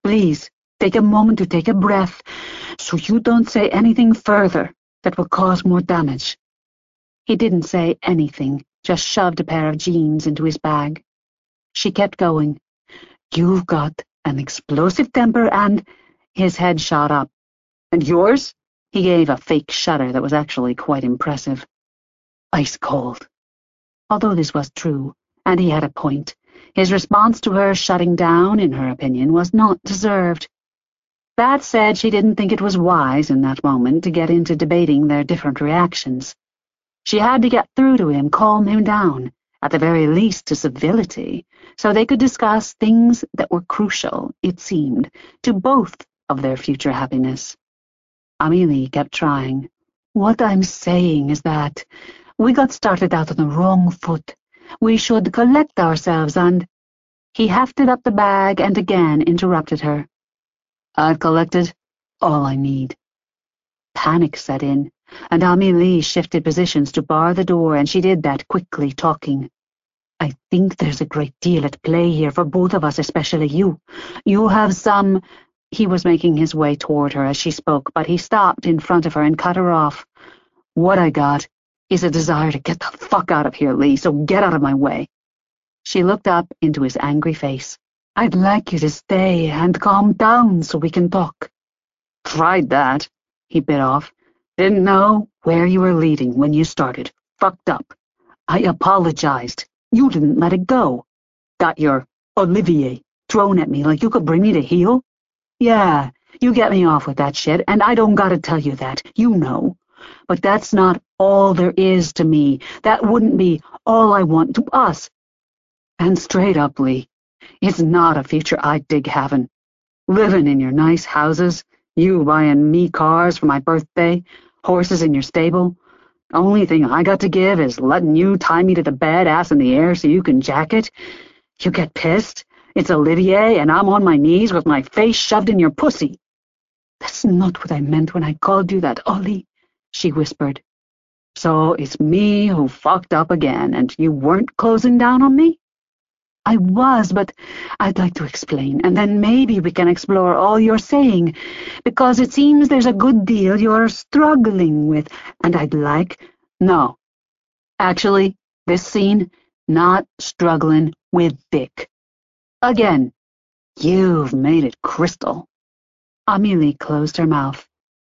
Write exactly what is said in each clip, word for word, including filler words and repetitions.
Please, take a moment to take a breath, so you don't say anything further that will cause more damage." He didn't say anything, just shoved a pair of jeans into his bag. She kept going. "You've got an explosive temper and—" His head shot up. "And yours?" He gave a fake shudder that was actually quite impressive. "Ice cold." Although this was true, and he had a point, his response to her shutting down, in her opinion, was not deserved. That said, she didn't think it was wise in that moment to get into debating their different reactions. She had to get through to him, calm him down, at the very least to civility, so they could discuss things that were crucial, it seemed, to both of their future happiness. Amelie kept trying. "What I'm saying is that we got started out on the wrong foot. We should collect ourselves and—" He hefted up the bag and again interrupted her. "I've collected all I need." Panic set in, and Amelie shifted positions to bar the door, and she did that quickly, talking. "I think there's a great deal at play here for both of us, especially you. You have some—" He was making his way toward her as she spoke, but he stopped in front of her and cut her off. "What I got is a desire to get the fuck out of here, Lee, so get out of my way." She looked up into his angry face. "I'd like you to stay and calm down so we can talk." "Tried that," he bit off. "Didn't know where you were leading when you started. Fucked up. I apologized. You didn't let it go. Got your Olivier thrown at me like you could bring me to heel? Yeah, you get me off with that shit, and I don't gotta tell you that. You know. But that's not all there is to me. That wouldn't be all I want to us. And straight up, Lee, it's not a future I dig having. Living in your nice houses, you buying me cars for my birthday, horses in your stable. Only thing I got to give is letting you tie me to the bed, ass in the air, so you can jack it. You get pissed. It's Olivier, and I'm on my knees with my face shoved in your pussy." "That's not what I meant when I called you that, Ollie," she whispered. "So it's me who fucked up again, and you weren't closing down on me?" "I was, but I'd like to explain, and then maybe we can explore all you're saying, because it seems there's a good deal you're struggling with, and I'd like—" "No. Actually, this scene, not struggling with Dick. Again, you've made it crystal." Amelie closed her mouth.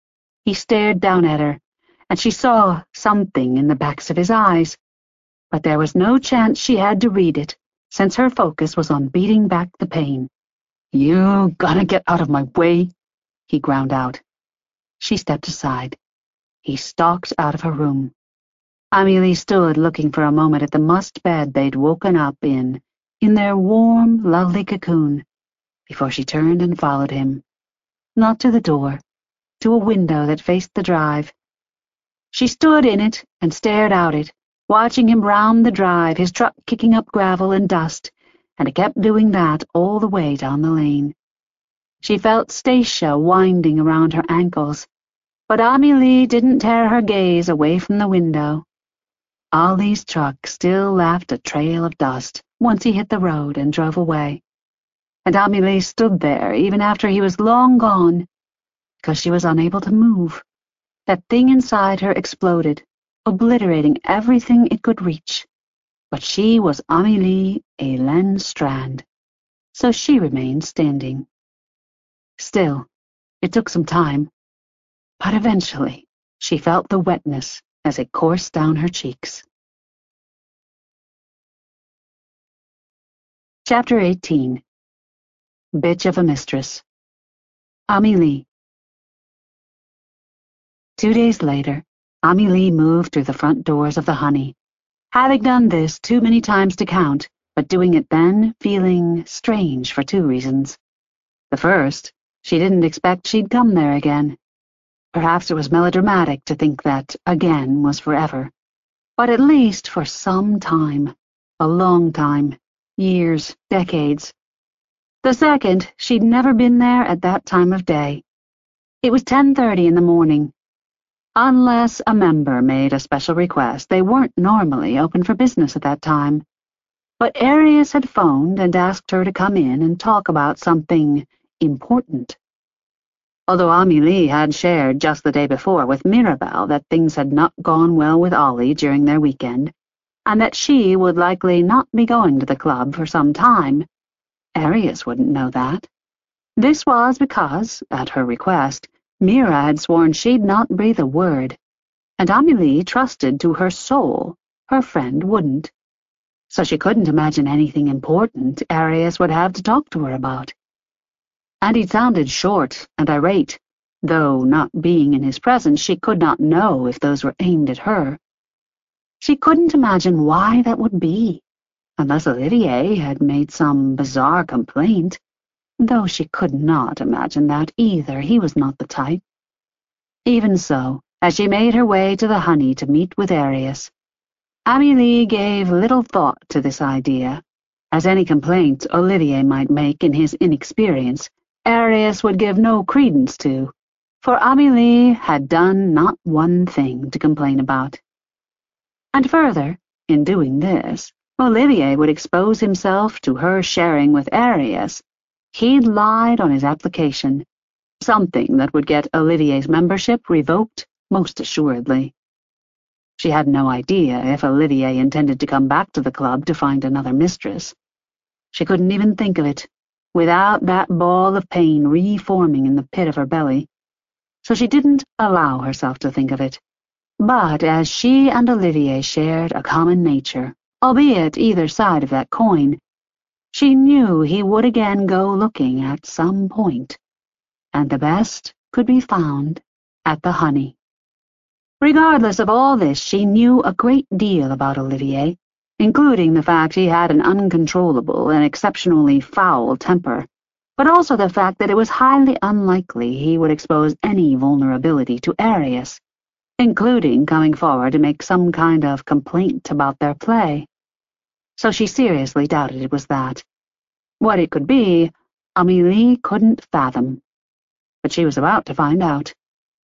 He stared down at her, and she saw something in the backs of his eyes, but there was no chance she had to read it, since her focus was on beating back the pain. "You gotta get out of my way," he ground out. She stepped aside. He stalked out of her room. Amelie stood looking for a moment at the mussed bed they'd woken up in, in their warm, lovely cocoon, before she turned and followed him. Not to the door, to a window that faced the drive. She stood in it and stared out it, watching him round the drive, his truck kicking up gravel and dust, and it kept doing that all the way down the lane. She felt Stacia winding around her ankles, but Amelie didn't tear her gaze away from the window. Ollie's truck still left a trail of dust once he hit the road and drove away, and Amelie stood there even after he was long gone, because she was unable to move. That thing inside her exploded, obliterating everything it could reach. But she was Amelie Hélène Strand, so she remained standing. Still, it took some time, but eventually she felt the wetness as it coursed down her cheeks. Chapter eighteen. Bitch of a Mistress. Amelie. Two days later, Amelie moved through the front doors of the Honey, having done this too many times to count, but doing it then feeling strange for two reasons. The first, she didn't expect she'd come there again. Perhaps it was melodramatic to think that again was forever, but at least for some time, a long time, years, decades. The second, she'd never been there at that time of day. It was ten thirty in the morning. Unless a member made a special request, they weren't normally open for business at that time. But Arius had phoned and asked her to come in and talk about something important. Although Amélie had shared just the day before with Mirabel that things had not gone well with Ollie during their weekend, and that she would likely not be going to the club for some time, Arius wouldn't know that. This was because, at her request, Mira had sworn she'd not breathe a word, and Amélie trusted to her soul her friend wouldn't. So she couldn't imagine anything important Arius would have to talk to her about. And he sounded short and irate, though, not being in his presence, she could not know if those were aimed at her. She couldn't imagine why that would be, unless Olivier had made some bizarre complaint, though she could not imagine that either. He was not the type. Even so, as she made her way to the honey to meet with Arius, Amélie gave little thought to this idea, as any complaint Olivier might make in his inexperience, Arius would give no credence to, for Amélie had done not one thing to complain about. And further, in doing this, Olivier would expose himself to her sharing with Arius. He'd lied on his application, something that would get Olivier's membership revoked most assuredly. She had no idea if Olivier intended to come back to the club to find another mistress. She couldn't even think of it, without that ball of pain reforming in the pit of her belly, so she didn't allow herself to think of it. But as she and Olivier shared a common nature, albeit either side of that coin, she knew he would again go looking at some point, and the best could be found at the honey. Regardless of all this, she knew a great deal about Olivier, including the fact he had an uncontrollable and exceptionally foul temper, but also the fact that it was highly unlikely he would expose any vulnerability to Arius, including coming forward to make some kind of complaint about their play. So she seriously doubted it was that. What it could be, Amélie couldn't fathom. But she was about to find out.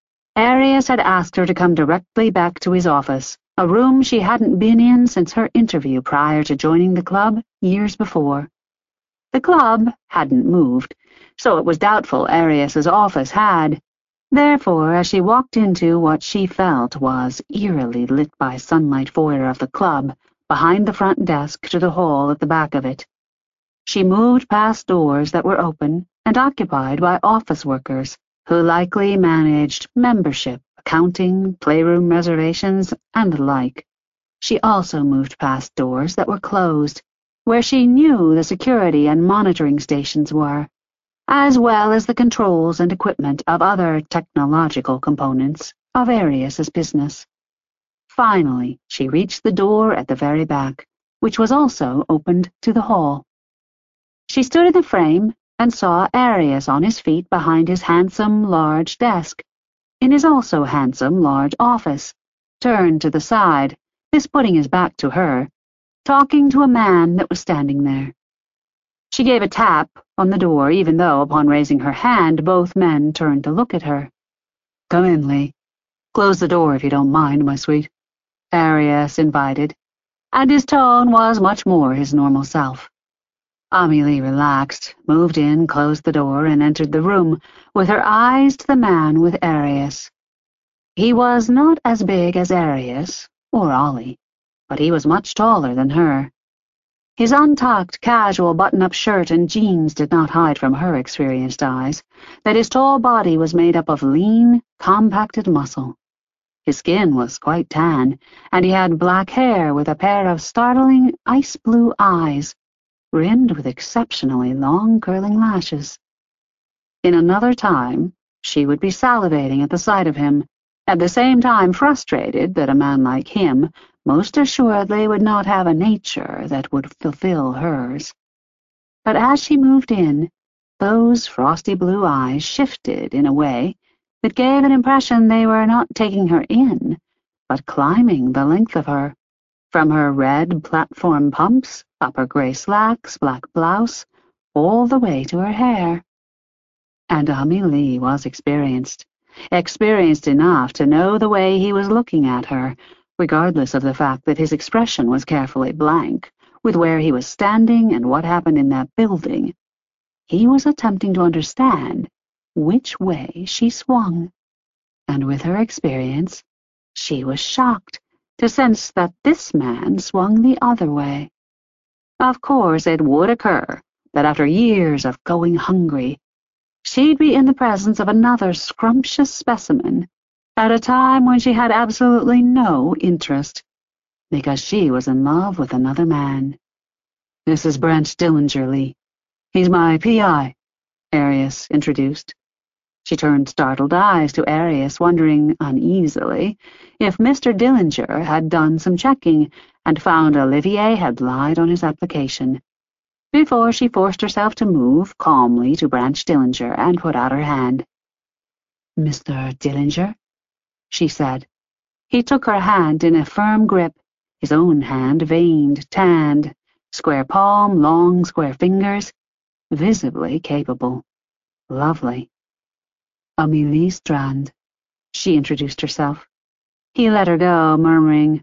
Arius had asked her to come directly back to his office, a room she hadn't been in since her interview prior to joining the club years before. The club hadn't moved, so it was doubtful Arius's office had. Therefore, as she walked into what she felt was eerily lit by sunlight foyer of the club, behind the front desk to the hall at the back of it, she moved past doors that were open and occupied by office workers, who likely managed membership, accounting, playroom reservations, and the like. She also moved past doors that were closed, where she knew the security and monitoring stations were, as well as the controls and equipment of other technological components of Arius's business. Finally, she reached the door at the very back, which was also opened to the hall. She stood in the frame and saw Arius on his feet behind his handsome, large desk, in his also handsome, large office, turned to the side, this putting his back to her, talking to a man that was standing there. She gave a tap on the door, even though, upon raising her hand, both men turned to look at her. "Come in, Lee. Close the door if you don't mind, my sweet," Arius invited, and his tone was much more his normal self. Amélie relaxed, moved in, closed the door, and entered the room, with her eyes to the man with Arius. He was not as big as Arius, or Ollie, but he was much taller than her. His untucked, casual button-up shirt and jeans did not hide from her experienced eyes that his tall body was made up of lean, compacted muscle. His skin was quite tan, and he had black hair with a pair of startling ice-blue eyes, rimmed with exceptionally long curling lashes. In another time, she would be salivating at the sight of him, at the same time frustrated that a man like him most assuredly would not have a nature that would fulfill hers. But as she moved in, those frosty blue eyes shifted in a way that gave an impression they were not taking her in, but climbing the length of her, from her red platform pumps, up her gray slacks, black blouse, all the way to her hair. And Amélie was experienced, experienced enough to know the way he was looking at her, regardless of the fact that his expression was carefully blank, with where he was standing and what happened in that building. He was attempting to understand which way she swung, and with her experience, she was shocked to sense that this man swung the other way. Of course, it would occur that after years of going hungry, she'd be in the presence of another scrumptious specimen at a time when she had absolutely no interest, because she was in love with another man. "This is Brent Dillinger, Lee. He's my P I, Arius introduced. She turned startled eyes to Arius, wondering uneasily if Mister Dillinger had done some checking and found Olivier had lied on his application, before she forced herself to move calmly to Branch Dillinger and put out her hand. "Mister Dillinger?" she said. He took her hand in a firm grip, his own hand veined, tanned, square palm, long square fingers, visibly capable. Lovely. "Amélie Strand," she introduced herself. He let her go, murmuring,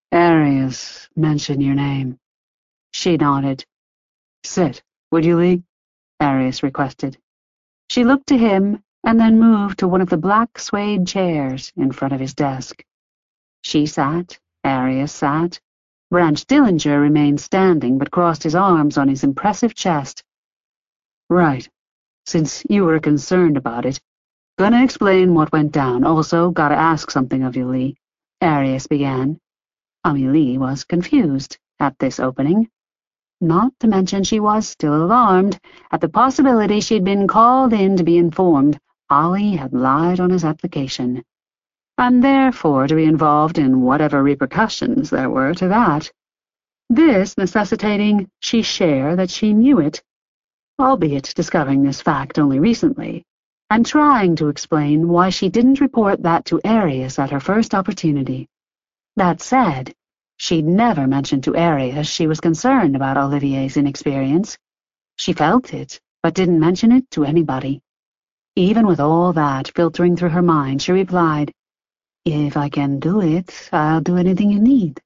"Arius, mention your name." She nodded. "Sit, would you, Lee?" Arius requested. She looked to him and then moved to one of the black suede chairs in front of his desk. She sat, Arius sat. Branch Dillinger remained standing but crossed his arms on his impressive chest. "Right. Since you were concerned about it, gonna explain what went down. Also, gotta ask something of you, Lee," Arius began. Amélie was confused at this opening. Not to mention she was still alarmed at the possibility she'd been called in to be informed Ollie had lied on his application, and therefore to be involved in whatever repercussions there were to that. This necessitating she share that she knew it, albeit discovering this fact only recently, and trying to explain why she didn't report that to Arius at her first opportunity. That said, she'd never mentioned to Arius she was concerned about Olivier's inexperience. She felt it, but didn't mention it to anybody. Even with all that filtering through her mind, she replied, "If I can do it, I'll do anything you need."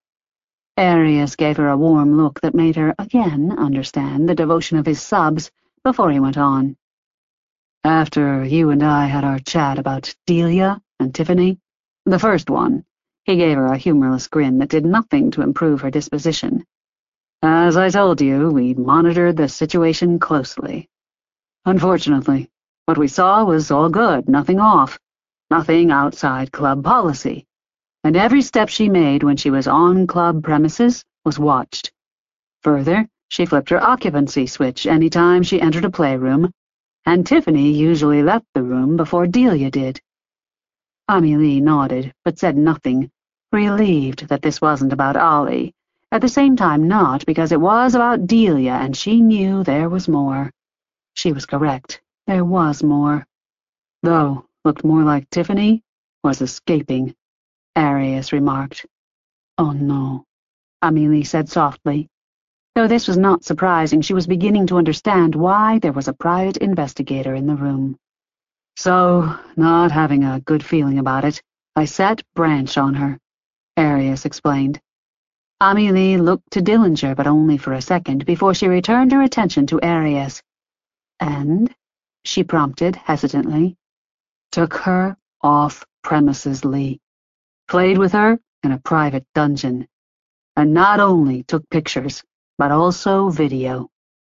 Arius gave her a warm look that made her again understand the devotion of his subs before he went on. "After you and I had our chat about Delia and Tiffany, the first one," he gave her a humorless grin that did nothing to improve her disposition. "As I told you, we monitored the situation closely. Unfortunately, what we saw was all good, nothing off, nothing outside club policy, and every step she made when she was on club premises was watched. Further, she flipped her occupancy switch any time she entered a playroom, and Tiffany usually left the room before Delia did." Amélie nodded, but said nothing, relieved that this wasn't about Ollie, at the same time not, because it was about Delia, and she knew there was more. She was correct. There was more. Though, looked more like Tiffany was escaping, Arius remarked. "Oh no," Amélie said softly. Though this was not surprising, she was beginning to understand why there was a private investigator in the room. "So, not having a good feeling about it, I set Branch on her," Arius explained. Amélie looked to Dillinger, but only for a second, before she returned her attention to Arius. "And?" she prompted hesitantly. "Took her off premises, Lee. Played with her in a private dungeon. And not only took pictures, but also video."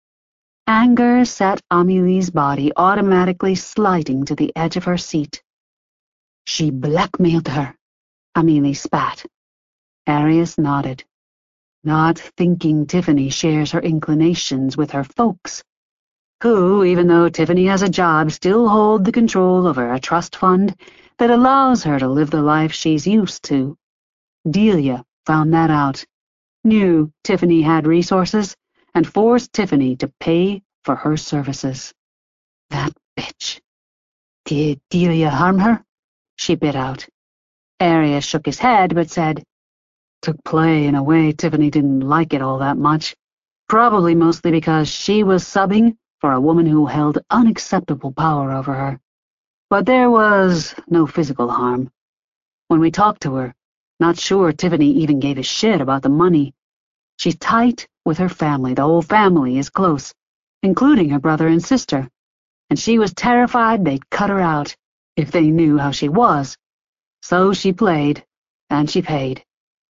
Anger set Amélie's body automatically sliding to the edge of her seat. "She blackmailed her," Amélie spat. Arius nodded, not thinking Tiffany shares her inclinations with her folks, who, even though Tiffany has a job, still hold the control over a trust fund that allows her to live the life she's used to. Delia found that out, knew Tiffany had resources, and forced Tiffany to pay for her services. "That bitch. Did Delia harm her?" she bit out. Arius shook his head, but said, "Took play in a way Tiffany didn't like it all that much, probably mostly because she was subbing for a woman who held unacceptable power over her. But there was no physical harm. When we talked to her, not sure Tiffany even gave a shit about the money. She's tight with her family, the whole family is close, including her brother and sister, and she was terrified they'd cut her out if they knew how she was. So she played, and she paid.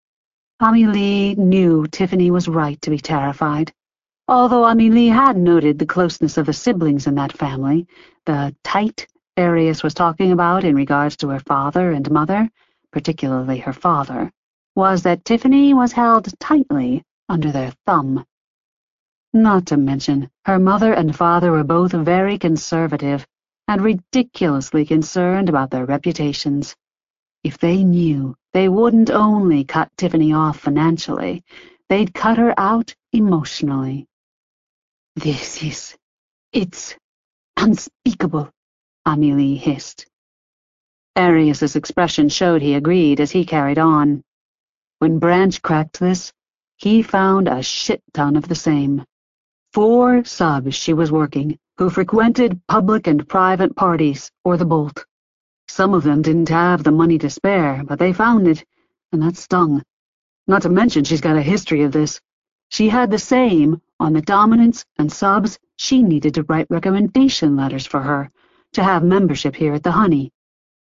Amelie knew Tiffany was right to be terrified, although Amelie had noted the closeness of the siblings in that family, the tight Arius was talking about in regards to her father and mother, particularly her father, was that Tiffany was held tightly under their thumb. Not to mention, her mother and father were both very conservative and ridiculously concerned about their reputations. If they knew, they wouldn't only cut Tiffany off financially, they'd cut her out emotionally. This is... it's unspeakable, Amelie hissed. Arius's expression showed he agreed as he carried on. When Branch cracked this, he found a shit ton of the same. Four subs she was working, who frequented public and private parties or the Bolt. Some of them didn't have the money to spare, but they found it, and that stung. Not to mention she's got a history of this. She had the same on the dominants and subs she needed to write recommendation letters for her, to have membership here at the Honey.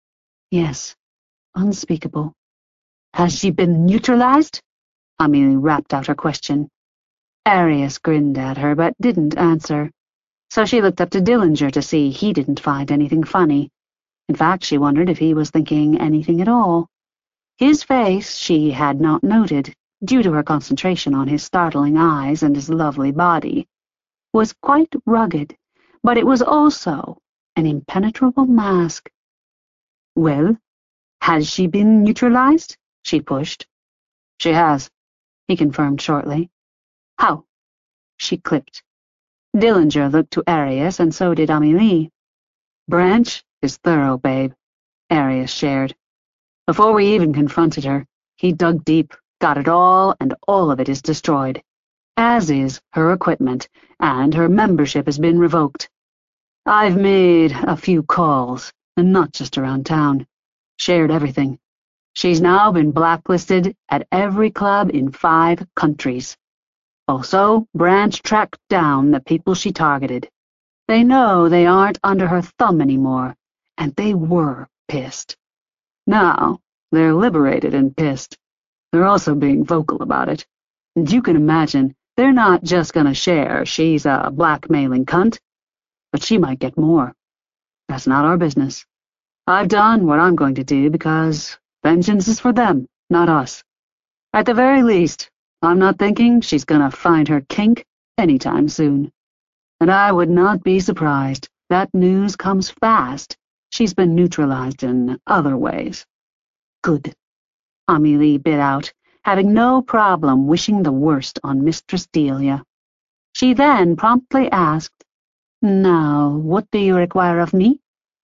Yes, unspeakable. Has she been neutralized? Amelie rapped out her question. Arius grinned at her, but didn't answer. So she looked up to Dillinger to see he didn't find anything funny. In fact, she wondered if he was thinking anything at all. His face she had not noted, due to her concentration on his startling eyes and his lovely body, was quite rugged, but it was also an impenetrable mask. Well, has she been neutralized? She pushed. She has, he confirmed shortly. How? She clipped. Dillinger looked to Arius, and so did Amelie. Branch is thorough, babe, Arius shared. Before we even confronted her, he dug deep, got it all, and all of it is destroyed, as is her equipment, and her membership has been revoked. I've made a few calls, and not just around town. Shared everything. She's now been blacklisted at every club in five countries. Also, Branch tracked down the people she targeted. They know they aren't under her thumb anymore, and they were pissed. Now, they're liberated and pissed. They're also being vocal about it. And you can imagine, they're not just gonna share she's a blackmailing cunt, but she might get more. That's not our business. I've done what I'm going to do because vengeance is for them, not us. At the very least, I'm not thinking she's gonna find her kink anytime soon. And I would not be surprised. That news comes fast. She's been neutralized in other ways. Good, Amelie bit out, having no problem wishing the worst on Mistress Delia. She then promptly asked, Now, what do you require of me?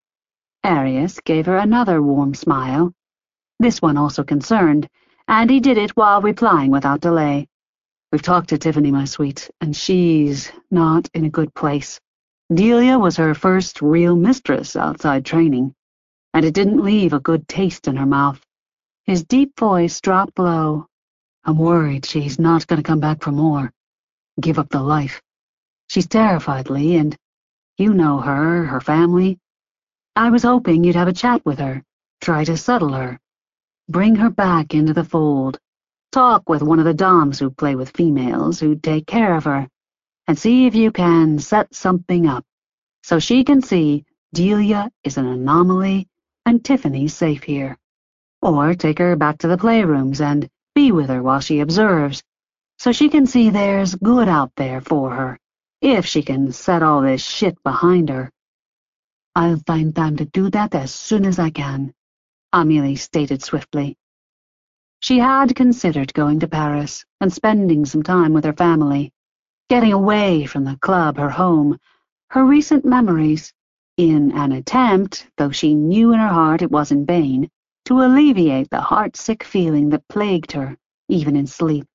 Arius gave her another warm smile, this one also concerned, and he did it while replying without delay. We've talked to Tiffany, my sweet, and she's not in a good place. Delia was her first real mistress outside training, and it didn't leave a good taste in her mouth. His deep voice dropped low. I'm worried she's not going to come back for more. Give up the life. She's terrified, Lee, and you know her, her family. I was hoping you'd have a chat with her, try to settle her. Bring her back into the fold. Talk with one of the doms who play with females who take care of her, and see if you can set something up, so she can see Delia is an anomaly and Tiffany's safe here. Or take her back to the playrooms and be with her while she observes, so she can see there's good out there for her, if she can set all this shit behind her. I'll find time to do that as soon as I can, Amelie stated swiftly. She had considered going to Paris and spending some time with her family, getting away from the club, her home, her recent memories, in an attempt, though she knew in her heart it was in vain, to alleviate the heart-sick feeling that plagued her, even in sleep.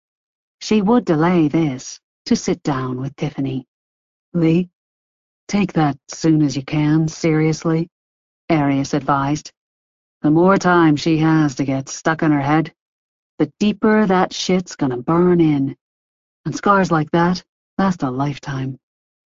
She would delay this to sit down with Tiffany. Lee, take that soon as you can, seriously, Arius advised. The more time she has to get stuck in her head, the deeper that shit's gonna burn in. And scars like that last a lifetime.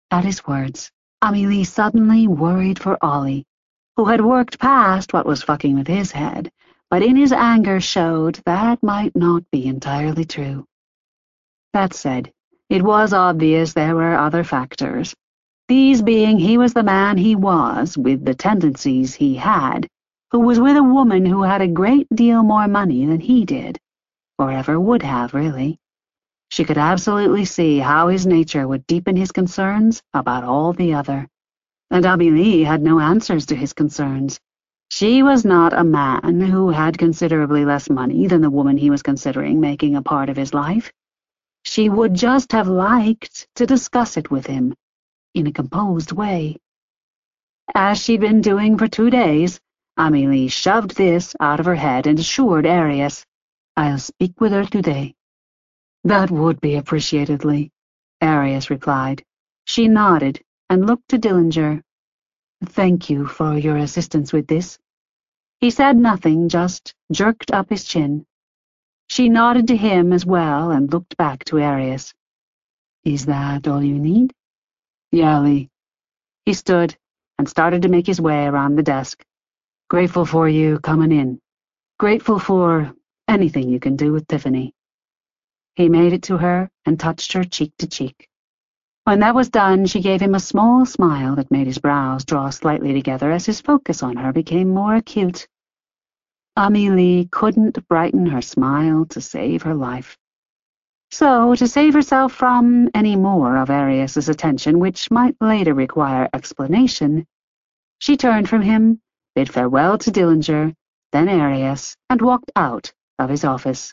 At his words, Amelie suddenly worried for Ollie, who had worked past what was fucking with his head, but in his anger showed that might not be entirely true. That said, it was obvious there were other factors, these being he was the man he was, with the tendencies he had, who was with a woman who had a great deal more money than he did, or ever would have, really. She could absolutely see how his nature would deepen his concerns about all the other. And Amelie had no answers to his concerns. She was not a man who had considerably less money than the woman he was considering making a part of his life. She would just have liked to discuss it with him, in a composed way. As she'd been doing for two days, Amelie shoved this out of her head and assured Arius, "I'll speak with her today." "That would be appreciatedly," Arius replied. She nodded and looked to Dillinger. "Thank you for your assistance with this." He said nothing, just jerked up his chin. She nodded to him as well and looked back to Arius. "Is that all you need?" "Yeah, Lee." He stood and started to make his way around the desk. "Grateful for you coming in. Grateful for anything you can do with Tiffany." He made it to her and touched her cheek to cheek. When that was done, she gave him a small smile that made his brows draw slightly together as his focus on her became more acute. Amelie couldn't brighten her smile to save her life. So, to save herself from any more of Arius's attention, which might later require explanation, she turned from him, bid farewell to Dillinger, then Arius, and walked out of his office.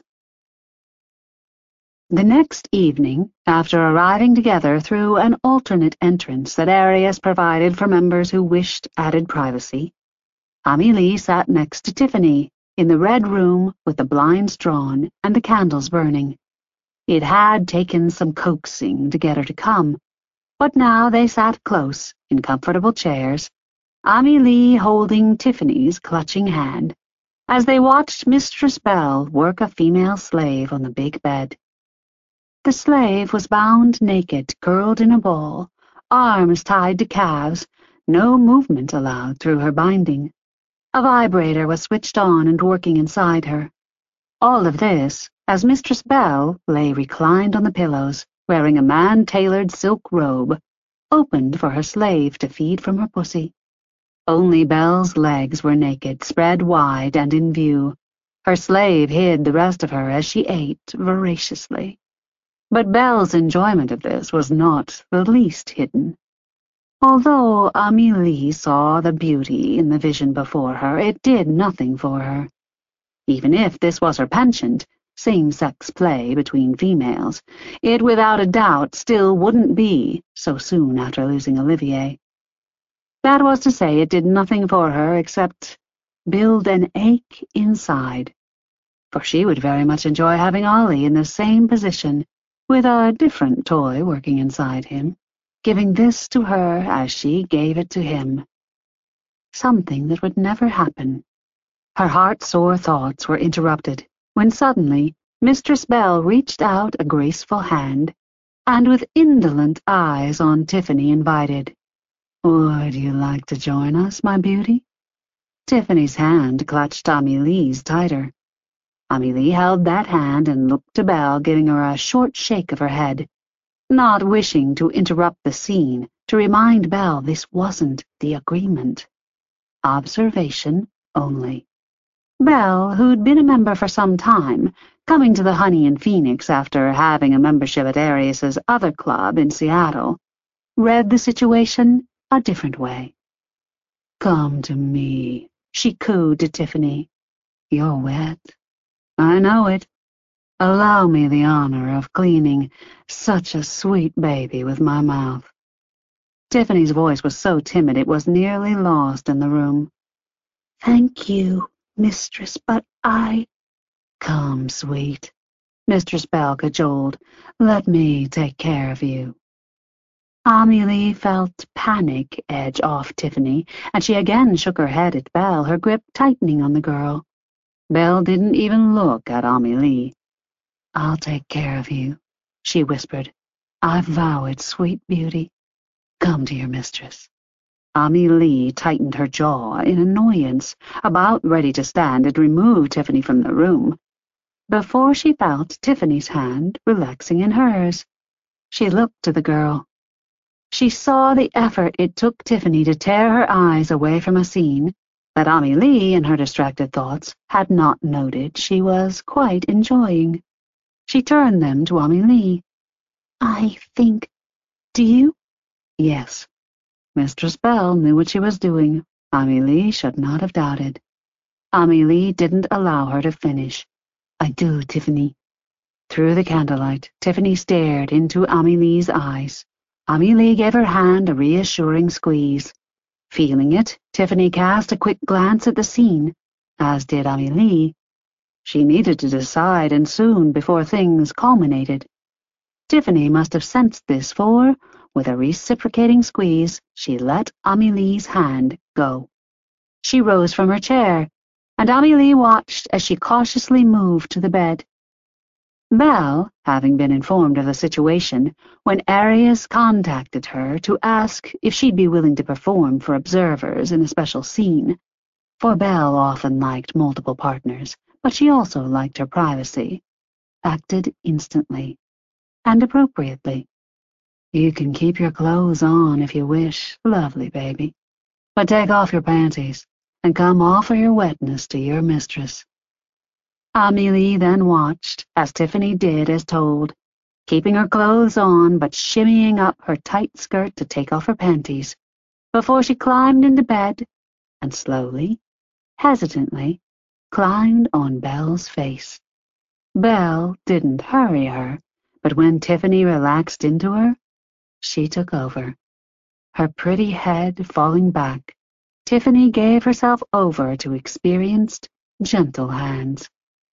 The next evening, after arriving together through an alternate entrance that Arius provided for members who wished added privacy, Amelie sat next to Tiffany in the red room with the blinds drawn and the candles burning. It had taken some coaxing to get her to come, but now they sat close in comfortable chairs, Amelie holding Tiffany's clutching hand, as they watched Mistress Bell work a female slave on the big bed. The slave was bound naked, curled in a ball, arms tied to calves, no movement allowed through her binding. A vibrator was switched on and working inside her. All of this, as Mistress Bell lay reclined on the pillows, wearing a man-tailored silk robe, opened for her slave to feed from her pussy. Only Bell's legs were naked, spread wide and in view. Her slave hid the rest of her as she ate voraciously. But Belle's enjoyment of this was not the least hidden. Although Amelie saw the beauty in the vision before her, it did nothing for her. Even if this was her penchant, same-sex play between females, it without a doubt still wouldn't be so soon after losing Olivier. That was to say, it did nothing for her except build an ache inside, for she would very much enjoy having Ollie in the same position, with a different toy working inside him, giving this to her as she gave it to him. Something that would never happen. Her heart-sore thoughts were interrupted when suddenly Mistress Bell reached out a graceful hand, and with indolent eyes on Tiffany invited, "Would you like to join us, my beauty?" Tiffany's hand clutched Amelie's tighter. Amelie held that hand and looked to Belle, giving her a short shake of her head, not wishing to interrupt the scene to remind Belle this wasn't the agreement. Observation only. Belle, who'd been a member for some time, coming to the Honey in Phoenix after having a membership at Arius's other club in Seattle, read the situation a different way. "Come to me," she cooed to Tiffany. "You're wet. I know it. Allow me the honor of cleaning such a sweet baby with my mouth." Tiffany's voice was so timid it was nearly lost in the room. "Thank you, mistress, but I—" "Come, sweet," Mistress Bell cajoled. "Let me take care of you." Amelie felt panic edge off Tiffany, and she again shook her head at Belle, her grip tightening on the girl. Belle didn't even look at Amelie. "I'll take care of you," she whispered. "I vow it, sweet beauty." Come to your mistress." Ami Lee tightened her jaw in annoyance, about ready to stand and remove Tiffany from the room, before she felt Tiffany's hand relaxing in hers. She looked to the girl. She saw the effort it took Tiffany to tear her eyes away from a scene that Ami Lee, in her distracted thoughts, had not noted she was quite enjoying. She turned them to Ami Lee. "I think... do you?" Yes. Mistress Bell knew what she was doing. Ami Lee should not have doubted. Ami Lee didn't allow her to finish. "I do, Tiffany." Through the candlelight, Tiffany stared into Ami Lee's eyes. Ami Lee gave her hand a reassuring squeeze. Feeling it, Tiffany cast a quick glance at the scene, as did Ami Lee. She needed to decide, and soon, before things culminated. Tiffany must have sensed this, for, with a reciprocating squeeze, she let Ami Lee's hand go. She rose from her chair, and Ami Lee watched as she cautiously moved to the bed. Belle, having been informed of the situation, when Arius contacted her to ask if she'd be willing to perform for observers in a special scene, for Belle often liked multiple partners, but she also liked her privacy, acted instantly, and appropriately. "You can keep your clothes on if you wish, lovely baby, but take off your panties and come offer your wetness to your mistress." Ami Lee then watched as Tiffany did as told, keeping her clothes on but shimmying up her tight skirt to take off her panties, before she climbed into bed and slowly, hesitantly, climbed on Belle's face. Belle didn't hurry her, but when Tiffany relaxed into her, she took over. Her pretty head falling back, Tiffany gave herself over to experienced, gentle hands.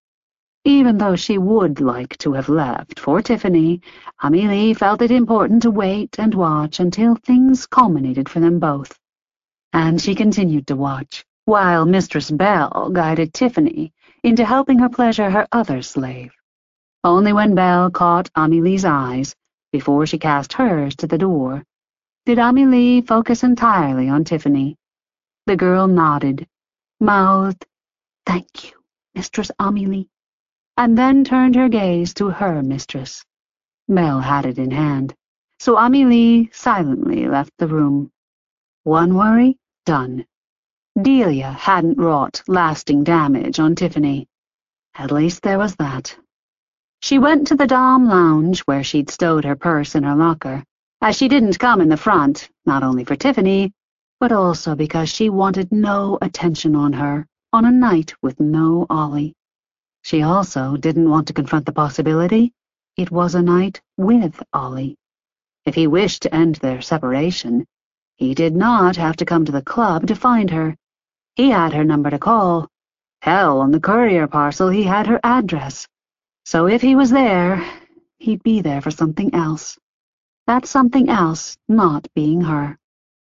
Even though she would like to have left for Tiffany, Ami Lee felt it important to wait and watch until things culminated for them both. And she continued to watch, while Mistress Bell guided Tiffany into helping her pleasure her other slave. Only when Belle caught Ami Lee's eyes, before she cast hers to the door, did Ami Lee focus entirely on Tiffany. The girl nodded, mouthed, "Thank you, Mistress Ami Lee," and then turned her gaze to her mistress. Belle had it in hand, so Ami Lee silently left the room. One worry done. Delia hadn't wrought lasting damage on Tiffany. At least there was that. She went to the Dame lounge where she'd stowed her purse in her locker, as she didn't come in the front, not only for Tiffany, but also because she wanted no attention on her on a night with no Ollie. She also didn't want to confront the possibility it was a night with Ollie. If he wished to end their separation, he did not have to come to the club to find her. He had her number to call. Hell, on the courier parcel he had her address. So if he was there, he'd be there for something else. That something else not being her.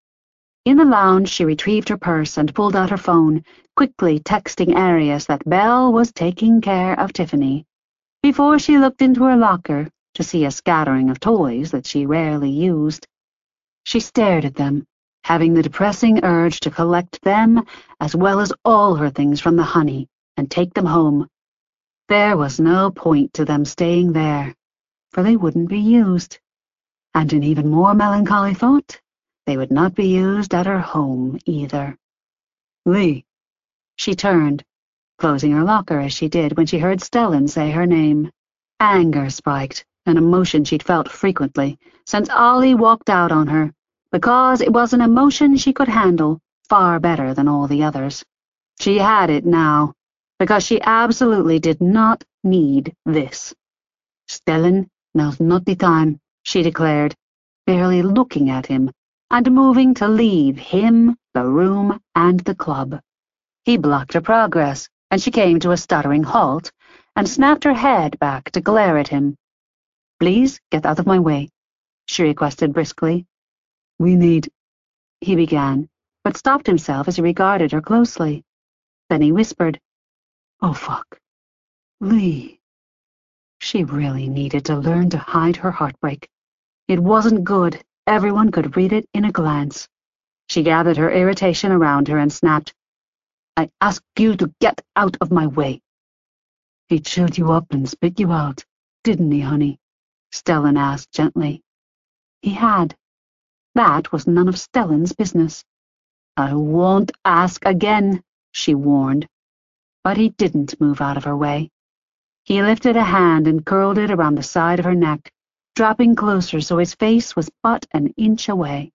In the lounge, she retrieved her purse and pulled out her phone, quickly texting Arius that Belle was taking care of Tiffany, before she looked into her locker to see a scattering of toys that she rarely used. She stared at them, having the depressing urge to collect them as well as all her things from the honey and take them home. There was no point to them staying there, for they wouldn't be used. And an even more melancholy thought, they would not be used at her home either. "Lee." She turned, closing her locker as she did when she heard Stellan say her name. Anger spiked, an emotion she'd felt frequently since Ollie walked out on her, because it was an emotion she could handle far better than all the others. She had it now, because she absolutely did not need this. "Stellan, now's not the time," she declared, barely looking at him, and moving to leave him, the room, and the club. He blocked her progress, and she came to a stuttering halt, and snapped her head back to glare at him. "Please get out of my way," she requested briskly. "We need—" he began, but stopped himself as he regarded her closely. Then he whispered, "Oh, fuck. Lee." She really needed to learn to hide her heartbreak. It wasn't good, everyone could read it in a glance. She gathered her irritation around her and snapped, "I ask you to get out of my way." "He chewed you up and spit you out, didn't he, honey?" Stellan asked gently. He had. That was none of Stellan's business. "I won't ask again," she warned. But he didn't move out of her way. He lifted a hand and curled it around the side of her neck, dropping closer so his face was but an inch away.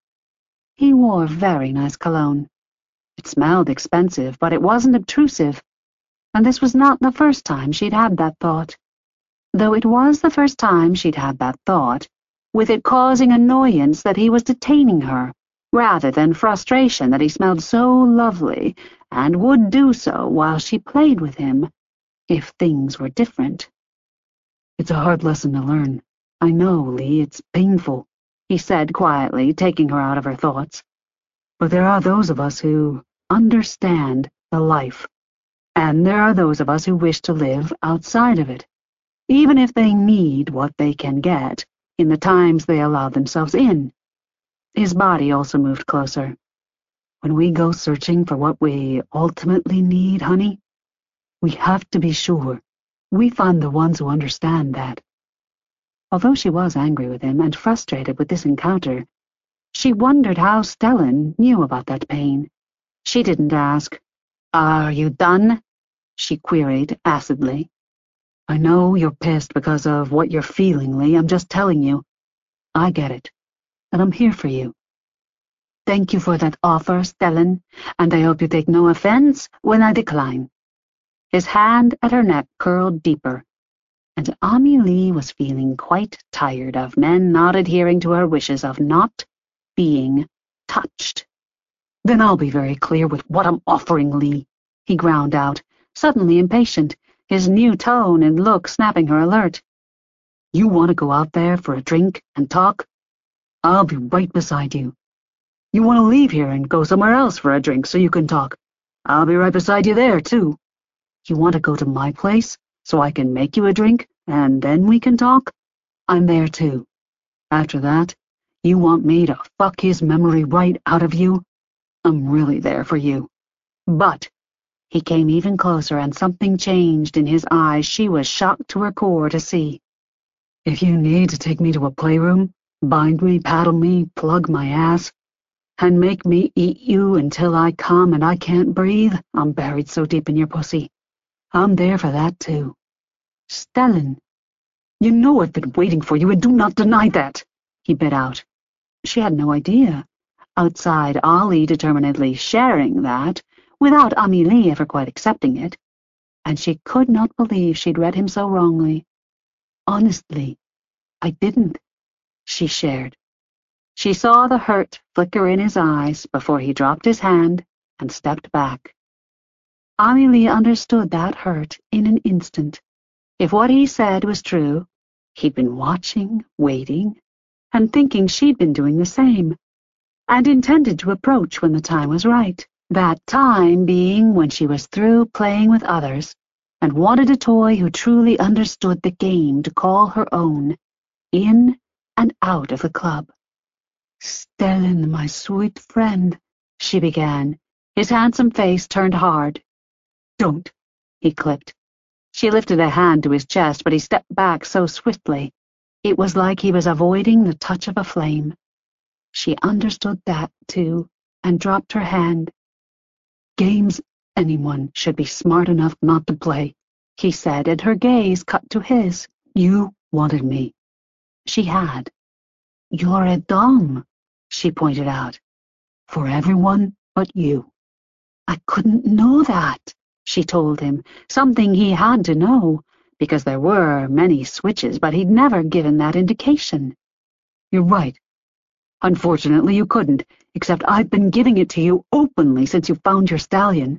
He wore very nice cologne. It smelled expensive, but it wasn't obtrusive, and this was not the first time she'd had that thought. Though it was the first time she'd had that thought, with it causing annoyance that he was detaining her, rather than frustration that he smelled so lovely and would do so while she played with him, if things were different. "It's a hard lesson to learn. I know, Lee, it's painful," he said quietly, taking her out of her thoughts. "But there are those of us who understand the life, and there are those of us who wish to live outside of it, even if they need what they can get in the times they allow themselves in." His body also moved closer. "When we go searching for what we ultimately need, honey, we have to be sure we find the ones who understand that." Although she was angry with him and frustrated with this encounter, she wondered how Stellan knew about that pain. She didn't ask. "Are you done?" she queried acidly. "I know you're pissed because of what you're feeling, Lee. I'm just telling you. I get it, and I'm here for you." "Thank you for that offer, Stellan, and I hope you take no offense when I decline." His hand at her neck curled deeper, and Ami Lee was feeling quite tired of men not adhering to her wishes of not being touched. "Then I'll be very clear with what I'm offering, Lee," he ground out, suddenly impatient, his new tone and look snapping her alert. "You want to go out there for a drink and talk? I'll be right beside you. You want to leave here and go somewhere else for a drink so you can talk? I'll be right beside you there, too. You want to go to my place so I can make you a drink and then we can talk? I'm there, too. After that, you want me to fuck his memory right out of you? I'm really there for you. But..." He came even closer, and something changed in his eyes she was shocked to her core to see. "If you need to take me to a playroom, bind me, paddle me, plug my ass, and make me eat you until I come and I can't breathe, I'm buried so deep in your pussy. I'm there for that, too." "Stellan, you know I've been waiting for you, and do not deny that," he bit out. She had no idea, outside Ollie determinedly sharing that, without Ami Lee ever quite accepting it, and she could not believe she'd read him so wrongly. "Honestly, I didn't," she shared. She saw the hurt flicker in his eyes before he dropped his hand and stepped back. Ami Lee understood that hurt in an instant. If what he said was true, he'd been watching, waiting, and thinking she'd been doing the same, and intended to approach when the time was right. That time being when she was through playing with others and wanted a toy who truly understood the game to call her own, in and out of the club. "Stellan, my sweet friend," she began, his handsome face turned hard. "Don't," he clipped. She lifted a hand to his chest, but he stepped back so swiftly. It was like he was avoiding the touch of a flame. She understood that, too, and dropped her hand. "Games anyone should be smart enough not to play," he said, and her gaze cut to his. "You wanted me." She had. "You're a dom," she pointed out. "For everyone but you." "I couldn't know that," she told him, something he had to know, because there were many switches, but he'd never given that indication. "You're right. Unfortunately, you couldn't, except I've been giving it to you openly since you found your stallion.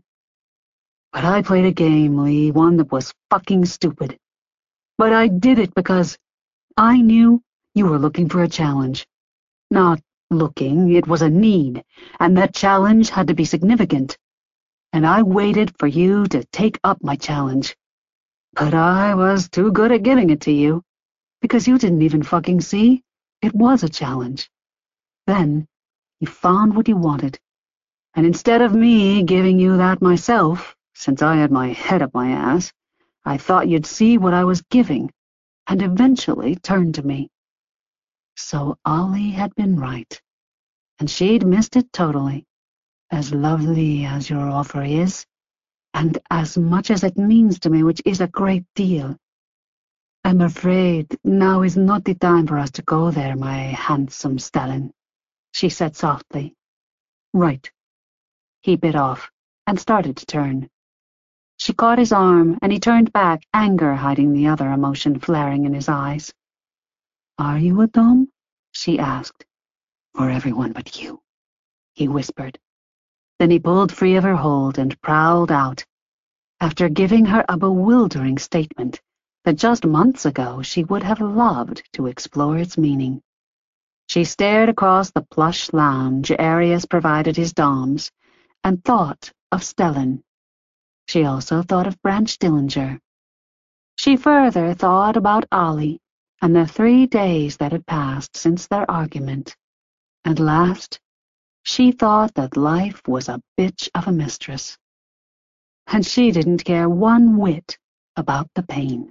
But I played a game, Lee, one that was fucking stupid. But I did it because I knew you were looking for a challenge. Not looking, it was a need, and that challenge had to be significant. And I waited for you to take up my challenge. But I was too good at giving it to you, because you didn't even fucking see it was a challenge. Then you found what you wanted, and instead of me giving you that myself, since I had my head up my ass, I thought you'd see what I was giving, and eventually turn to me. So Ollie had been right, and she'd missed it totally. As lovely as your offer is, and as much as it means to me, which is a great deal, I'm afraid now is not the time for us to go there, my handsome Stellan, she said softly. Right. He bit off, and started to turn. She caught his arm, and he turned back, anger hiding the other emotion flaring in his eyes. Are you a dom? She asked. For everyone but you, he whispered. Then he pulled free of her hold and prowled out, after giving her a bewildering statement that just months ago she would have loved to explore its meaning. She stared across the plush lounge Arius provided his doms, and thought of Stellan. She also thought of Branch Dillinger. She further thought about Ollie and the three days that had passed since their argument, and last, she thought that life was a bitch of a mistress, and she didn't care one whit about the pain.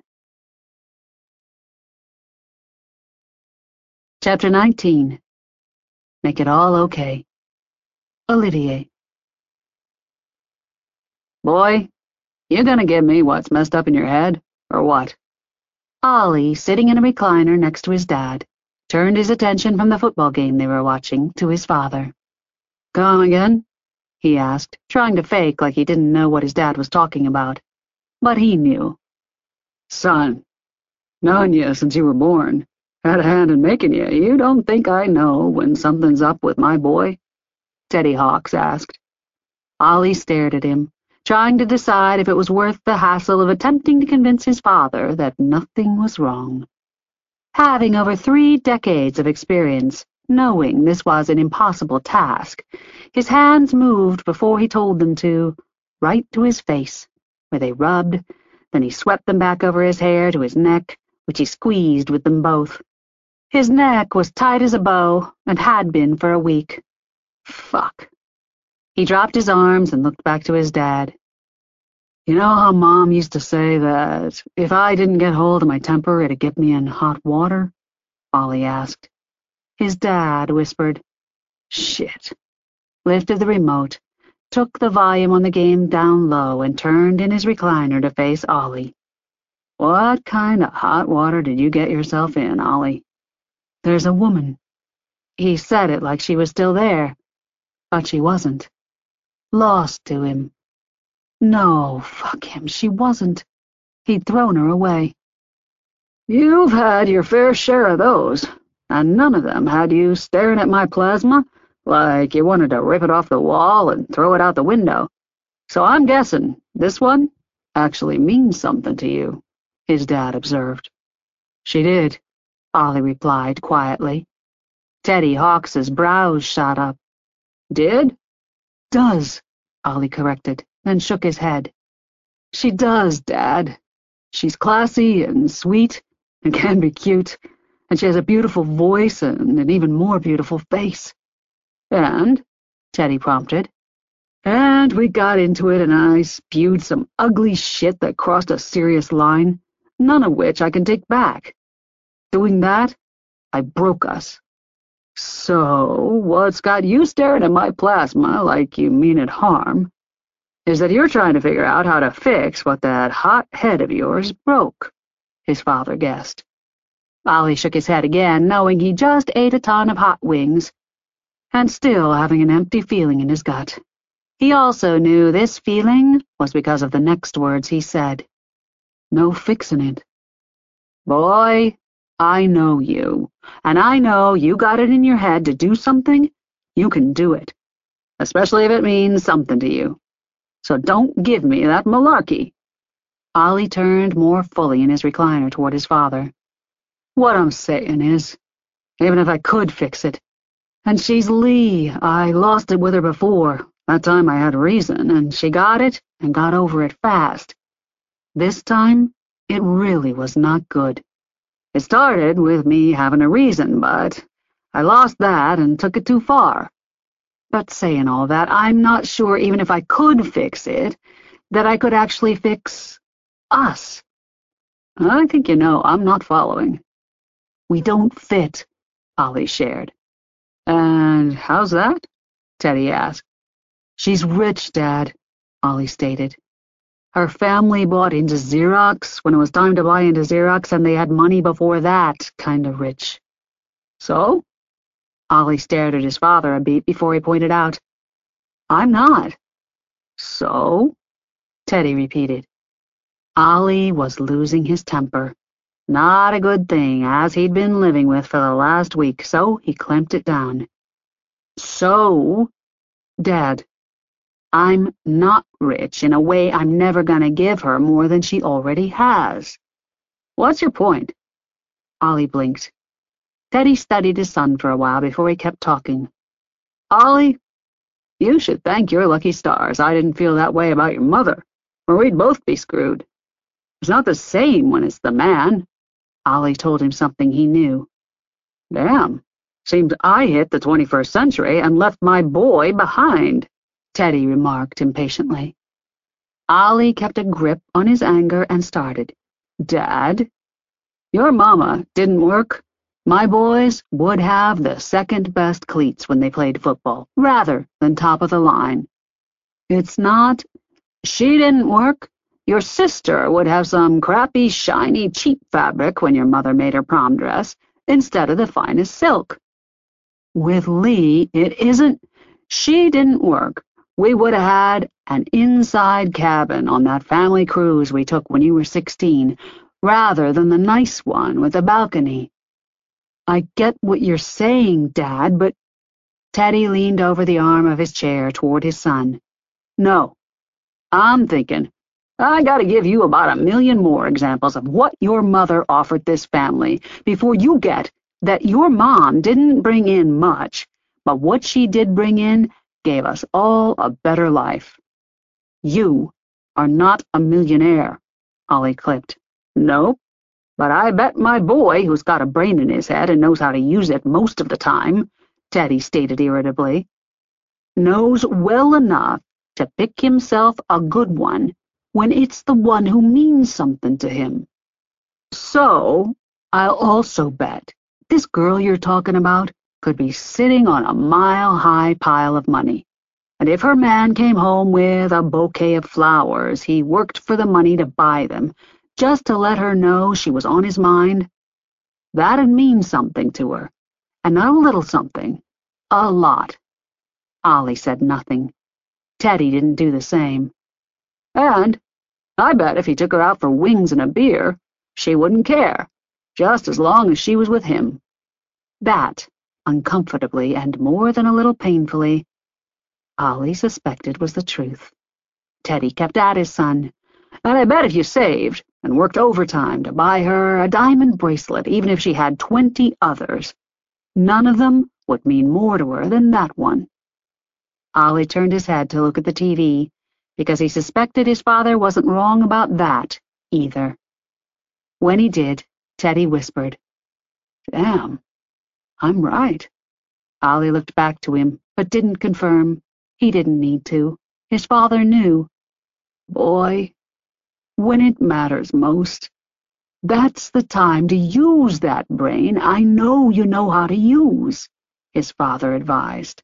Chapter nineteen. Make it all okay. Olivier. Boy, you gonna give me what's messed up in your head, or what? Ollie, sitting in a recliner next to his dad, turned his attention from the football game they were watching to his father. Come again? He asked, trying to fake like he didn't know what his dad was talking about. But he knew. Son, known you since you were born, had a hand in making you. You don't think I know when something's up with my boy? Teddy Hawks asked. Ollie stared at him, trying to decide if it was worth the hassle of attempting to convince his father that nothing was wrong. Having over three decades of experience, knowing this was an impossible task, his hands moved before he told them to, right to his face, where they rubbed, then he swept them back over his hair to his neck, which he squeezed with them both. His neck was tight as a bow, and had been for a week. Fuck. He dropped his arms and looked back to his dad. You know how Mom used to say that if I didn't get hold of my temper, it'd get me in hot water? Ollie asked. His dad whispered, Shit, lifted the remote, took the volume on the game down low, and turned in his recliner to face Ollie. What kind of hot water did you get yourself in, Ollie? There's a woman. He said it like she was still there, but she wasn't. Lost to him. No, fuck him, she wasn't. He'd thrown her away. You've had your fair share of those, and none of them had you staring at my plasma like you wanted to rip it off the wall and throw it out the window. So I'm guessing this one actually means something to you, his dad observed. She did, Ollie replied quietly. Teddy Hawks's brows shot up. Did? Does, Ollie corrected, then shook his head. She does, Dad. She's classy and sweet and can be cute, and she has a beautiful voice and an even more beautiful face. And, Teddy prompted, and we got into it and I spewed some ugly shit that crossed a serious line, none of which I can take back. Doing that, I broke us. So, what's got you staring at my plasma like you mean it harm is that you're trying to figure out how to fix what that hot head of yours broke, his father guessed. Ollie shook his head again, knowing he just ate a ton of hot wings, and still having an empty feeling in his gut. He also knew this feeling was because of the next words he said. No fixing it. Boy, I know you, and I know you got it in your head to do something, you can do it, especially if it means something to you. So don't give me that malarkey. Ollie turned more fully in his recliner toward his father. What I'm saying is, even if I could fix it, and she's Lee, I lost it with her before. That time I had reason, and she got it and got over it fast. This time, it really was not good. It started with me having a reason, but I lost that and took it too far. But saying all that, I'm not sure, even if I could fix it, that I could actually fix us. I think you know I'm not following. We don't fit, Ollie shared. And how's that? Teddy asked. She's rich, Dad, Ollie stated. Her family bought into Xerox when it was time to buy into Xerox, and they had money before that, kind of rich. So? Ollie stared at his father a beat before he pointed out. I'm not. So? Teddy repeated. Ollie was losing his temper. Not a good thing, as he'd been living with for the last week, so he clamped it down. So, Dad, I'm not rich in a way I'm never gonna give her more than she already has. What's your point? Ollie blinked. Teddy studied his son for a while before he kept talking. Ollie, you should thank your lucky stars I didn't feel that way about your mother, or we'd both be screwed. It's not the same when it's the man. Ollie told him something he knew. Damn, seems I hit the twenty-first century and left my boy behind, Teddy remarked impatiently. Ollie kept a grip on his anger and started. Dad, your mama didn't work. My boys would have the second-best cleats when they played football, rather than top of the line. It's not. She didn't work. Your sister would have some crappy, shiny, cheap fabric when your mother made her prom dress, instead of the finest silk. With Lee, it isn't. She didn't work. We would have had an inside cabin on that family cruise we took when you were sixteen, rather than the nice one with a balcony. I get what you're saying, Dad, but... Teddy leaned over the arm of his chair toward his son. No. I'm thinking, I gotta give you about a million more examples of what your mother offered this family before you get that your mom didn't bring in much, but what she did bring in gave us all a better life. You are not a millionaire, Ollie clipped. Nope, but I bet my boy, who's got a brain in his head and knows how to use it most of the time, Teddy stated irritably, knows well enough to pick himself a good one when it's the one who means something to him. So, I'll also bet this girl you're talking about could be sitting on a mile-high pile of money, and if her man came home with a bouquet of flowers, he worked for the money to buy them, just to let her know she was on his mind. That'd mean something to her, and not a little something, a lot. Ollie said nothing. Teddy didn't do the same. And I bet if he took her out for wings and a beer, she wouldn't care, just as long as she was with him. That, uncomfortably and more than a little painfully, Ollie suspected was the truth. Teddy kept at his son. And I bet if you saved and worked overtime to buy her a diamond bracelet, even if she had twenty others, none of them would mean more to her than that one. Ollie turned his head to look at the T V, because he suspected his father wasn't wrong about that, either. When he did, Teddy whispered, Damn, I'm right. Ollie looked back to him, but didn't confirm. He didn't need to. His father knew. Boy, when it matters most, that's the time to use that brain I know you know how to use, his father advised.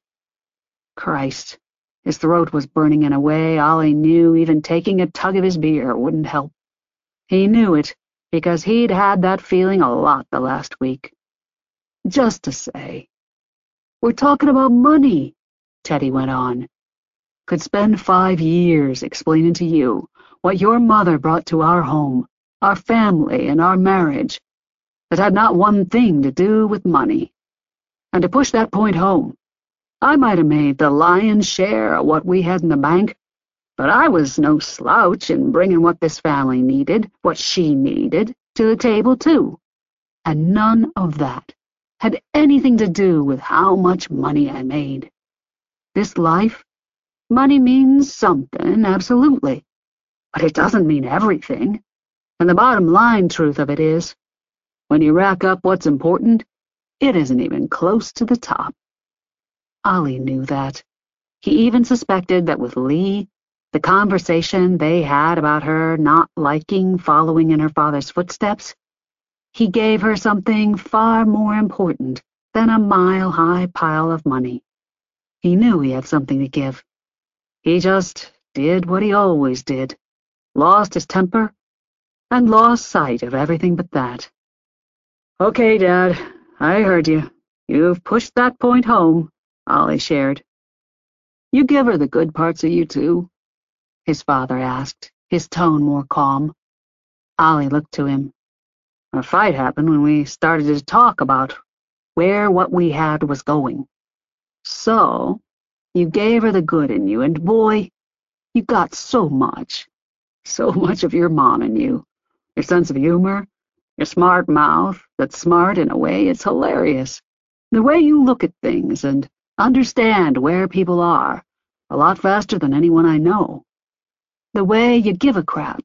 Christ, his throat was burning in a way Ollie knew even taking a tug of his beer wouldn't help. He knew it because he'd had that feeling a lot the last week. Just to say, we're talking about money, Teddy went on. Could spend five years explaining to you what your mother brought to our home, our family, and our marriage, that had not one thing to do with money. And to push that point home, I might have made the lion's share of what we had in the bank, but I was no slouch in bringing what this family needed, what she needed, to the table, too. And none of that had anything to do with how much money I made. This life, money means something, absolutely, but it doesn't mean everything. And the bottom line truth of it is, when you rack up what's important, It isn't even close to the top. Ollie knew that. He even suspected that with Lee, the conversation they had about her not liking following in her father's footsteps, he gave her something far more important than a mile-high pile of money. He knew he had something to give. He just did what he always did, lost his temper, and lost sight of everything but that. "Okay, Dad, I heard you. You've pushed that point home," Ollie shared. "You give her the good parts of you, too?" his father asked, his tone more calm. Ollie looked to him. "A fight happened when we started to talk about where what we had was going. So, you gave her the good in you, and boy, you got so much. So much of your mom in you. Your sense of humor, your smart mouth, that's smart in a way it's hilarious. The way you look at things and understand where people are, a lot faster than anyone I know. The way you give a crap.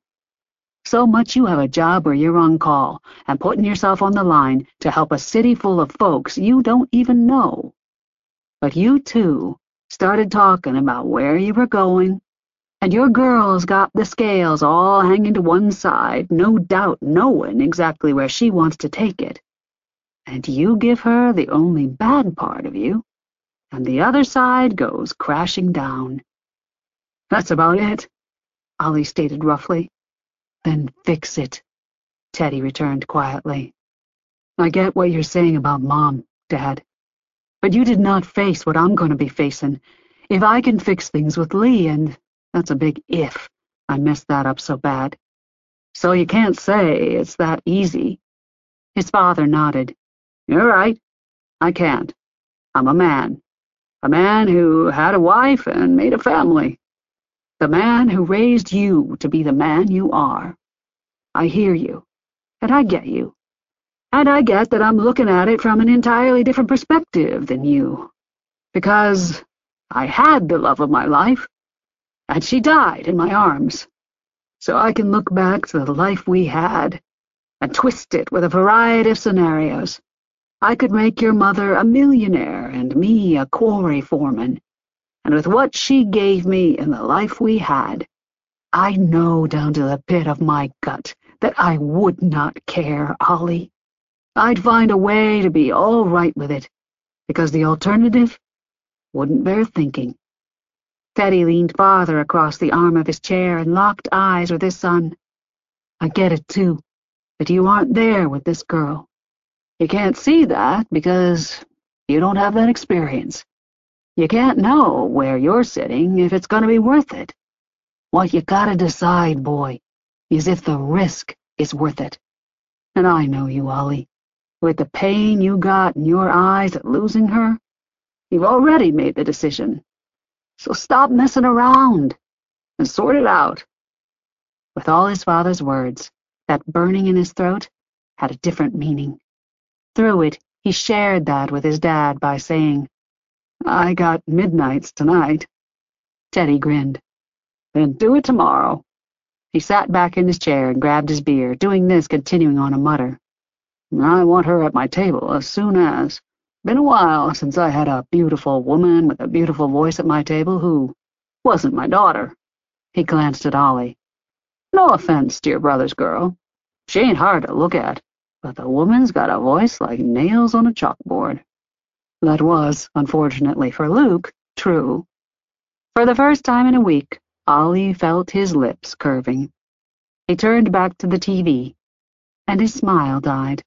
So much you have a job where you're on call and putting yourself on the line to help a city full of folks you don't even know. But you, too, started talking about where you were going, and your girl's got the scales all hanging to one side, no doubt knowing exactly where she wants to take it. And you give her the only bad part of you, and the other side goes crashing down." "That's about it," Ollie stated roughly. "Then fix it," Teddy returned quietly. "I get what you're saying about Mom, Dad. But you did not face what I'm going to be facing. If I can fix things with Lee, and that's a big if, I messed that up so bad. So you can't say it's that easy." His father nodded. "You're right. I can't. I'm a man. A man who had a wife and made a family. The man who raised you to be the man you are. I hear you, and I get you. And I get that I'm looking at it from an entirely different perspective than you. Because I had the love of my life, and she died in my arms. So I can look back to the life we had and twist it with a variety of scenarios. I could make your mother a millionaire and me a quarry foreman. And with what she gave me in the life we had, I know down to the pit of my gut that I would not care, Ollie. I'd find a way to be all right with it, because the alternative wouldn't bear thinking." Teddy leaned farther across the arm of his chair and locked eyes with his son. "I get it, too, that you aren't there with this girl. You can't see that because you don't have that experience. You can't know where you're sitting if it's going to be worth it. What you gotta decide, boy, is if the risk is worth it. And I know you, Ollie. With the pain you got in your eyes at losing her, you've already made the decision. So stop messing around and sort it out." With all his father's words, that burning in his throat had a different meaning. Through it, he shared that with his dad by saying, "I got midnights tonight." Teddy grinned. "Then do it tomorrow." He sat back in his chair and grabbed his beer, doing this continuing on a mutter. "I want her at my table as soon as. Been a while since I had a beautiful woman with a beautiful voice at my table who wasn't my daughter." He glanced at Ollie. "No offense to your brother's girl. She ain't hard to look at, but the woman's got a voice like nails on a chalkboard." That was, unfortunately for Luke, true. For the first time in a week, Ollie felt his lips curving. He turned back to the T V, and his smile died.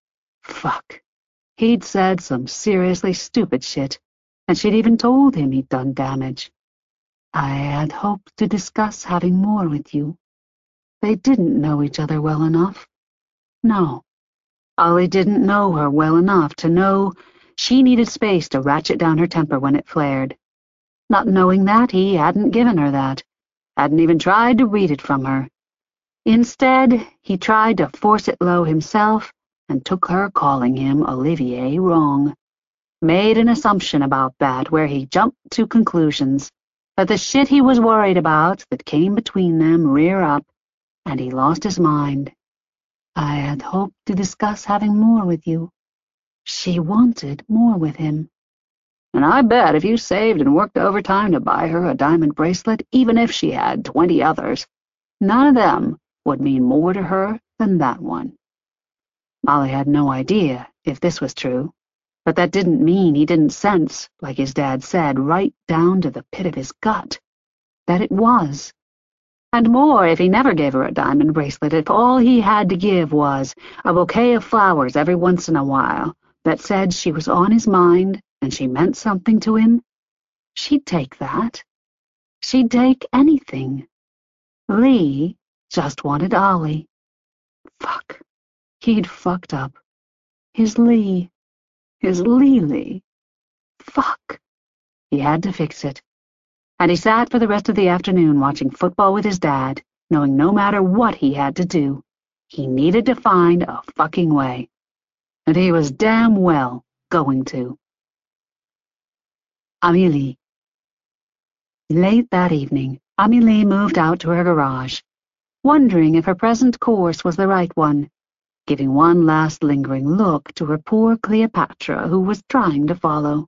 Fuck. He'd said some seriously stupid shit, and she'd even told him he'd done damage. "I had hoped to discuss having more with you." They didn't know each other well enough. No. Ollie didn't know her well enough to know she needed space to ratchet down her temper when it flared. Not knowing that, he hadn't given her that, hadn't even tried to read it from her. Instead, he tried to force it low himself and took her calling him Olivier wrong. Made an assumption about that where he jumped to conclusions, but the shit he was worried about that came between them rear up, and he lost his mind. "I had hoped to discuss having more with you." She wanted more with him. And I bet if you saved and worked overtime to buy her a diamond bracelet, even if she had twenty others, none of them would mean more to her than that one. Molly had no idea if this was true, but that didn't mean he didn't sense, like his dad said, right down to the pit of his gut, that it was. And more if he never gave her a diamond bracelet, if all he had to give was a bouquet of flowers every once in a while that said she was on his mind and she meant something to him. She'd take that. She'd take anything. Lee just wanted Ollie. Fuck. He'd fucked up. His Lee. His Lee-Lee. Fuck. He had to fix it. And he sat for the rest of the afternoon watching football with his dad, knowing no matter what he had to do, he needed to find a fucking way. And he was damn well going to. Amélie. Late that evening, Amélie moved out to her garage, wondering if her present course was the right one, giving one last lingering look to her poor Cleopatra who was trying to follow.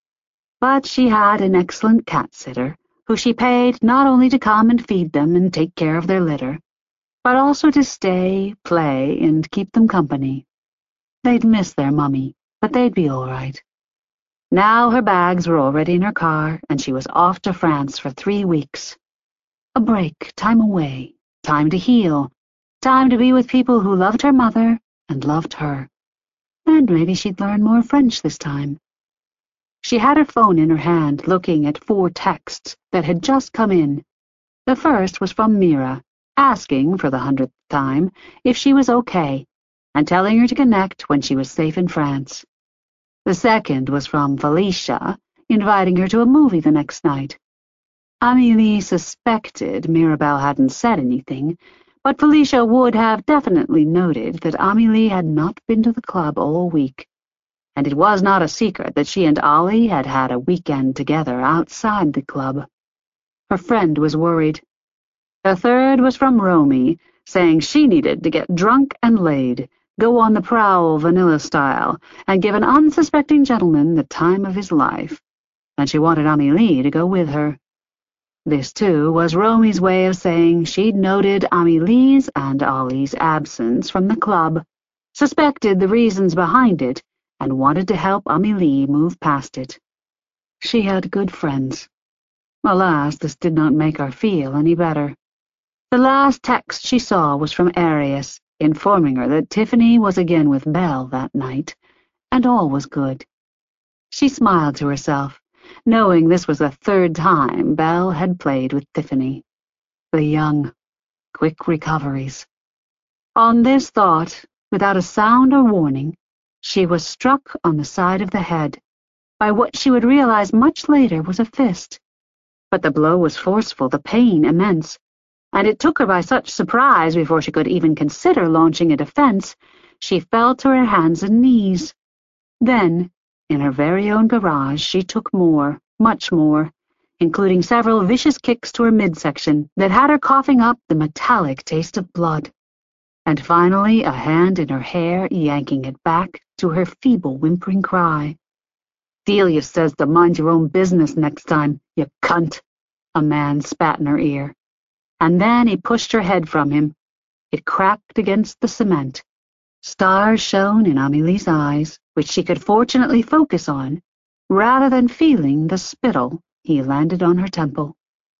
But she had an excellent cat-sitter, who she paid not only to come and feed them and take care of their litter, but also to stay, play, and keep them company. They'd miss their mummy, but they'd be all right. Now her bags were already in her car, and she was off to France for three weeks. A break, time away, time to heal, time to be with people who loved her mother and loved her. And maybe she'd learn more French this time. She had her phone in her hand, looking at four texts that had just come in. The first was from Mira, asking for the hundredth time if she was okay, and telling her to connect when she was safe in France. The second was from Felicia, inviting her to a movie the next night. Amélie suspected Mirabelle hadn't said anything, but Felicia would have definitely noted that Amélie had not been to the club all week. And it was not a secret that she and Ollie had had a weekend together outside the club. Her friend was worried. The third was from Romy, saying she needed to get drunk and laid, go on the prowl vanilla style, and give an unsuspecting gentleman the time of his life, and she wanted Amélie to go with her. This, too, was Romy's way of saying she'd noted Amélie's and Ollie's absence from the club, suspected the reasons behind it, and wanted to help Amélie move past it. She had good friends. Alas, this did not make her feel any better. The last text she saw was from Arius, informing her that Tiffany was again with Belle that night, and all was good. She smiled to herself, knowing this was the third time Belle had played with Tiffany. The young, quick recoveries. On this thought, without a sound or warning, she was struck on the side of the head by what she would realize much later was a fist. But the blow was forceful, the pain immense, and it took her by such surprise before she could even consider launching a defense, she fell to her hands and knees. Then, in her very own garage, she took more, much more, including several vicious kicks to her midsection that had her coughing up the metallic taste of blood. And finally a hand in her hair yanking it back to her feeble whimpering cry. "Delia says to mind your own business next time, you cunt," a man spat in her ear. And then he pushed her head from him. It cracked against the cement. Stars shone in Amélie's eyes, which she could fortunately focus on, rather than feeling the spittle he landed on her temple.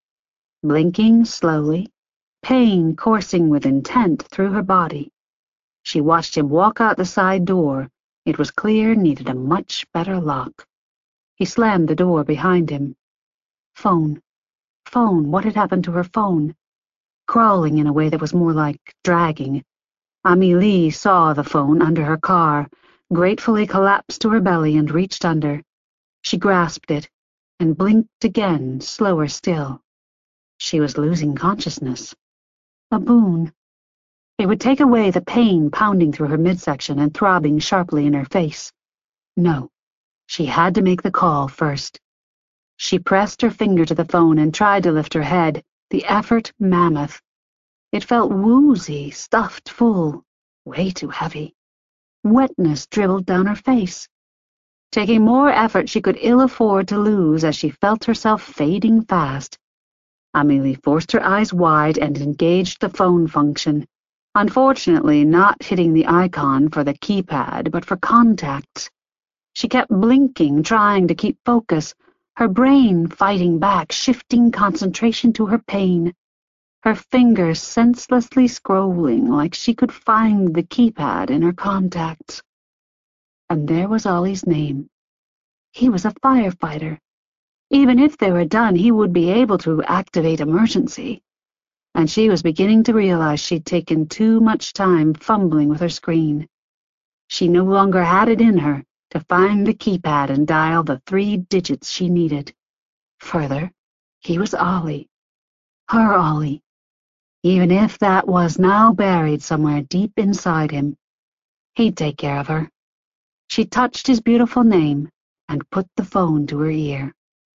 Blinking slowly, pain coursing with intent through her body, she watched him walk out the side door. It was clear needed a much better lock. He slammed the door behind him. Phone. Phone. What had happened to her phone? Crawling in a way that was more like dragging. Amélie saw the phone under her car, gratefully collapsed to her belly and reached under. She grasped it, and blinked again, slower still. She was losing consciousness. A boon. It would take away the pain pounding through her midsection and throbbing sharply in her face. No, she had to make the call first. She pressed her finger to the phone and tried to lift her head, the effort mammoth. It felt woozy, stuffed full, way too heavy. Wetness dribbled down her face. Taking more effort she could ill afford to lose as she felt herself fading fast, Amelie forced her eyes wide and engaged the phone function, unfortunately not hitting the icon for the keypad but for contacts. She kept blinking, trying to keep focus, her brain fighting back, shifting concentration to her pain, her fingers senselessly scrolling like she could find the keypad in her contacts. And there was Ollie's name. He was a firefighter. Even if they were done, he would be able to activate emergency. And she was beginning to realize she'd taken too much time fumbling with her screen. She no longer had it in her to find the keypad and dial the three digits she needed. Further, he was Ollie. Her Ollie. Even if that was now buried somewhere deep inside him, he'd take care of her. She touched his beautiful name and put the phone to her ear.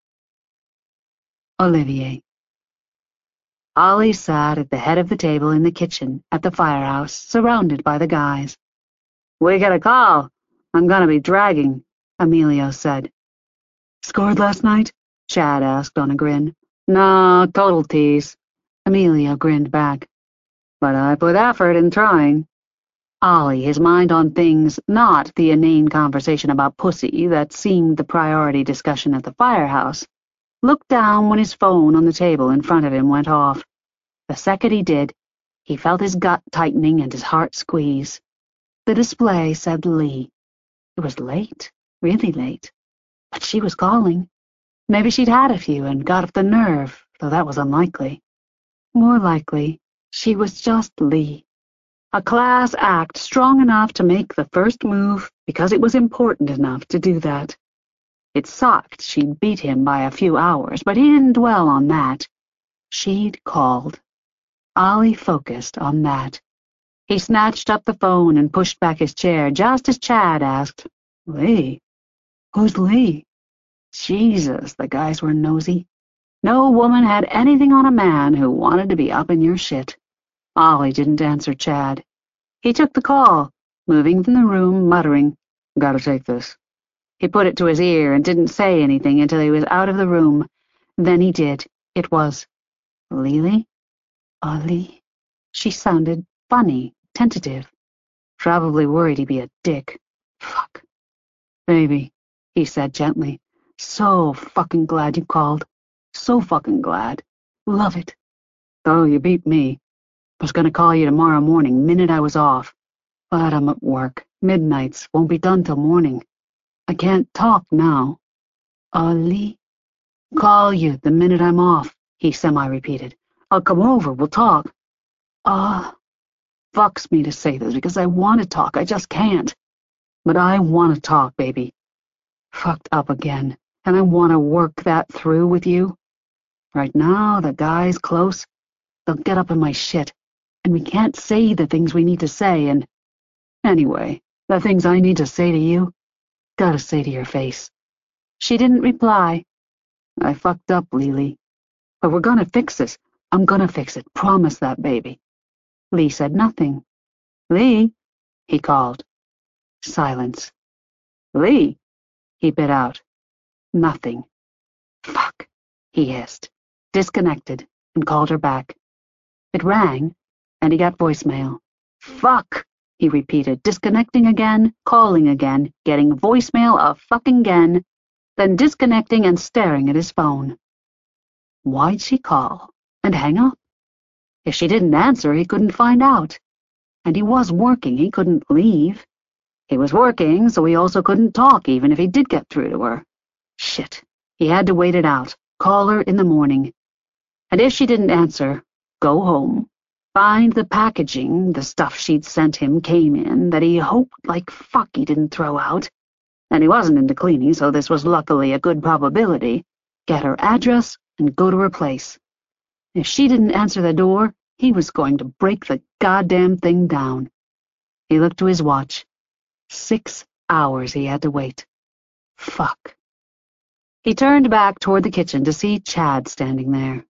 Olivier. Ollie sat at the head of the table in the kitchen at the firehouse, surrounded by the guys. "We get a call. I'm gonna be dragging," Emilio said. "Scored last night?" Chad asked on a grin. "No, total tease." Emilio grinned back. "But I put effort in trying." Ollie, his mind on things, not the inane conversation about pussy that seemed the priority discussion at the firehouse, looked down when his phone on the table in front of him went off. The second he did, he felt his gut tightening and his heart squeeze. The display said Lee. It was late, really late. But she was calling. Maybe she'd had a few and got off the nerve, though that was unlikely. More likely, she was just Lee. A class act strong enough to make the first move because it was important enough to do that. It sucked she'd beat him by a few hours, but he didn't dwell on that. She'd called. Ollie focused on that. He snatched up the phone and pushed back his chair just as Chad asked, "Lee? Who's Lee?" Jesus, the guys were nosy. No woman had anything on a man who wanted to be up in your shit. Ollie didn't answer Chad. He took the call, moving from the room, muttering, "Gotta take this." He put it to his ear and didn't say anything until he was out of the room. Then he did. It was Lily? Ollie? She sounded funny, tentative. Probably worried he'd be a dick. Fuck. "Baby," he said gently. "So fucking glad you called. So fucking glad. Love it. Oh, you beat me. Was gonna call you tomorrow morning, minute I was off. But I'm at work. Midnights. Won't be done till morning. I can't talk now." "Ollie?" "Call you the minute I'm off," he semi-repeated. "I'll come over. We'll talk." Ah, uh, fucks me to say this because I want to talk. I just can't. But I want to talk, baby. Fucked up again. And I want to work that through with you. Right now, the guy's close. They'll get up in my shit. And we can't say the things we need to say, and anyway, the things I need to say to you, gotta say to your face." She didn't reply. "I fucked up, Lily. But we're gonna fix this. I'm gonna fix it. Promise that, baby." Lee said nothing. "Lee?" he called. Silence. "Lee?" he bit out. Nothing. "Fuck," he hissed, disconnected, and called her back. It rang, and he got voicemail. "Fuck," he repeated, disconnecting again, calling again, getting voicemail of fucking again, then disconnecting and staring at his phone. Why'd she call and hang up? If she didn't answer, he couldn't find out. And he was working, he couldn't leave. He was working, so he also couldn't talk even if he did get through to her. Shit, he had to wait it out, call her in the morning. And if she didn't answer, go home. Find the packaging the stuff she'd sent him came in that he hoped like fuck he didn't throw out. And he wasn't into cleaning, so this was luckily a good probability. Get her address and go to her place. If she didn't answer the door, he was going to break the goddamn thing down. He looked to his watch. Six hours he had to wait. Fuck. He turned back toward the kitchen to see Chad standing there.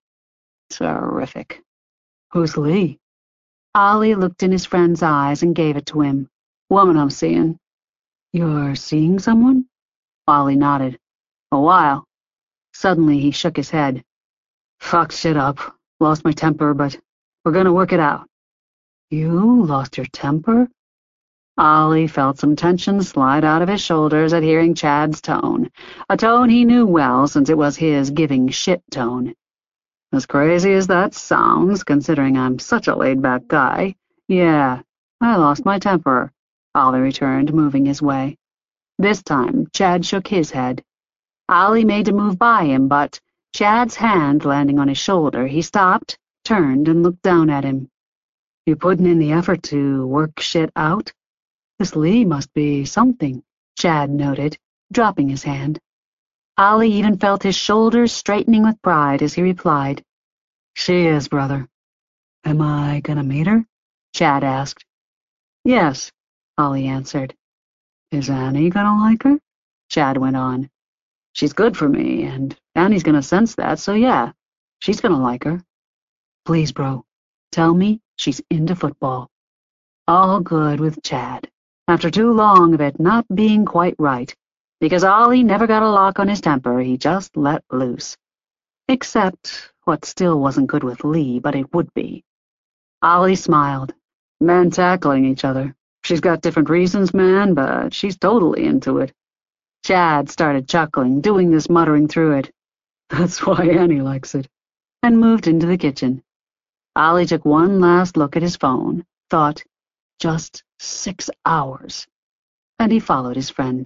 Terrific. "Who's Lee?" Ollie looked in his friend's eyes and gave it to him. Woman I'm seeing. You're seeing someone? Ollie nodded. A while. Suddenly he shook his head. Fucked shit up. Lost my temper, but we're gonna work it out. You lost your temper? Ollie felt some tension slide out of his shoulders at hearing Chad's tone, a tone he knew well since it was his giving shit tone. As crazy as that sounds, considering I'm such a laid-back guy, yeah, I lost my temper, Ollie returned, moving his way. This time, Chad shook his head. Ollie made to move by him, but, Chad's hand landing on his shoulder, he stopped, turned, and looked down at him. You putting in the effort to work shit out? This Lee must be something, Chad noted, dropping his hand. Ollie even felt his shoulders straightening with pride as he replied, She is, brother. Am I gonna meet her? Chad asked. Yes, Ollie answered. Is Annie gonna like her? Chad went on. She's good for me, and Annie's gonna sense that, so yeah, she's gonna like her. Please, bro, tell me she's into football. All good with Chad, after too long of it not being quite right, because Ollie never got a lock on his temper, he just let loose. Except what still wasn't good with Lee, but it would be. Ollie smiled. Men tackling each other. She's got different reasons, man, but she's totally into it. Chad started chuckling, doing this muttering through it. That's why Annie likes it. And moved into the kitchen. Ollie took one last look at his phone, thought, just six hours, and he followed his friend.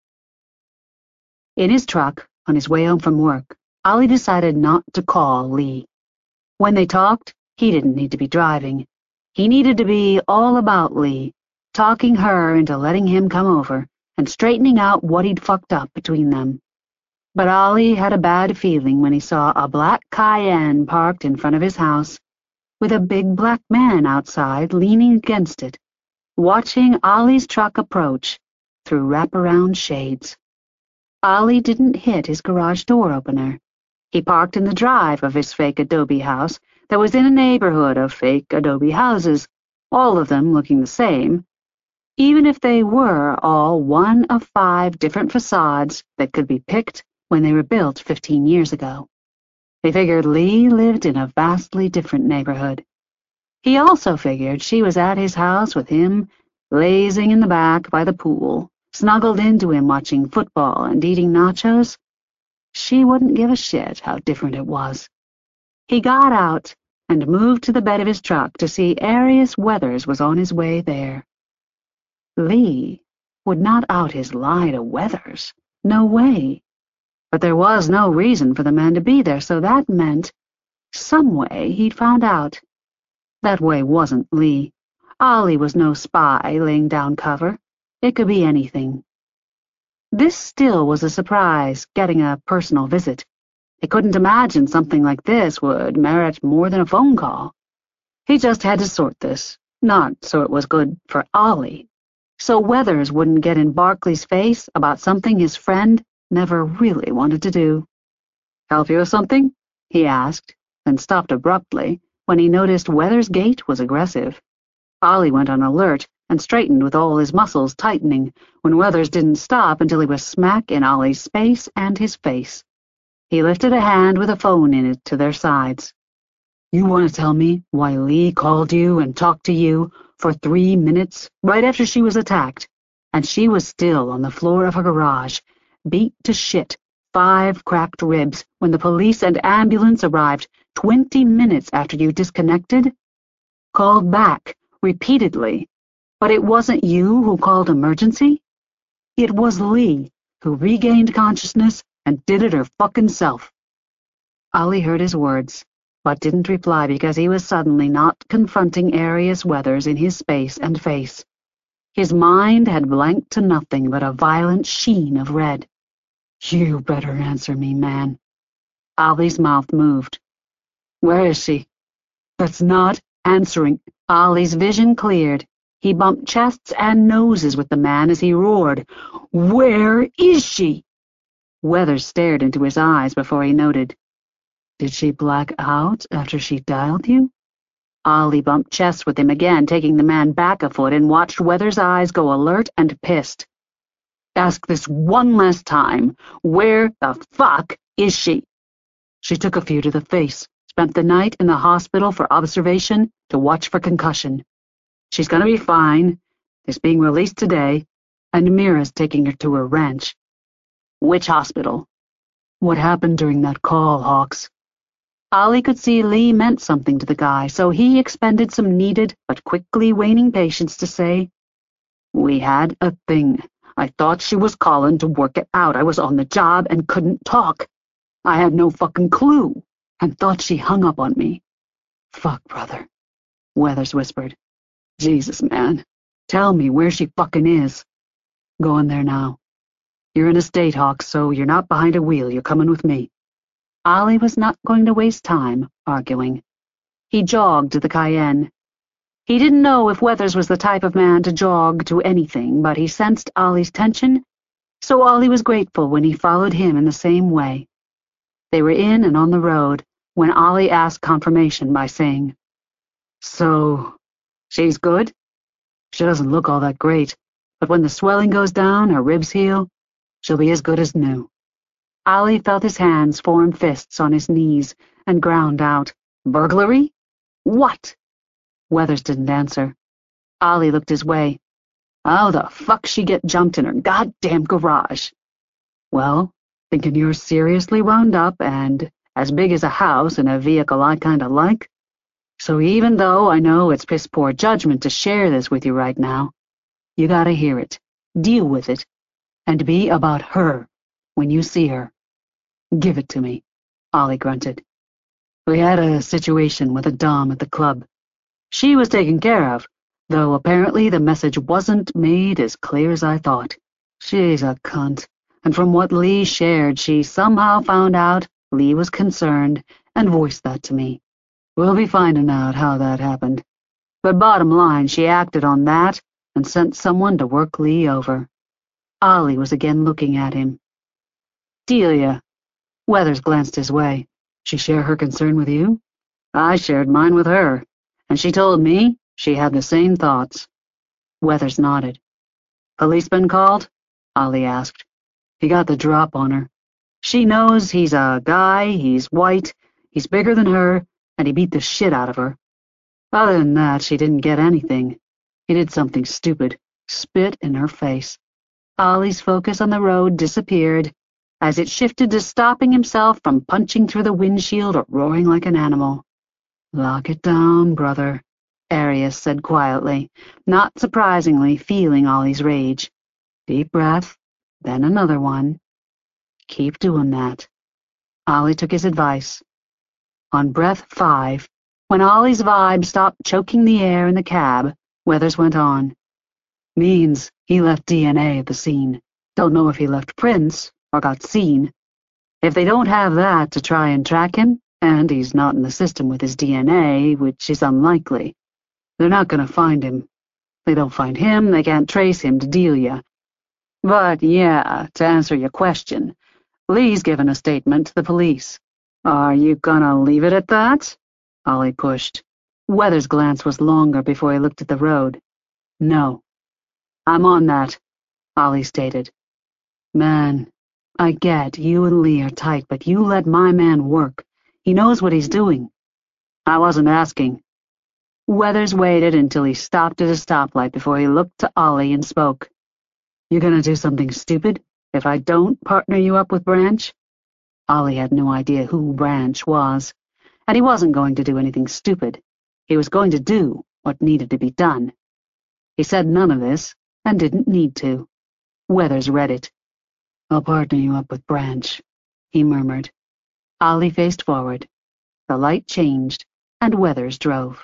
In his truck, on his way home from work, Ollie decided not to call Lee. When they talked, he didn't need to be driving. He needed to be all about Lee, talking her into letting him come over and straightening out what he'd fucked up between them. But Ollie had a bad feeling when he saw a black Cayenne parked in front of his house, with a big black man outside leaning against it, watching Ollie's truck approach through wraparound shades. Ollie didn't hit his garage door opener. He parked in the drive of his fake adobe house that was in a neighborhood of fake adobe houses, all of them looking the same, even if they were all one of five different facades that could be picked when they were built fifteen years ago. He figured Lee lived in a vastly different neighborhood. He also figured she was at his house with him, lazing in the back by the pool, snuggled into him watching football and eating nachos. She wouldn't give a shit how different it was. He got out and moved to the bed of his truck to see Arius Weathers was on his way there. Lee would not out his lie to Weathers. No way. But there was no reason for the man to be there, so that meant some way he'd found out. That way wasn't Lee. Ollie was no spy laying down cover. It could be anything. This still was a surprise, getting a personal visit. He couldn't imagine something like this would merit more than a phone call. He just had to sort this, not so it was good for Ollie, so Weathers wouldn't get in Barkley's face about something his friend never really wanted to do. Help you with something? He asked, then stopped abruptly when he noticed Weathers' gait was aggressive. Ollie went on alert and straightened with all his muscles tightening when Weathers didn't stop until he was smack in Ollie's space and his face. He lifted a hand with a phone in it to their sides. You want to tell me why Lee called you and talked to you for three minutes right after she was attacked, and she was still on the floor of her garage, beat to shit, five cracked ribs, when the police and ambulance arrived twenty minutes after you disconnected? Called back, repeatedly. But it wasn't you who called emergency? It was Lee who regained consciousness and did it her fucking self. Ollie heard his words, but didn't reply because he was suddenly not confronting Arius Weathers in his space and face. His mind had blanked to nothing but a violent sheen of red. You better answer me, man. Ollie's mouth moved. Where is she? That's not answering. Ollie's vision cleared. He bumped chests and noses with the man as he roared, Where is she? Weathers stared into his eyes before he noted. Did she black out after she dialed you? Ollie bumped chests with him again, taking the man back a foot, and watched Weathers' eyes go alert and pissed. "Ask this one last time. Where the fuck is she?" "She took a few to the face. Spent the night in the hospital for observation to watch for concussion. She's gonna be fine. Is being released today, and Mira's taking her to her ranch." "Which hospital?" "What happened during that call, Hawks?" Ollie could see Lee meant something to the guy, so he expended some needed but quickly waning patience to say, "We had a thing. I thought she was calling to work it out. I was on the job and couldn't talk. I had no fucking clue, and thought she hung up on me." "Fuck, brother," Weathers whispered. "Jesus, man. Tell me where she fucking is." "Going there now. You're in a state, Hawks, so you're not behind a wheel. You're coming with me." Ollie was not going to waste time arguing. He jogged to the Cayenne. He didn't know if Weathers was the type of man to jog to anything, but he sensed Ollie's tension, so Ollie was grateful when he followed him in the same way. They were in and on the road when Ollie asked confirmation by saying, "So, she's good? She doesn't look all that great, but when the swelling goes down, her ribs heal, she'll be as good as new." Ollie felt his hands form fists on his knees and ground out, "Burglary? What?" Weathers didn't answer. Ollie looked his way. "How the fuck she get jumped in her goddamn garage?" "Well, thinking you're seriously wound up and as big as a house in a vehicle I kinda like. So even though I know it's piss-poor judgment to share this with you right now, you gotta hear it, deal with it, and be about her when you see her." "Give it to me," Ollie grunted. "We had a situation with a dom at the club. She was taken care of, though apparently the message wasn't made as clear as I thought. She's a cunt, and from what Lee shared, she somehow found out Lee was concerned and voiced that to me. We'll be finding out how that happened. But bottom line, she acted on that and sent someone to work Lee over." Ollie was again looking at him. "Delia." Weathers glanced his way. "She share her concern with you?" "I shared mine with her, and she told me she had the same thoughts." Weathers nodded. "Police been called?" Ollie asked. He got the drop on her. She knows he's a guy, he's white, he's bigger than her, and he beat the shit out of her. Other than that, she didn't get anything. He did something stupid, spit in her face. Ollie's focus on the road disappeared as it shifted to stopping himself from punching through the windshield or roaring like an animal. "Lock it down, brother," Arius said quietly, not surprisingly feeling Ollie's rage. "Deep breath, then another one. Keep doing that." Ollie took his advice. On breath five, when Ollie's vibe stopped choking the air in the cab, Weathers went on. "Means he left D N A at the scene. Don't know if he left prints or got seen. If they don't have that to try and track him, and he's not in the system with his D N A, which is unlikely, they're not going to find him. They don't find him, they can't trace him to Delia. But yeah, to answer your question, Lee's given a statement to the police." "Are you gonna leave it at that?" Ollie pushed. Weathers' glance was longer before he looked at the road. "No." "I'm on that," Ollie stated. "Man, I get you and Lee are tight, but you let my man work. He knows what he's doing." "I wasn't asking." Weathers waited until he stopped at a stoplight before he looked to Ollie and spoke. "You gonna do something stupid if I don't partner you up with Branch?" Ollie had no idea who Branch was, and he wasn't going to do anything stupid. He was going to do what needed to be done. He said none of this, and didn't need to. Weathers read it. "I'll partner you up with Branch," he murmured. Ollie faced forward. The light changed, and Weathers drove.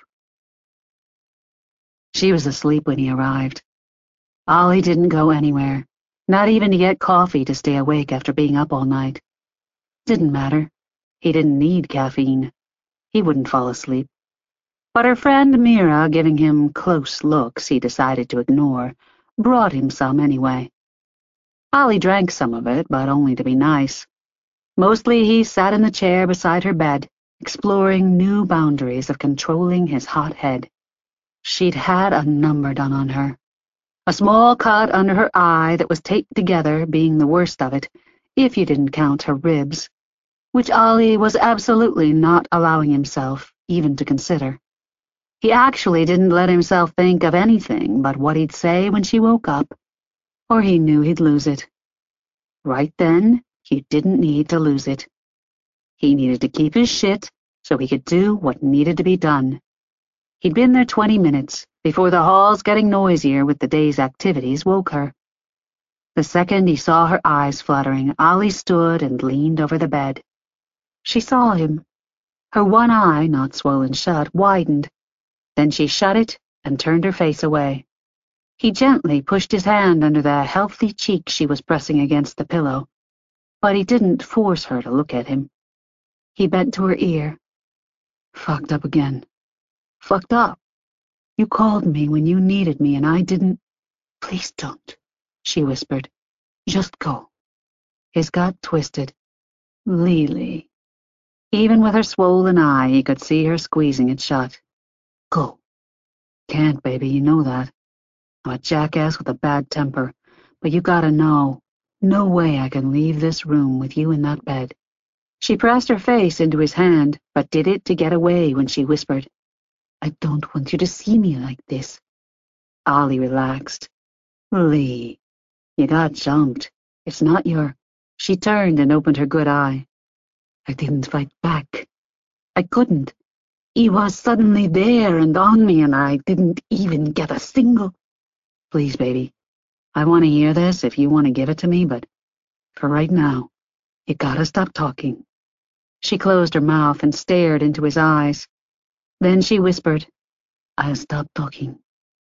She was asleep when he arrived. Ollie didn't go anywhere, not even to get coffee to stay awake after being up all night. Didn't matter. He didn't need caffeine. He wouldn't fall asleep. But her friend Mira, giving him close looks he decided to ignore, brought him some anyway. Ollie drank some of it, but only to be nice. Mostly he sat in the chair beside her bed, exploring new boundaries of controlling his hot head. She'd had a number done on her. A small cut under her eye that was taped together being the worst of it, if you didn't count her ribs, which Ollie was absolutely not allowing himself even to consider. He actually didn't let himself think of anything but what he'd say when she woke up, or he knew he'd lose it. Right then, he didn't need to lose it. He needed to keep his shit so he could do what needed to be done. He'd been there twenty minutes before the halls getting noisier with the day's activities woke her. The second he saw her eyes fluttering, Ollie stood and leaned over the bed. She saw him. Her one eye, not swollen shut, widened. Then she shut it and turned her face away. He gently pushed his hand under the healthy cheek she was pressing against the pillow, but he didn't force her to look at him. He bent to her ear. Fucked up again. Fucked up. You called me when you needed me and I didn't. Please don't, she whispered. Just go. His gut twisted. Lily. Even with her swollen eye, he could see her squeezing it shut. Go. Can't, baby, you know that. I'm a jackass with a bad temper, but you gotta know, no way I can leave this room with you in that bed. She pressed her face into his hand, but did it to get away when she whispered, I don't want you to see me like this. Ollie relaxed. Lee, you got jumped. It's not your... She turned and opened her good eye. I didn't fight back. I couldn't. He was suddenly there and on me, and I didn't even get a single... Please, baby, I want to hear this if you want to give it to me, but for right now, you gotta stop talking. She closed her mouth and stared into his eyes. Then she whispered, I'll stop talking.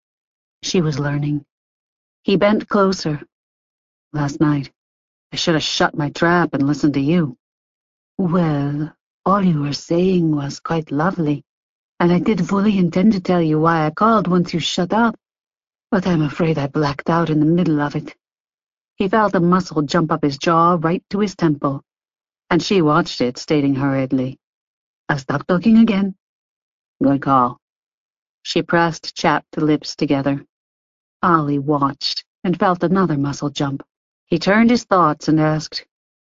She was learning. He bent closer. Last night, I should have shut my trap and listened to you. Well, all you were saying was quite lovely, and I did fully intend to tell you why I called once you shut up, but I'm afraid I blacked out in the middle of it. He felt a muscle jump up his jaw right to his temple, and she watched it, stating hurriedly, I'll stop talking again. Good call. She pressed chapped lips together. Ollie watched and felt another muscle jump. He turned his thoughts and asked,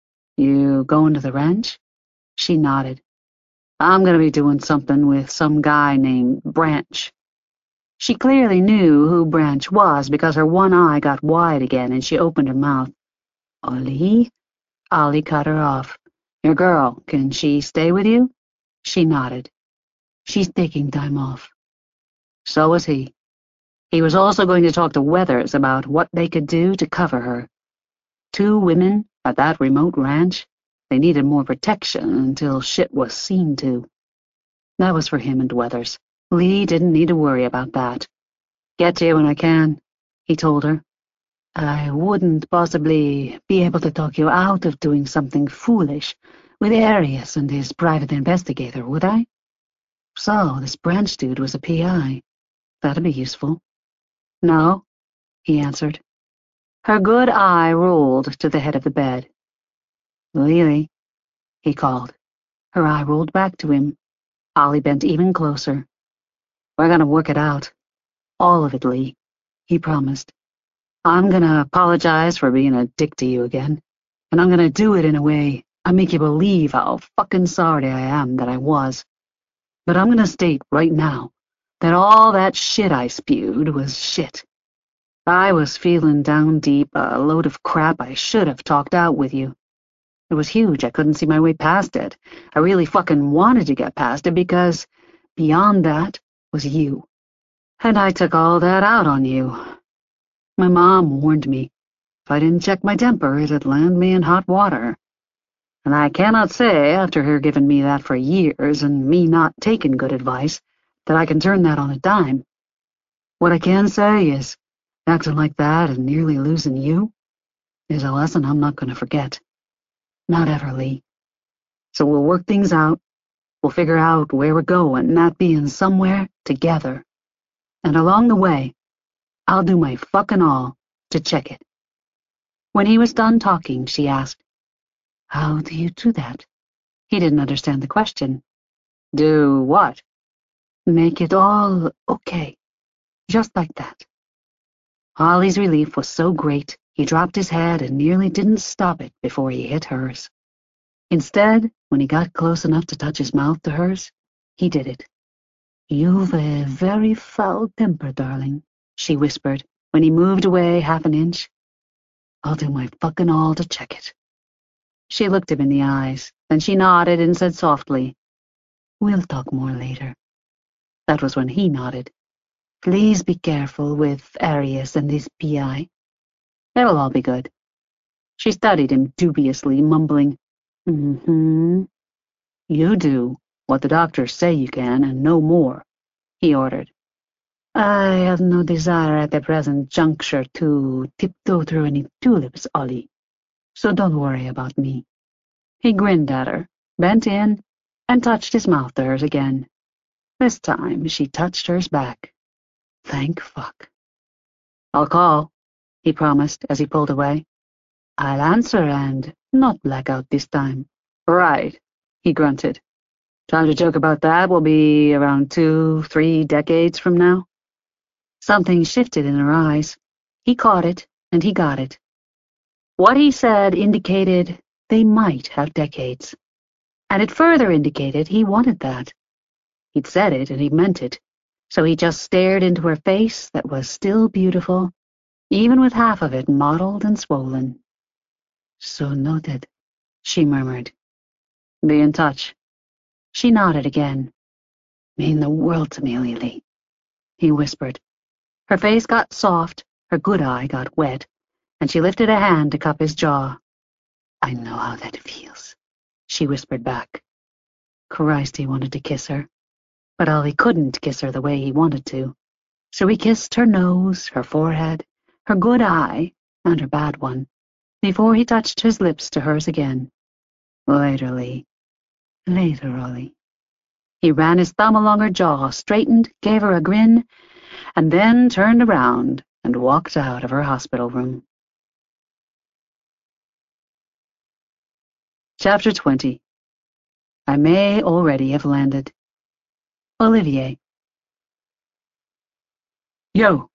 You going to the ranch? She nodded. I'm going to be doing something with some guy named Branch. She clearly knew who Branch was because her one eye got wide again and she opened her mouth. Ollie? Ollie cut her off. Your girl, can she stay with you? She nodded. She's taking time off. So was he. He was also going to talk to Weathers about what they could do to cover her. Two women at that remote ranch, they needed more protection until shit was seen to. That was for him and Weathers. Lee didn't need to worry about that. Get to you when I can, he told her. I wouldn't possibly be able to talk you out of doing something foolish with Arias and his private investigator, would I? So, this Branch dude was a P I. That'd be useful. No, he answered. Her good eye rolled to the head of the bed. Lily, he called. Her eye rolled back to him. Ollie bent even closer. We're gonna work it out. All of it, Lee, he promised. I'm gonna apologize for being a dick to you again, and I'm gonna do it in a way I make you believe how fucking sorry I am that I was. But I'm gonna state right now that all that shit I spewed was shit. I was feeling down deep a load of crap I should have talked out with you. It was huge. I couldn't see my way past it. I really fucking wanted to get past it because beyond that was you. And I took all that out on you. My mom warned me. If I didn't check my temper, it'd land me in hot water. And I cannot say, after her giving me that for years and me not taking good advice, that I can turn that on a dime. What I can say is, acting like that and nearly losing you is a lesson I'm not going to forget. Not ever, Lee. So we'll work things out. We'll figure out where we're going, not being somewhere together. And along the way, I'll do my fucking all to check it. When he was done talking, she asked, How do you do that? He didn't understand the question. Do what? Make it all okay. Just like that. Ollie's relief was so great, he dropped his head and nearly didn't stop it before he hit hers. Instead, when he got close enough to touch his mouth to hers, he did it. "You've a very foul temper, darling," she whispered, when he moved away half an inch. "I'll do my fucking all to check it." She looked him in the eyes, then she nodded and said softly, "We'll talk more later." That was when he nodded. "Please be careful with Arius and his P I. It'll all be good." She studied him dubiously, mumbling, "Mm-hmm. You do what the doctors say you can, and no more," he ordered. "I have no desire at the present juncture to tiptoe through any tulips, Ollie, so don't worry about me." He grinned at her, bent in, and touched his mouth to hers again. This time she touched hers back. Thank fuck. "I'll call," he promised as he pulled away. "I'll answer and not black out this time." "Right," he grunted. "Time to joke about that will be around two, three decades from now." Something shifted in her eyes. He caught it, and he got it. What he said indicated they might have decades. And it further indicated he wanted that. He'd said it, and he meant it, so he just stared into her face that was still beautiful, even with half of it mottled and swollen. "So noted," she murmured. "Be in touch." She nodded again. "Mean the world to me, Lily," he whispered. Her face got soft, her good eye got wet, and she lifted a hand to cup his jaw. "I know how that feels," she whispered back. Christ, he wanted to kiss her. But Ollie couldn't kiss her the way he wanted to. So he kissed her nose, her forehead, her good eye, and her bad one, before he touched his lips to hers again. "Later, Lee. Later, Ollie." He ran his thumb along her jaw, straightened, gave her a grin, and then turned around and walked out of her hospital room. Chapter twenty. I may already have landed. Olivier. "Yo!"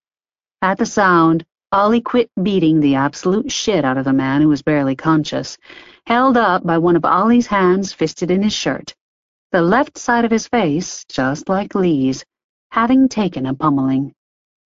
At the sound, Ollie quit beating the absolute shit out of the man who was barely conscious, held up by one of Ollie's hands fisted in his shirt, the left side of his face, just like Lee's, having taken a pummeling.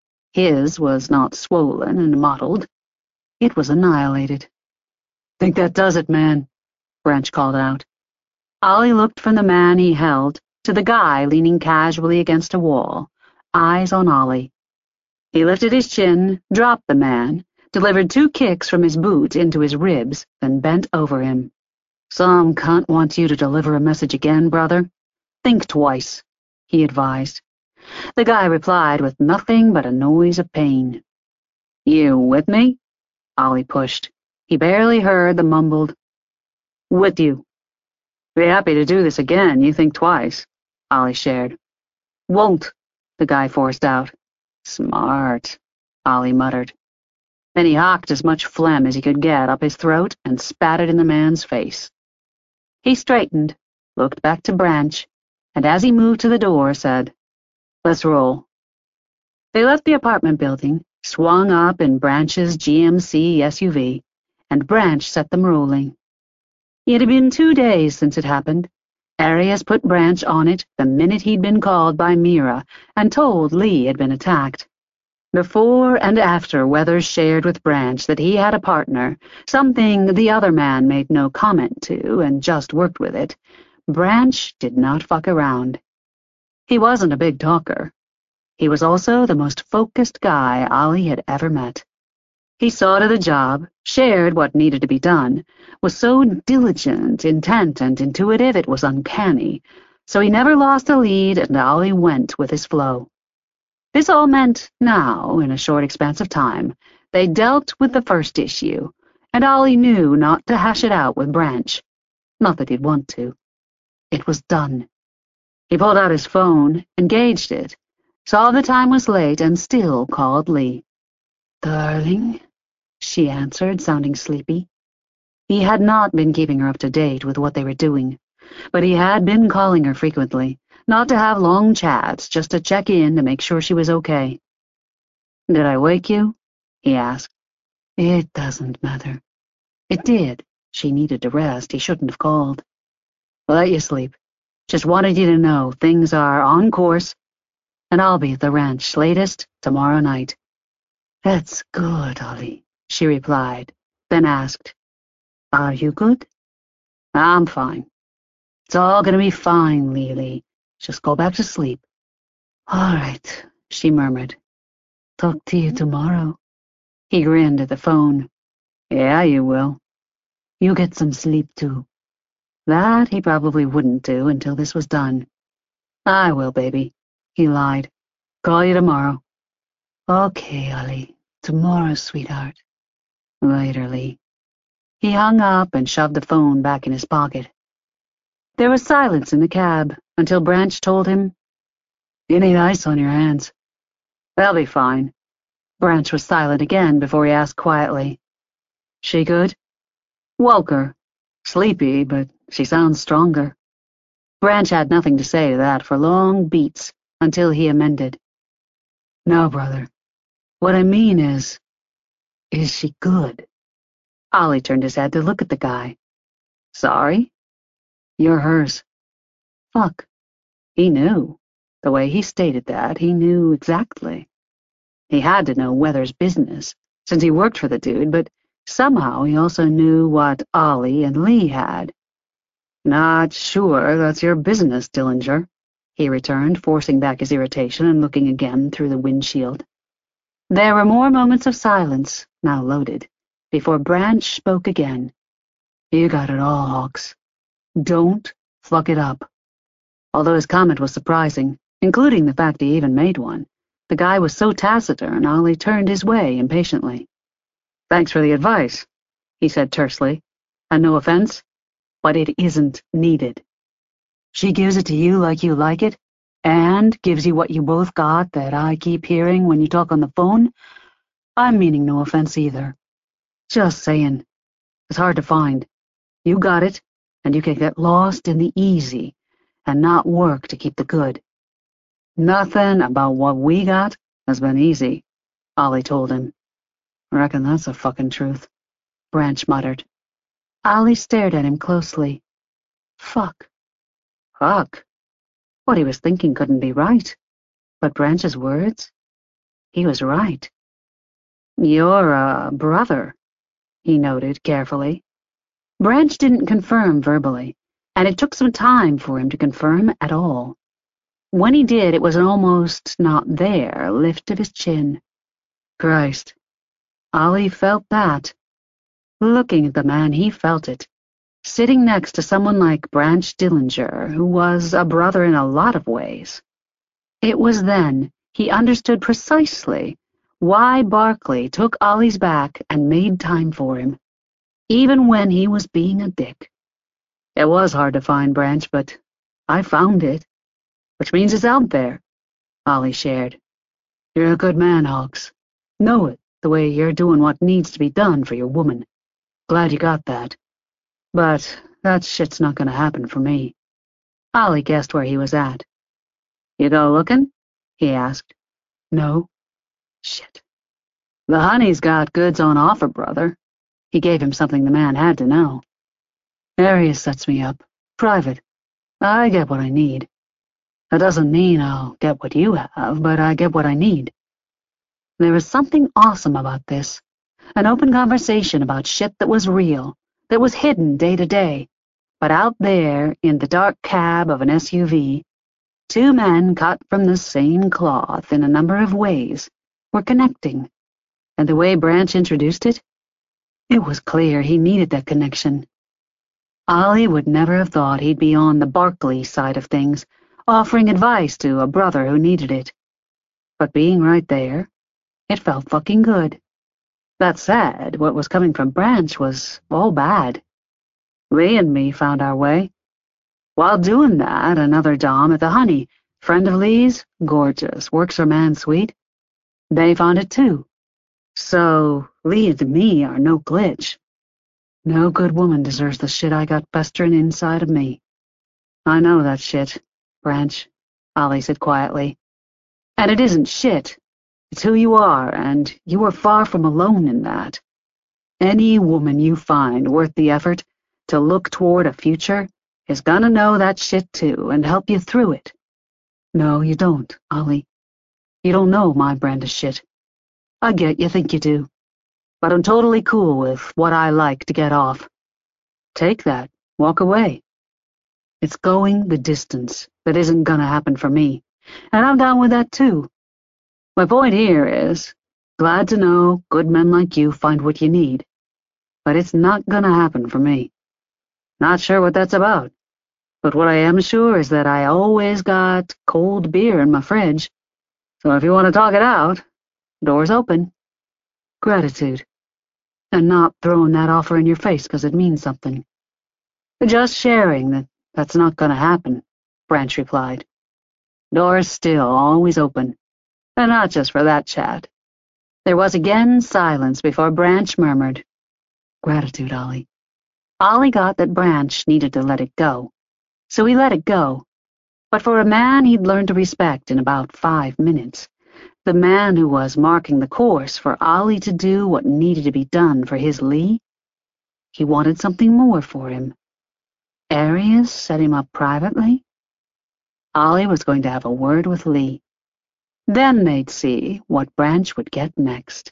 His was not swollen and mottled. It was annihilated. "Think that does it, man," Branch called out. Ollie looked from the man he held to the guy leaning casually against a wall, eyes on Ollie. He lifted his chin, dropped the man, delivered two kicks from his boot into his ribs, then bent over him. "Some cunt wants you to deliver a message again, brother? Think twice," he advised. The guy replied with nothing but a noise of pain. "You with me?" Ollie pushed. He barely heard the mumbled, "With you." "Be happy to do this again, you think twice," Ollie shared. "Won't," the guy forced out. "Smart," Ollie muttered. Then he hocked as much phlegm as he could get up his throat and spat it in the man's face. He straightened, looked back to Branch, and as he moved to the door, said, "Let's roll." They left the apartment building, swung up in Branch's G M C S U V, and Branch set them rolling. It had been two days since it happened. Arius put Branch on it the minute he'd been called by Mira and told Lee had been attacked. Before and after Weathers shared with Branch that he had a partner, something the other man made no comment to and just worked with it, Branch did not fuck around. He wasn't a big talker. He was also the most focused guy Ollie had ever met. He saw to the job, shared what needed to be done, was so diligent, intent, and intuitive it was uncanny, so he never lost a lead and Ollie went with his flow. This all meant now, in a short expanse of time, they dealt with the first issue, and Ollie knew not to hash it out with Branch. Not that he'd want to. It was done. He pulled out his phone, engaged it, saw the time was late, and still called Lee. "Darling," she answered, sounding sleepy. He had not been keeping her up to date with what they were doing. but he had been calling her frequently, not to have long chats, just to check in to make sure she was okay. "Did I wake you?" he asked. "It doesn't matter." It did. She needed to rest. He shouldn't have called. "Let you sleep. Just wanted you to know things are on course, and I'll be at the ranch latest tomorrow night." "That's good, Ollie," she replied, then asked, "Are you good?" "I'm fine. It's all gonna be fine, Lily. Just go back to sleep." "All right," she murmured. "Talk to you tomorrow." He grinned at the phone. "Yeah, you will. You get some sleep, too." That he probably wouldn't do until this was done. "I will, baby," he lied. "Call you tomorrow." "Okay, Ollie. Tomorrow, sweetheart." "Later, Lee." He hung up and shoved the phone back in his pocket. There was silence in the cab until Branch told him, "You need ice on your hands." "They'll be fine." Branch was silent again before he asked quietly, "She good?" "Woke her. Sleepy, but she sounds stronger." Branch had nothing to say to that for long beats until he amended. "No, brother. What I mean is, is she good?" Ollie turned his head to look at the guy. "Sorry?" "You're hers." Fuck. He knew. The way he stated that, he knew exactly. He had to know Weathers' business, since he worked for the dude, but somehow he also knew what Ollie and Lee had. "Not sure that's your business, Dillinger," he returned, forcing back his irritation and looking again through the windshield. There were more moments of silence, now loaded, before Branch spoke again. "You got it all, Hawks. Don't fuck it up." Although his comment was surprising, including the fact he even made one, the guy was so taciturn Ollie turned his way impatiently. "Thanks for the advice," he said tersely. "And no offense, but it isn't needed. She gives it to you like you like it, and gives you what you both got that I keep hearing when you talk on the phone. I'm meaning no offense either. Just saying. It's hard to find. You got it, and you can get lost in the easy and not work to keep the good." "Nothing about what we got has been easy," Ollie told him. "Reckon that's a fucking truth," Branch muttered. Ollie stared at him closely. Fuck. Fuck. What he was thinking couldn't be right. But Branch's words? He was right. "You're a brother," he noted carefully. Branch didn't confirm verbally, and it took some time for him to confirm at all. When he did, it was an almost not there lift of his chin. Christ. Ollie felt that. Looking at the man, he felt it. Sitting next to someone like Branch Dillinger, who was a brother in a lot of ways. It was then he understood precisely why Barkley took Ollie's back and made time for him, even when he was being a dick. "It was hard to find, Branch, but I found it, which means it's out there," Ollie shared. "You're a good man, Hawks. Know it, the way you're doing what needs to be done for your woman. Glad you got that. But that shit's not gonna happen for me." Ollie guessed where he was at. "You go looking?" he asked. "No." Shit. "The honey's got goods on offer, brother." He gave him something the man had to know. "Area sets me up. Private. I get what I need. That doesn't mean I'll get what you have, but I get what I need." There was something awesome about this. An open conversation about shit that was real, that was hidden day to day, but out there in the dark cab of an S U V, two men cut from the same cloth in a number of ways were connecting. And the way Branch introduced it, it was clear he needed that connection. Ollie would never have thought he'd be on the Barkley side of things, offering advice to a brother who needed it. But being right there, it felt fucking good. That said, what was coming from Branch was all bad. Lee and me found our way. While doing that, another dom at the Honey, friend of Lee's, gorgeous, works her man sweet. They found it too. So Lee and me are no glitch. No good woman deserves the shit I got festering inside of me. I know that shit, Branch, Ollie said quietly. And it isn't shit. It's who you are, and you are far from alone in that. Any woman you find worth the effort to look toward a future is gonna know that shit too and help you through it. No, you don't, Ollie. You don't know my brand of shit. I get you think you do. But I'm totally cool with what I like to get off. Take that. Walk away. It's going the distance that isn't gonna happen for me, and I'm down with that too. My point here is, glad to know good men like you find what you need, but it's not gonna happen for me. Not sure what that's about, but what I am sure is that I always got cold beer in my fridge, so if you want to talk it out, door's open. Gratitude. And not throwing that offer in your face because it means something. Just sharing that that's not gonna happen, Branch replied. Door's still always open, and not just for that chat. There was again silence before Branch murmured, Gratitude, Ollie. Ollie got that Branch needed to let it go, so he let it go. But for a man he'd learned to respect in about five minutes, the man who was marking the course for Ollie to do what needed to be done for his Lee, he wanted something more for him. Arius set him up privately? Ollie was going to have a word with Lee. Then they'd see what Branch would get next.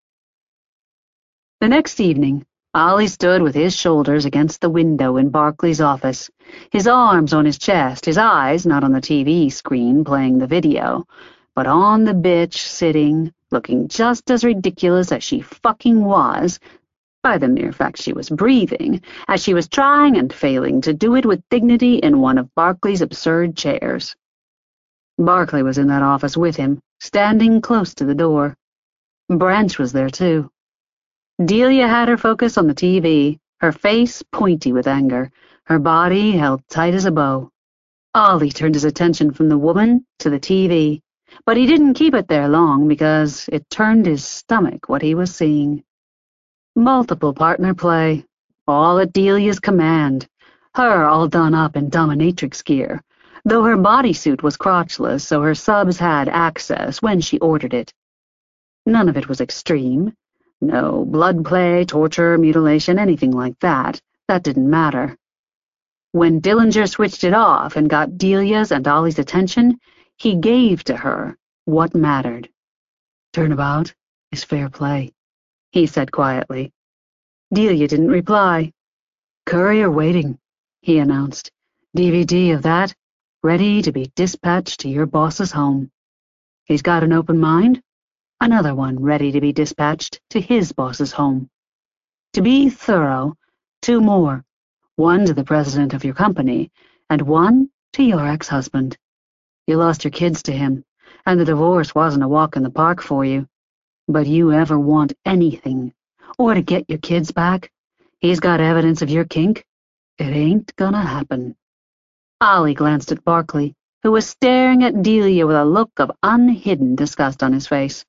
The next evening, Ollie stood with his shoulders against the window in Barclay's office, his arms on his chest, his eyes not on the T V screen playing the video, but on the bitch sitting, looking just as ridiculous as she fucking was, by the mere fact she was breathing, as she was trying and failing to do it with dignity in one of Barclay's absurd chairs. Barclay was in that office with him, standing close to the door. Branch was there, too. Delia had her focus on the T V, her face pointy with anger, her body held tight as a bow. Ollie turned his attention from the woman to the T V, but he didn't keep it there long because it turned his stomach what he was seeing. Multiple partner play, all at Delia's command, her all done up in dominatrix gear, though her bodysuit was crotchless so her subs had access when she ordered it. None of it was extreme. No blood play, torture, mutilation, anything like that. That didn't matter. When Dillinger switched it off and got Delia's and Ollie's attention, he gave to her what mattered. Turnabout is fair play, he said quietly. Delia didn't reply. Courier waiting, he announced. D V D of that, ready to be dispatched to your boss's home. He's got an open mind? Another one ready to be dispatched to his boss's home. To be thorough, two more, one to the president of your company, and one to your ex-husband. You lost your kids to him, and the divorce wasn't a walk in the park for you. But you ever want anything, or to get your kids back, he's got evidence of your kink. It ain't gonna happen. Ollie glanced at Barclay, who was staring at Delia with a look of unhidden disgust on his face.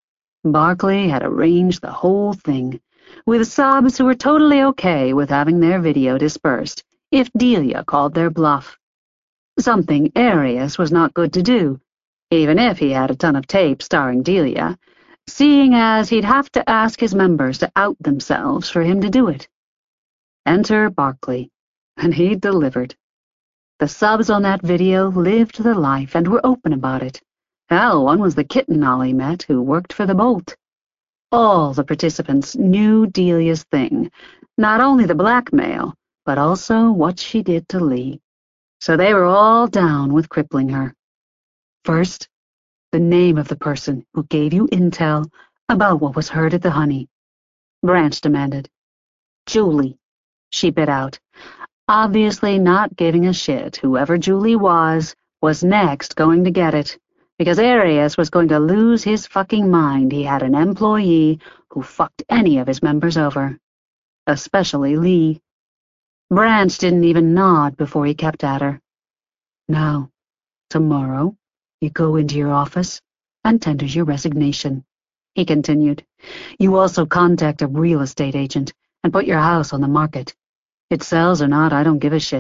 Barclay had arranged the whole thing, with subs who were totally okay with having their video dispersed if Delia called their bluff. Something Arius was not good to do, even if he had a ton of tape starring Delia, seeing as he'd have to ask his members to out themselves for him to do it. Enter Barclay, and he delivered. The subs on that video lived their life and were open about it. Hell, one was the kitten Ollie met who worked for the Bolt. All the participants knew Delia's thing, not only the blackmail, but also what she did to Lee. So they were all down with crippling her. First, the name of the person who gave you intel about what was heard at the Honey. Branch demanded. Julie, she bit out, obviously not giving a shit whoever Julie was, was next going to get it, because Arius was going to lose his fucking mind he had an employee who fucked any of his members over. Especially Lee. Branch didn't even nod before he kept at her. Now, tomorrow, you go into your office and tender your resignation, he continued. You also contact a real estate agent and put your house on the market. It sells or not, I don't give a shit.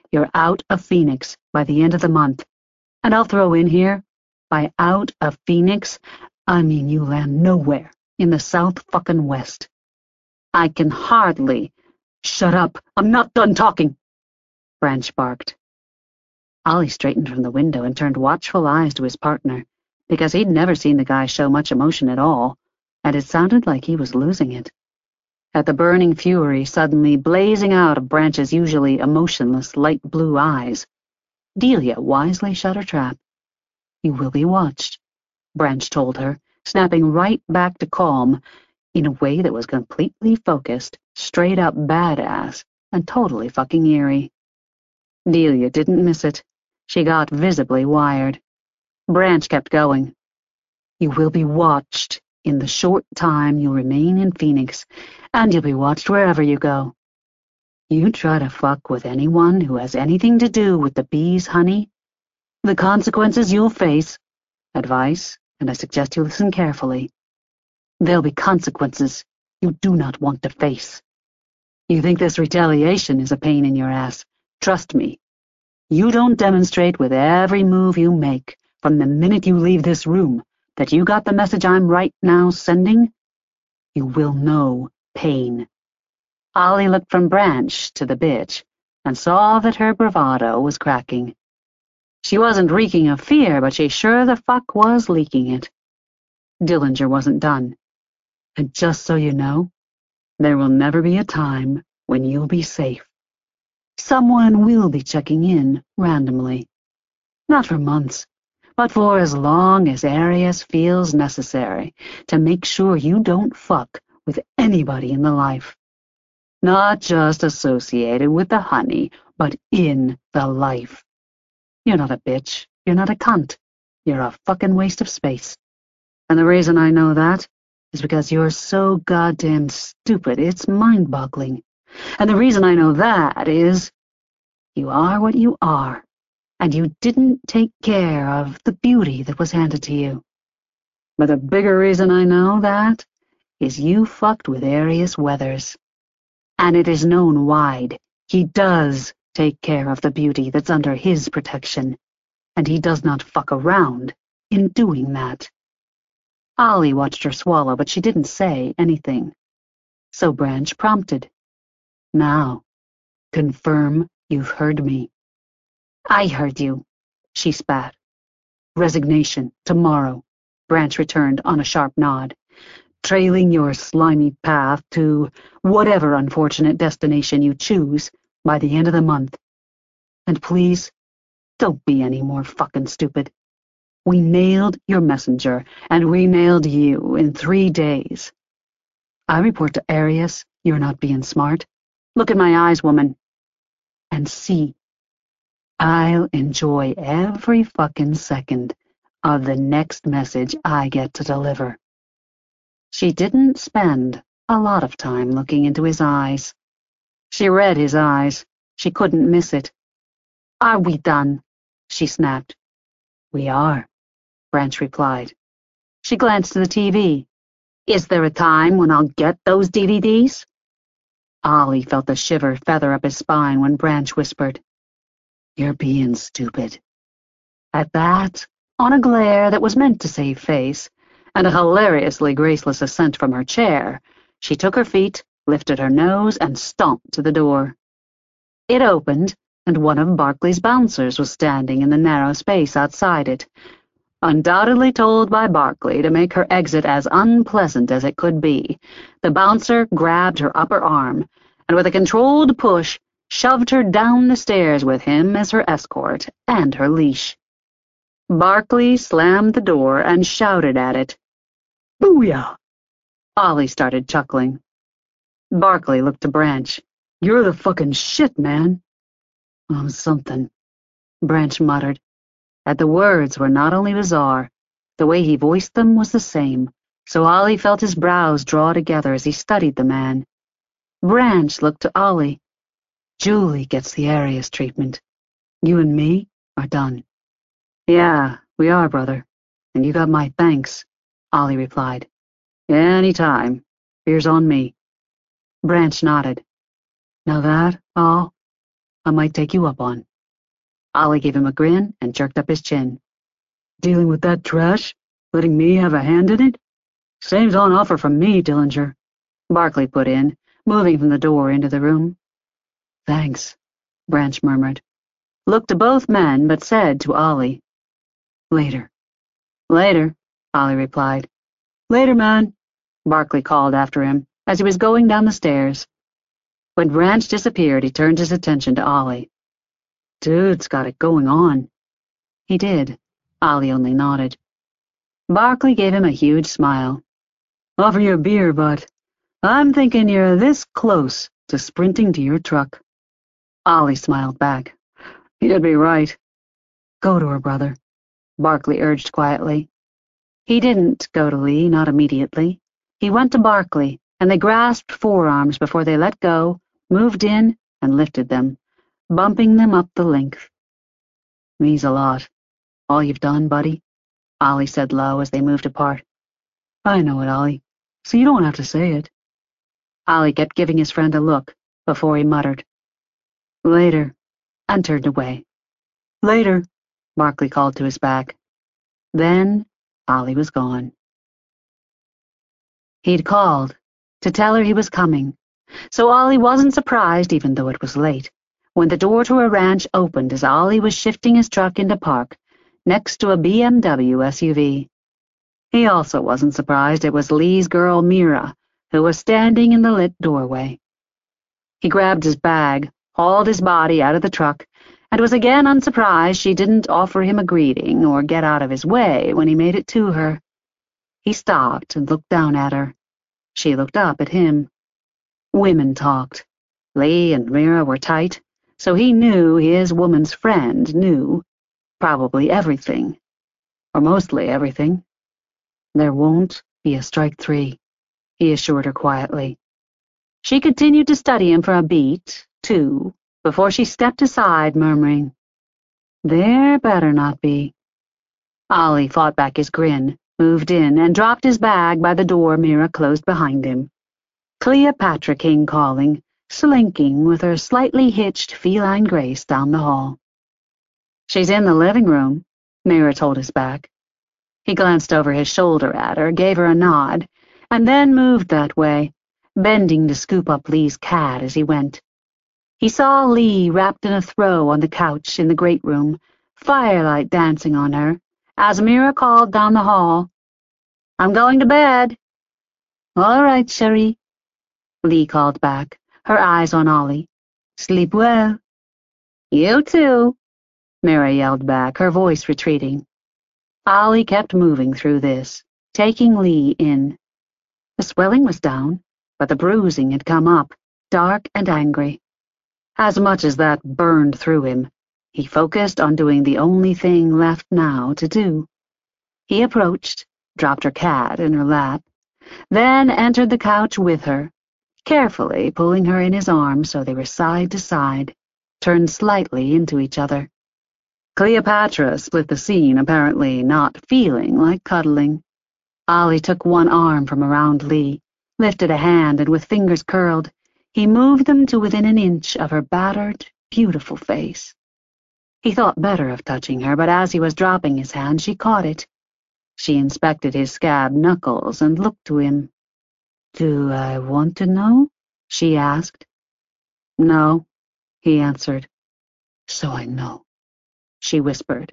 You're out of Phoenix by the end of the month. And I'll throw in here, by out of Phoenix, I mean you land nowhere in the South fucking West. I can hardly— Shut up! I'm not done talking! Branch barked. Ollie straightened from the window and turned watchful eyes to his partner, because he'd never seen the guy show much emotion at all, and it sounded like he was losing it. At the burning fury suddenly blazing out of Branch's usually emotionless light blue eyes, Delia wisely shut her trap. You will be watched, Branch told her, snapping right back to calm, in a way that was completely focused, straight up badass, and totally fucking eerie. Delia didn't miss it. She got visibly wired. Branch kept going. You will be watched in the short time you'll remain in Phoenix, and you'll be watched wherever you go. You try to fuck with anyone who has anything to do with the bees, honey, the consequences you'll face— advice, and I suggest you listen carefully— there'll be consequences you do not want to face. You think this retaliation is a pain in your ass. Trust me. You don't demonstrate with every move you make, from the minute you leave this room, that you got the message I'm right now sending, you will know pain. Ollie looked from Branch to the bitch and saw that her bravado was cracking. She wasn't reeking of fear, but she sure the fuck was leaking it. Dillinger wasn't done. And just so you know, there will never be a time when you'll be safe. Someone will be checking in randomly. Not for months, but for as long as Arius feels necessary to make sure you don't fuck with anybody in the life. Not just associated with the honey, but in the life. You're not a bitch. You're not a cunt. You're a fucking waste of space. And the reason I know that is because you're so goddamn stupid, it's mind-boggling. And the reason I know that is you are what you are, and you didn't take care of the beauty that was handed to you. But the bigger reason I know that is you fucked with Arius Weathers. And it is known wide. He does take care of the beauty that's under his protection, and he does not fuck around in doing that. Ollie watched her swallow, but she didn't say anything. So Branch prompted. Now, confirm you've heard me. I heard you, she spat. Resignation, tomorrow, Branch returned on a sharp nod. Trailing your slimy path to whatever unfortunate destination you choose by the end of the month. And please, don't be any more fucking stupid. We nailed your messenger, and we nailed you in three days. I report to Arius you're not being smart. Look in my eyes, woman. And see. I'll enjoy every fucking second of the next message I get to deliver. She didn't spend a lot of time looking into his eyes. She read his eyes. She couldn't miss it. Are we done? She snapped. We are, Branch replied. She glanced to the T V. Is there a time when I'll get those D V Ds? Ollie felt a shiver feather up his spine when Branch whispered, You're being stupid. At that, on a glare that was meant to save face, and a hilariously graceless ascent from her chair, she took her feet, lifted her nose, and stomped to the door. It opened, and one of Barclay's bouncers was standing in the narrow space outside it, undoubtedly told by Barclay to make her exit as unpleasant as it could be. The bouncer grabbed her upper arm, and with a controlled push, shoved her down the stairs with him as her escort and her leash. Barclay slammed the door and shouted at it. Booyah! Ollie started chuckling. Barclay looked to Branch. You're the fucking shit, man. I'm something, Branch muttered. That the words were not only bizarre, the way he voiced them was the same, so Ollie felt his brows draw together as he studied the man. Branch looked to Ollie. Julie gets the Arius treatment. You and me are done. Yeah, we are, brother, and you got my thanks, Ollie replied. Any time. Beer's on me. Branch nodded. Now that, all? I might take you up on." Ollie gave him a grin and jerked up his chin. "Dealing with that trash? Letting me have a hand in it? Same's on offer from me, Dillinger," Barkley put in, moving from the door into the room. "Thanks," Branch murmured. Looked to both men, but said to Ollie, "Later." "Later," Ollie replied. "Later, man," Barkley called after him as he was going down the stairs. When Branch disappeared, he turned his attention to Ollie. "Dude's got it going on." He did. Ollie only nodded. Barkley gave him a huge smile. "Offer you a beer, but I'm thinking you're this close to sprinting to your truck." Ollie smiled back. "You'd be right." "Go to her, brother," Barkley urged quietly. He didn't go to Lee, not immediately. He went to Barkley, and they grasped forearms before they let go, moved in, and lifted them, bumping them up the length. "Means a lot. All you've done, buddy," Ollie said low as they moved apart. "I know it, Ollie, so you don't have to say it." Ollie kept giving his friend a look before he muttered, "Later," and turned away. "Later," Barkley called to his back. Then Ollie was gone. He'd called to tell her he was coming, so Ollie wasn't surprised, even though it was late, when the door to her ranch opened as Ollie was shifting his truck into park next to a B M W S U V. He also wasn't surprised it was Lee's girl Mira, who was standing in the lit doorway. He grabbed his bag, hauled his body out of the truck, and was again unsurprised she didn't offer him a greeting or get out of his way when he made it to her. He stopped and looked down at her. She looked up at him. Women talked. Lee and Mira were tight, so he knew his woman's friend knew probably everything, or mostly everything. "There won't be a strike three," he assured her quietly. She continued to study him for a beat, two, before she stepped aside, murmuring, "There better not be." Ollie fought back his grin, moved in, and dropped his bag by the door Mira closed behind him. Cleopatra came calling, slinking with her slightly hitched feline grace down the hall. "She's in the living room," Mira told his back. He glanced over his shoulder at her, gave her a nod, and then moved that way, bending to scoop up Lee's cat as he went. He saw Lee wrapped in a throw on the couch in the great room, firelight dancing on her, as Mira called down the hall, "I'm going to bed." "All right, chérie," Lee called back, her eyes on Ollie. "Sleep well." "You too," Mira yelled back, her voice retreating. Ollie kept moving through this, taking Lee in. The swelling was down, but the bruising had come up, dark and angry. As much as that burned through him, he focused on doing the only thing left now to do. He approached, dropped her cat in her lap, then entered the couch with her, carefully pulling her in his arms so they were side to side, turned slightly into each other. Cleopatra split the scene, apparently not feeling like cuddling. Ollie took one arm from around Lee, lifted a hand, and with fingers curled, he moved them to within an inch of her battered, beautiful face. He thought better of touching her, but as he was dropping his hand, she caught it. She inspected his scabbed knuckles and looked to him. "Do I want to know?" she asked. "No," he answered. "So I know," she whispered.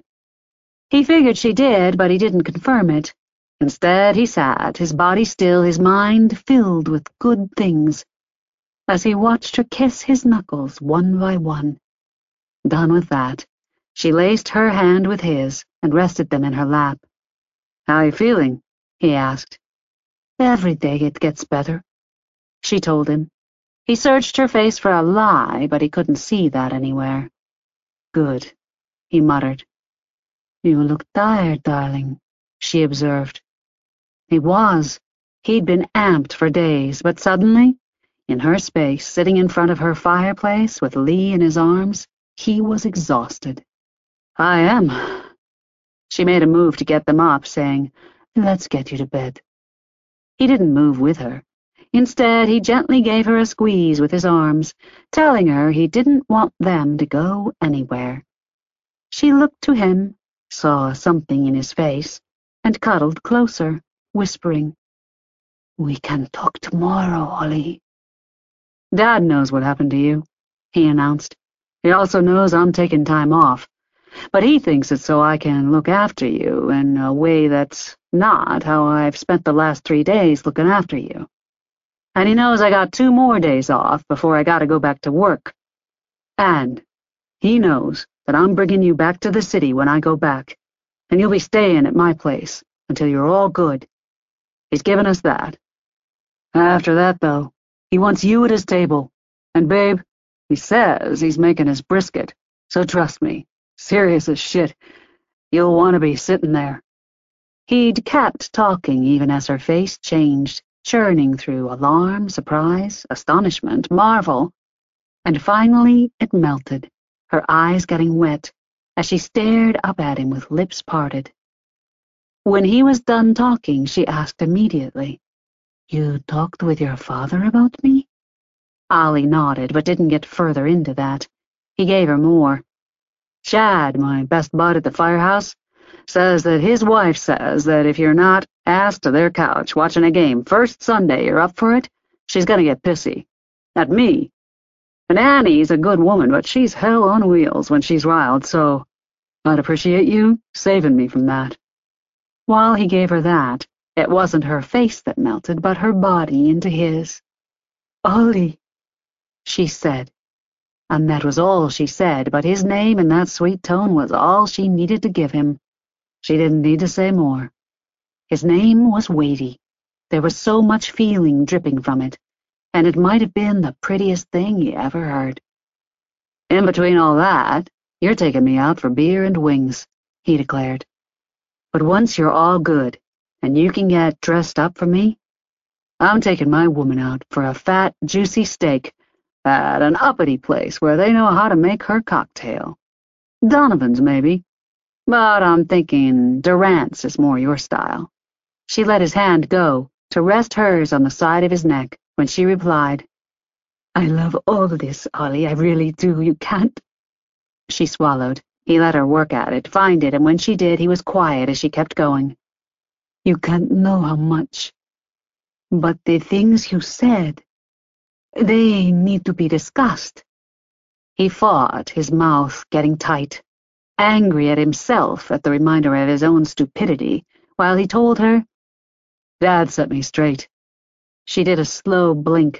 He figured she did, but he didn't confirm it. Instead, he sat, his body still, his mind filled with good things, as he watched her kiss his knuckles one by one. Done with that, she laced her hand with his and rested them in her lap. "How are you feeling?" he asked. "Every day it gets better," she told him. He searched her face for a lie, but he couldn't see that anywhere. "Good," he muttered. "You look tired, darling," she observed. He was. He'd been amped for days, but suddenly, in her space, sitting in front of her fireplace with Lee in his arms, he was exhausted. "I am." She made a move to get them up, saying, "Let's get you to bed." He didn't move with her. Instead, he gently gave her a squeeze with his arms, telling her he didn't want them to go anywhere. She looked to him, saw something in his face, and cuddled closer, whispering, "We can talk tomorrow, Ollie." "Dad knows what happened to you," he announced. "He also knows I'm taking time off, but he thinks it's so I can look after you in a way that's not how I've spent the last three days looking after you. And he knows I got two more days off before I gotta go back to work. And he knows that I'm bringing you back to the city when I go back, and you'll be staying at my place until you're all good. He's given us that. After that, though, he wants you at his table. And, babe, he says he's making his brisket, so trust me, serious as shit, you'll want to be sitting there." He'd kept talking even as her face changed, churning through alarm, surprise, astonishment, marvel, and finally it melted, her eyes getting wet, as she stared up at him with lips parted. When he was done talking, she asked immediately, "You talked with your father about me?" Ollie nodded, but didn't get further into that. He gave her more. "Shad, my best bud at the firehouse, says that his wife says that if you're not asked to their couch watching a game first Sunday you're up for it, she's gonna get pissy. At me. And Annie's a good woman, but she's hell on wheels when she's riled, so I'd appreciate you saving me from that." While he gave her that, it wasn't her face that melted, but her body into his. "Ollie," she said. And that was all she said, but his name in that sweet tone was all she needed to give him. She didn't need to say more. His name was weighty. There was so much feeling dripping from it, and it might have been the prettiest thing he ever heard. "In between all that, you're taking me out for beer and wings," he declared. "But once you're all good, and you can get dressed up for me, I'm taking my woman out for a fat, juicy steak at an uppity place where they know how to make her cocktail. Donovan's, maybe. But I'm thinking Durant's is more your style." She let his hand go, to rest hers on the side of his neck, when she replied, "I love all this, Ollie, I really do, you can't—" She swallowed. He let her work at it, find it, and when she did, he was quiet as she kept going. "You can't know how much. But the things you said, they need to be discussed." He fought, his mouth getting tight, angry at himself at the reminder of his own stupidity, while he told her, "Dad set me straight." She did a slow blink.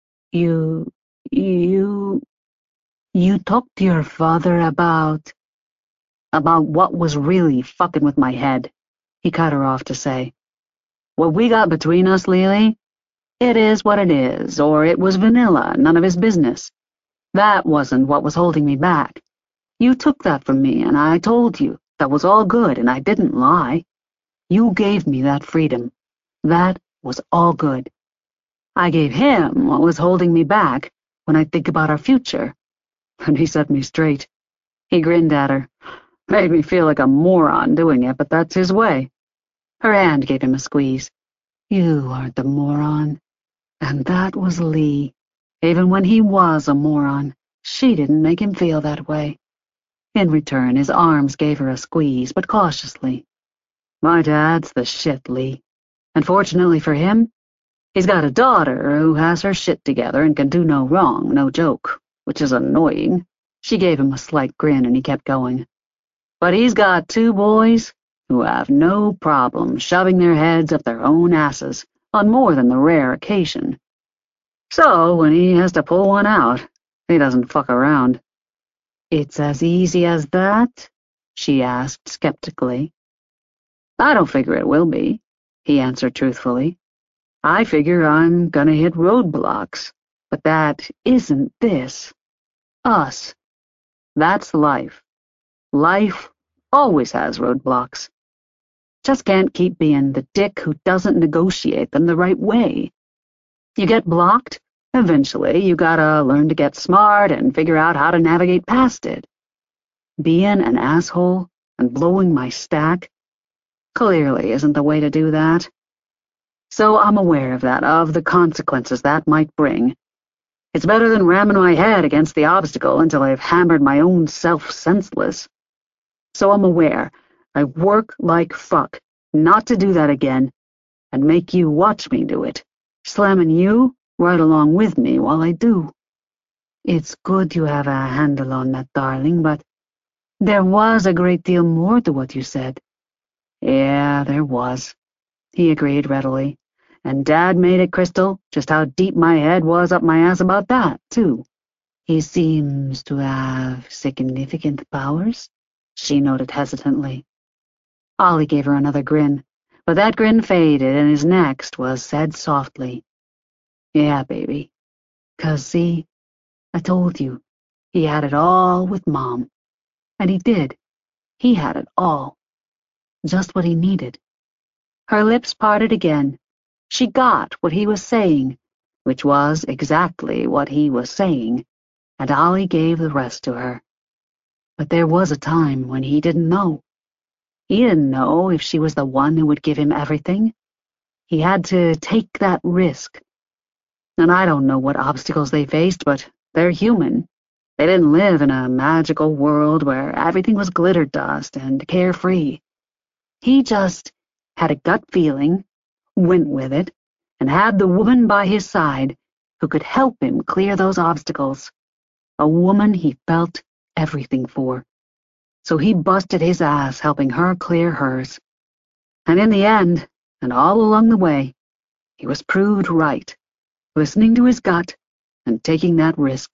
You, you, you talked to your father about... About what was really fucking with my head," he cut her off to say. "What we got between us, Lily, it is what it is, or it was vanilla, none of his business. That wasn't what was holding me back. You took that from me, and I told you that was all good, and I didn't lie. You gave me that freedom. That was all good. I gave him what was holding me back when I think about our future, and he set me straight." He grinned at her. "Made me feel like a moron doing it, but that's his way." Her hand gave him a squeeze. "You aren't the moron." And that was Lee. Even when he was a moron, she didn't make him feel that way. In return, his arms gave her a squeeze, but cautiously. "My dad's the shit, Lee. And fortunately for him, he's got a daughter who has her shit together and can do no wrong, no joke, which is annoying." She gave him a slight grin, and he kept going. "But he's got two boys who have no problem shoving their heads up their own asses on more than the rare occasion. So when he has to pull one out, he doesn't fuck around." "It's as easy as that?" she asked skeptically. "I don't figure it will be," he answered truthfully. "I figure I'm gonna hit roadblocks, but that isn't this. Us. That's life. Life always has roadblocks. Just can't keep being the dick who doesn't negotiate them the right way. You get blocked, eventually you gotta learn to get smart and figure out how to navigate past it. Being an asshole and blowing my stack clearly isn't the way to do that." So I'm aware of that, of the consequences that might bring. It's better than ramming my head against the obstacle until I've hammered my own self senseless. So I'm aware. I work like fuck not to do that again, and make you watch me do it, slamming you right along with me while I do. It's good you have a handle on that, darling, but there was a great deal more to what you said. Yeah, there was, he agreed readily, and Dad made it crystal just how deep my head was up my ass about that, too. He seems to have significant powers, she noted hesitantly. Ollie gave her another grin, but that grin faded and his next was said softly. Yeah, baby. 'Cause see, I told you, he had it all with Mom. And he did. He had it all. Just what he needed. Her lips parted again. She got what he was saying, which was exactly what he was saying, and Ollie gave the rest to her. But there was a time when he didn't know. He didn't know if she was the one who would give him everything. He had to take that risk. And I don't know what obstacles they faced, but they're human. They didn't live in a magical world where everything was glitter dust and carefree. He just had a gut feeling, went with it, and had the woman by his side who could help him clear those obstacles. A woman he felt everything for. So he busted his ass helping her clear hers. And in the end, and all along the way, he was proved right, listening to his gut and taking that risk.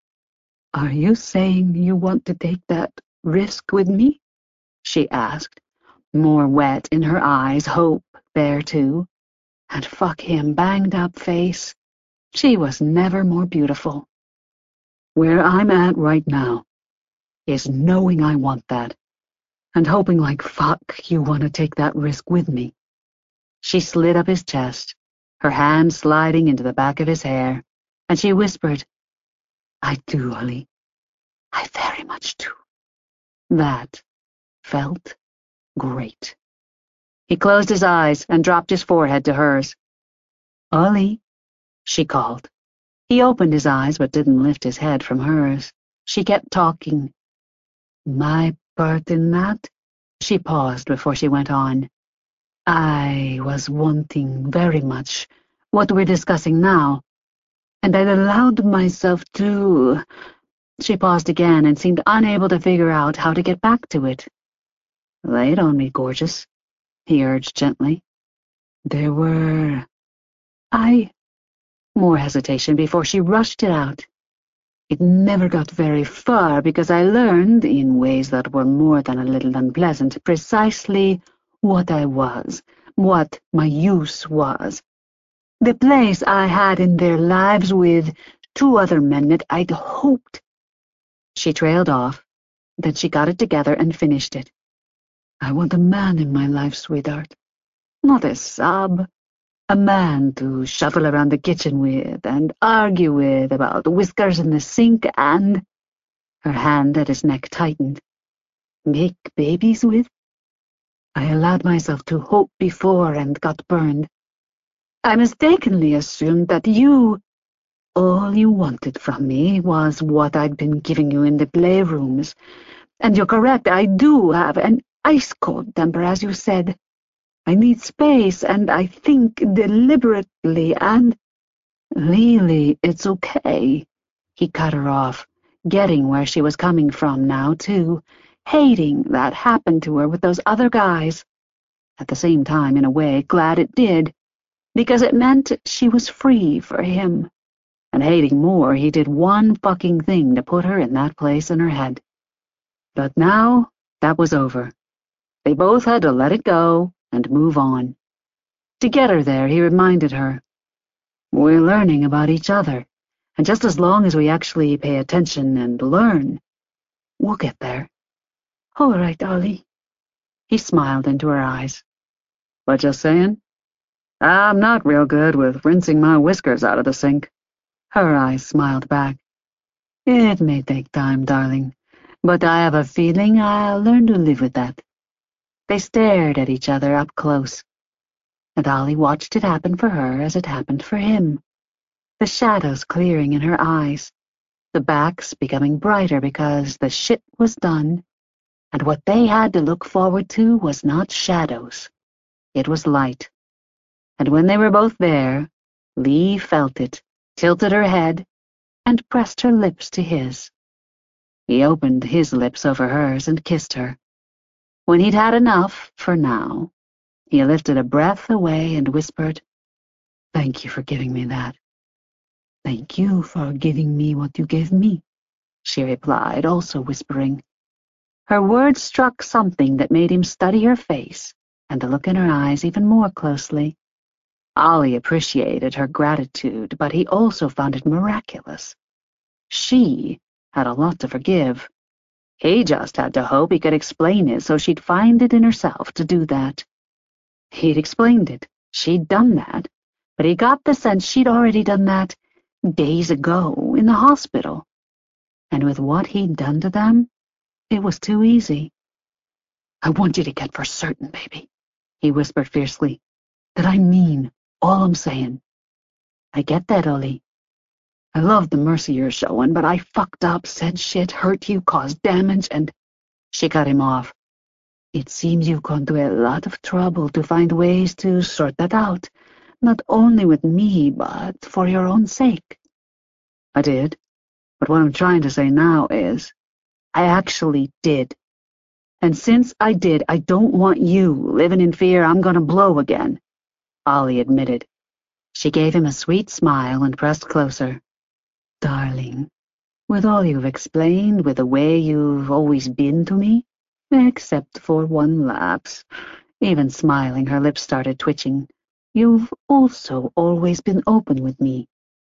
Are you saying you want to take that risk with me? She asked, more wet in her eyes, hope there too. And fuck him, banged up face. She was never more beautiful. Where I'm at right now is knowing I want that, and hoping like fuck you want to take that risk with me. She slid up his chest, her hand sliding into the back of his hair, and she whispered, I do, Ollie. I very much do. That felt great. He closed his eyes and dropped his forehead to hers. Ollie, she called. He opened his eyes but didn't lift his head from hers. She kept talking. My part in that? She paused before she went on. I was wanting very much what we're discussing now, and I'd allowed myself to... She paused again and seemed unable to figure out how to get back to it. Lay it on me, gorgeous, he urged gently. There were... I... More hesitation before she rushed it out. It never got very far because I learned, in ways that were more than a little unpleasant, precisely what I was, what my use was. The place I had in their lives with two other men that I'd hoped. She trailed off, then she got it together and finished it. I want a man in my life, sweetheart. Not a sub. A man to shuffle around the kitchen with and argue with about whiskers in the sink and... Her hand at his neck tightened. Make babies with? I allowed myself to hope before and got burned. I mistakenly assumed that you... All you wanted from me was what I'd been giving you in the playrooms. And you're correct, I do have an ice-cold temper, as you said. I need space, and I think deliberately, and... Really, it's okay. He cut her off, getting where she was coming from now, too, hating that happened to her with those other guys. At the same time, in a way, glad it did, because it meant she was free for him. And hating more, he did one fucking thing to put her in that place in her head. But now, that was over. They both had to let it go and move on. To get her there, he reminded her, we're learning about each other, and just as long as we actually pay attention and learn, we'll get there. All right, Ollie. He smiled into her eyes. What just saying? I'm not real good with rinsing my whiskers out of the sink. Her eyes smiled back. It may take time, darling, but I have a feeling I'll learn to live with that. They stared at each other up close. and Ollie watched it happen for her as it happened for him. The shadows clearing in her eyes, the backs becoming brighter because the shit was done, and what they had to look forward to was not shadows. It was light. And when they were both there, Lee felt it, tilted her head, and pressed her lips to his. He opened his lips over hers and kissed her. When he'd had enough, for now, he lifted a breath away and whispered, "Thank you for giving me that." "Thank you for giving me what you gave me," she replied, also whispering. Her words struck something that made him study her face and to look in her eyes even more closely. Ollie appreciated her gratitude, but he also found it miraculous. She had a lot to forgive. He just had to hope he could explain it so she'd find it in herself to do that. He'd explained it. She'd done that. But he got the sense she'd already done that days ago in the hospital. And with what he'd done to them, it was too easy. "I want you to get for certain, baby," he whispered fiercely, "that I mean all I'm saying." "I get that, Ollie. I love the mercy you're showing, but I fucked up, said shit, hurt you, caused damage, and—" She cut him off. "It seems you've gone to a lot of trouble to find ways to sort that out, not only with me, but for your own sake." "I did, but what I'm trying to say now is, I actually did. And since I did, I don't want you living in fear I'm gonna blow again," Ollie admitted. She gave him a sweet smile and pressed closer. "Darling, with all you've explained, with the way you've always been to me, except for one lapse," even smiling, her lips started twitching, "you've also always been open with me.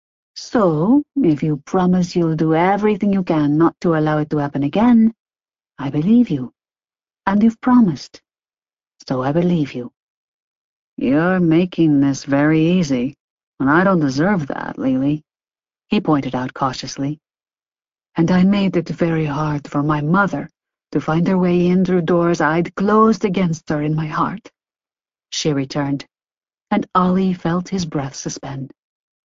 So, if you promise you'll do everything you can not to allow it to happen again, I believe you. And you've promised. So I believe you." "You're making this very easy, and I don't deserve that, Lily," he pointed out cautiously. "And I made it very hard for my mother to find her way in through doors I'd closed against her in my heart," she returned, and Ollie felt his breath suspend.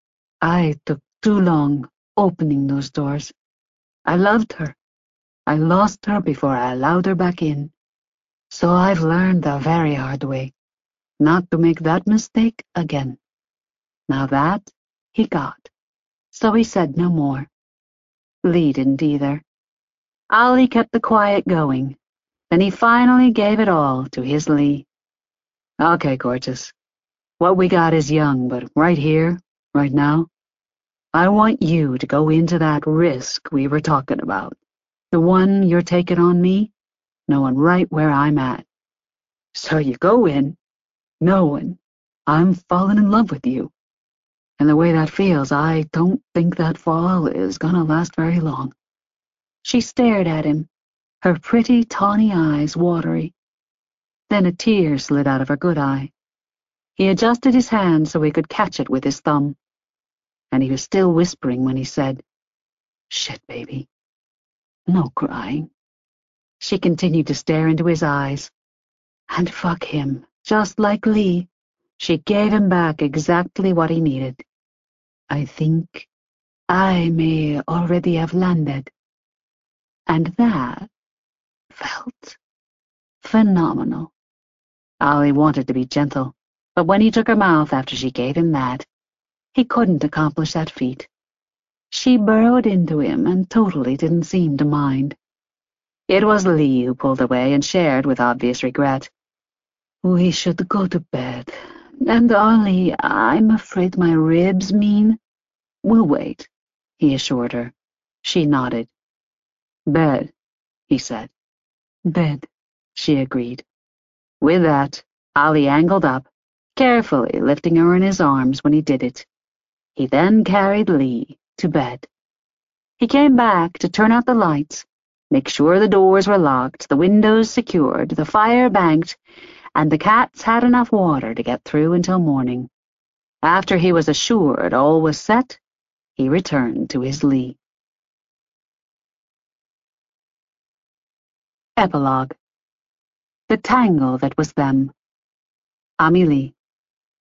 "I took too long opening those doors. I loved her. I lost her before I allowed her back in. So I've learned the very hard way, not to make that mistake again." Now that he got, so he said no more. Lee didn't either. Ollie kept the quiet going. Then he finally gave it all to his Lee. "Okay, gorgeous. What we got is young, but right here, right now, I want you to go into that risk we were talking about, the one you're taking on me, knowing right where I'm at. So you go in, knowing I'm falling in love with you. And the way that feels, I don't think that fall is gonna last very long." She stared at him, her pretty tawny eyes watery. Then a tear slid out of her good eye. He adjusted his hand so he could catch it with his thumb. And he was still whispering when he said, "Shit, baby. No crying." She continued to stare into his eyes. And fuck him, just like Lee. She gave him back exactly what he needed. "I think I may already have landed." And that felt phenomenal. Ollie wanted to be gentle, but when he took her mouth after she gave him that, he couldn't accomplish that feat. She burrowed into him and totally didn't seem to mind. It was Lee who pulled away and shared with obvious regret. "We should go to bed. And Ollie, I'm afraid my ribs mean—" "We'll wait," he assured her. She nodded. "Bed," he said. "Bed," she agreed. With that, Ollie angled up, carefully lifting her in his arms when he did it. He then carried Lee to bed. He came back to turn out the lights, make sure the doors were locked, the windows secured, the fire banked, and the cats had enough water to get through until morning. After he was assured all was set, he returned to his Lee. Epilogue. The tangle that was them. Amelie.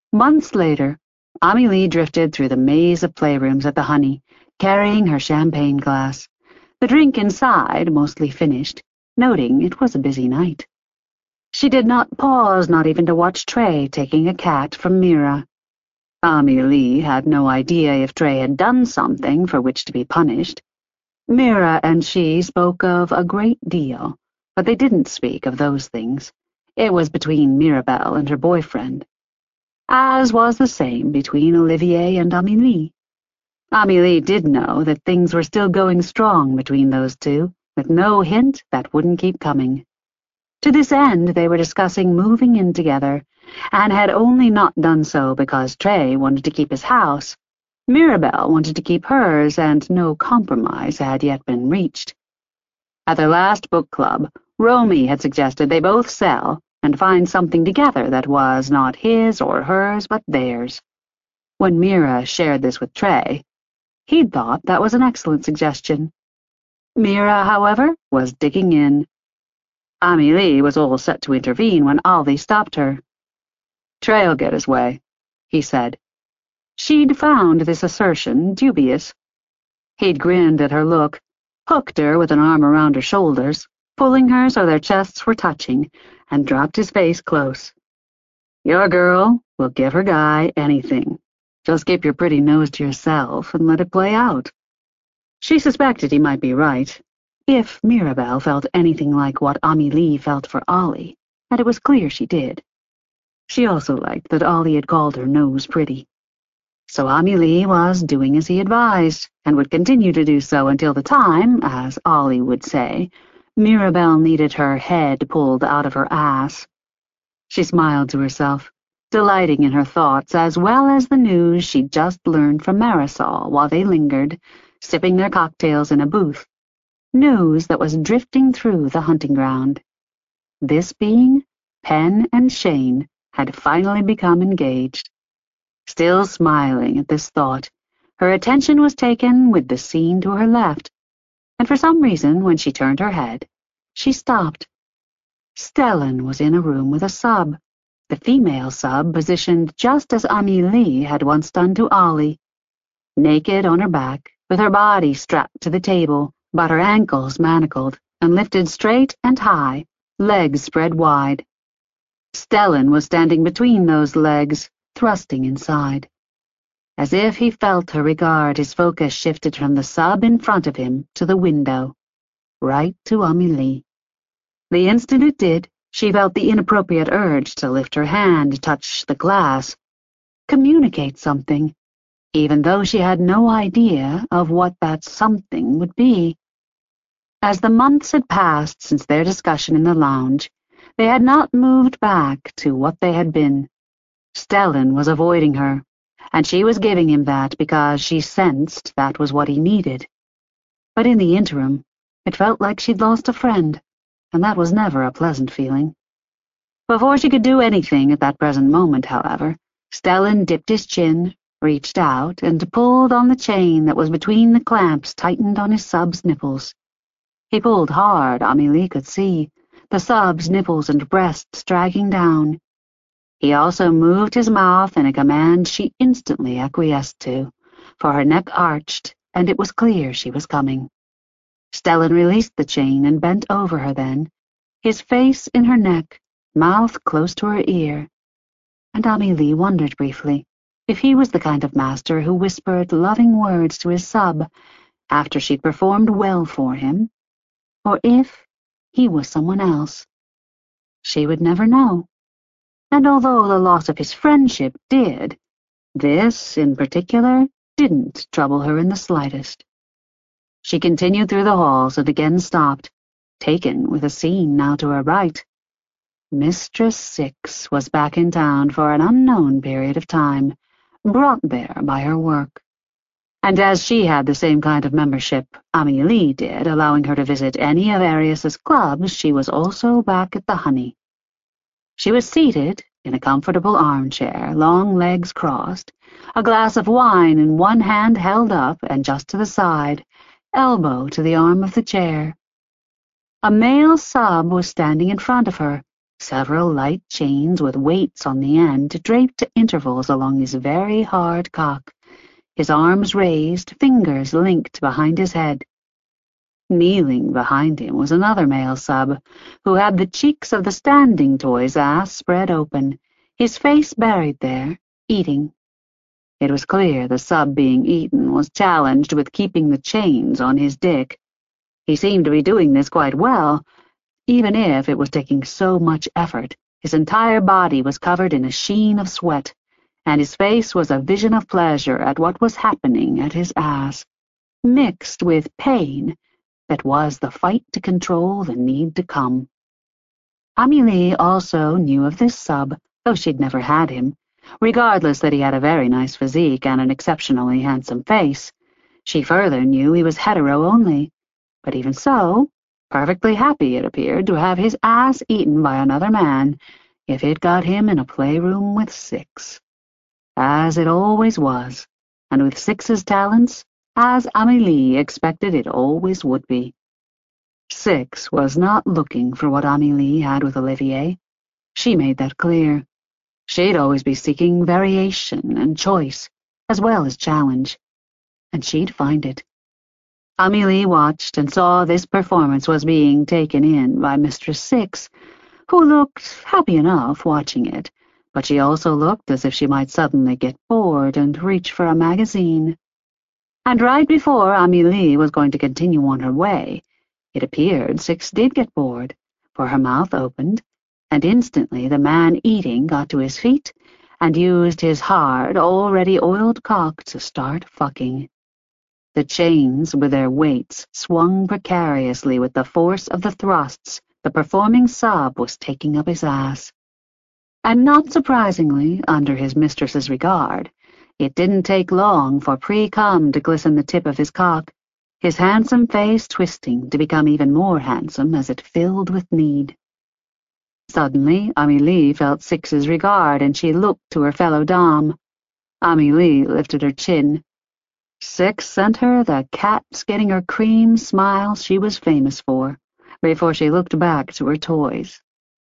Months later, Amelie drifted through the maze of playrooms at the Honey, carrying her champagne glass, the drink inside mostly finished, noting it was a busy night. She did not pause, not even to watch Trey taking a cat from Mira. Amelie had no idea if Trey had done something for which to be punished. Mira and she spoke of a great deal, but they didn't speak of those things. It was between Mirabelle and her boyfriend, as was the same between Olivier and Amelie. Amelie did know that things were still going strong between those two, with no hint that wouldn't keep coming. To this end, they were discussing moving in together, and had only not done so because Trey wanted to keep his house. Mirabelle wanted to keep hers, and no compromise had yet been reached. At their last book club, Romy had suggested they both sell and find something together that was not his or hers but theirs. When Mira shared this with Trey, he'd thought that was an excellent suggestion. Mira, however, was digging in. Amelie was all set to intervene when Ollie stopped her. "Trey'll get his way," he said. She'd found this assertion dubious. He'd grinned at her look, hooked her with an arm around her shoulders, pulling her so their chests were touching, and dropped his face close. "Your girl will give her guy anything. Just keep your pretty nose to yourself and let it play out." She suspected he might be right, if Mirabelle felt anything like what Amelie felt for Ollie, and it was clear she did. She also liked that Ollie had called her nose pretty. So Amelie was doing as he advised, and would continue to do so until the time, as Ollie would say, Mirabelle needed her head pulled out of her ass. She smiled to herself, delighting in her thoughts as well as the news she'd just learned from Marisol while they lingered, sipping their cocktails in a booth. News that was drifting through the hunting ground. This being, Penn and Shane had finally become engaged. Still smiling at this thought, her attention was taken with the scene to her left, and for some reason, when she turned her head, she stopped. Stellan was in a room with a sub, the female sub positioned just as Amelie had once done to Ollie, naked on her back, with her body strapped to the table, but her ankles manacled and lifted straight and high, legs spread wide. Stellan was standing between those legs, thrusting inside. As if he felt her regard, his focus shifted from the sub in front of him to the window, right to Amelie. The instant it did, she felt the inappropriate urge to lift her hand, touch the glass, communicate something, even though she had no idea of what that something would be. As the months had passed since their discussion in the lounge, they had not moved back to what they had been. Stellan was avoiding her, and she was giving him that because she sensed that was what he needed. But in the interim, it felt like she'd lost a friend, and that was never a pleasant feeling. Before she could do anything at that present moment, however, Stellan dipped his chin, reached out, and pulled on the chain that was between the clamps tightened on his sub's nipples. He pulled hard, Amelie could see, the sub's nipples and breasts dragging down. He also moved his mouth in a command she instantly acquiesced to, for her neck arched, and it was clear she was coming. Stellan released the chain and bent over her then, his face in her neck, mouth close to her ear. And Amelie wondered briefly if he was the kind of master who whispered loving words to his sub after she'd performed well for him, or if he was someone else. She would never know. And although the loss of his friendship did, this, in particular, didn't trouble her in the slightest. She continued through the halls and again stopped, taken with a scene now to her right. Mistress Six was back in town for an unknown period of time, brought there by her work. And as she had the same kind of membership Amelie did, allowing her to visit any of Arius's clubs, she was also back at the Honey. She was seated in a comfortable armchair, long legs crossed, a glass of wine in one hand held up and just to the side, elbow to the arm of the chair. A male sub was standing in front of her, Several light chains with weights on the end draped at intervals along his very hard cock, his arms raised, fingers linked behind his head. Kneeling behind him was another male sub, who had the cheeks of the standing toy's ass spread open, his face buried there, eating. It was clear the sub being eaten was challenged with keeping the chains on his dick. He seemed to be doing this quite well, even if it was taking so much effort. His entire body was covered in a sheen of sweat, and his face was a vision of pleasure at what was happening at his ass, mixed with pain that was the fight to control the need to come. Amelie also knew of this sub, though she'd never had him, regardless that he had a very nice physique and an exceptionally handsome face. She further knew he was hetero only, but even so, perfectly happy, it appeared, to have his ass eaten by another man if it got him in a playroom with Six. As it always was, and with Six's talents, as Amelie expected it always would be. Six was not looking for what Amelie had with Olivier. She made that clear. She'd always be seeking variation and choice, as well as challenge, and she'd find it. Amelie watched and saw this performance was being taken in by Mistress Six, who looked happy enough watching it, but she also looked as if she might suddenly get bored and reach for a magazine. And right before Amelie was going to continue on her way, it appeared Six did get bored, for her mouth opened, and instantly the man eating got to his feet and used his hard, already oiled cock to start fucking. The chains with their weights swung precariously with the force of the thrusts the performing sub was taking up his ass. And not surprisingly, under his mistress's regard, it didn't take long for pre-cum to glisten the tip of his cock, his handsome face twisting to become even more handsome as it filled with need. Suddenly, Amelie felt Six's regard, and she looked to her fellow dom. Amelie lifted her chin. Six sent her the cat's-getting-her-cream smile she was famous for, before she looked back to her toys.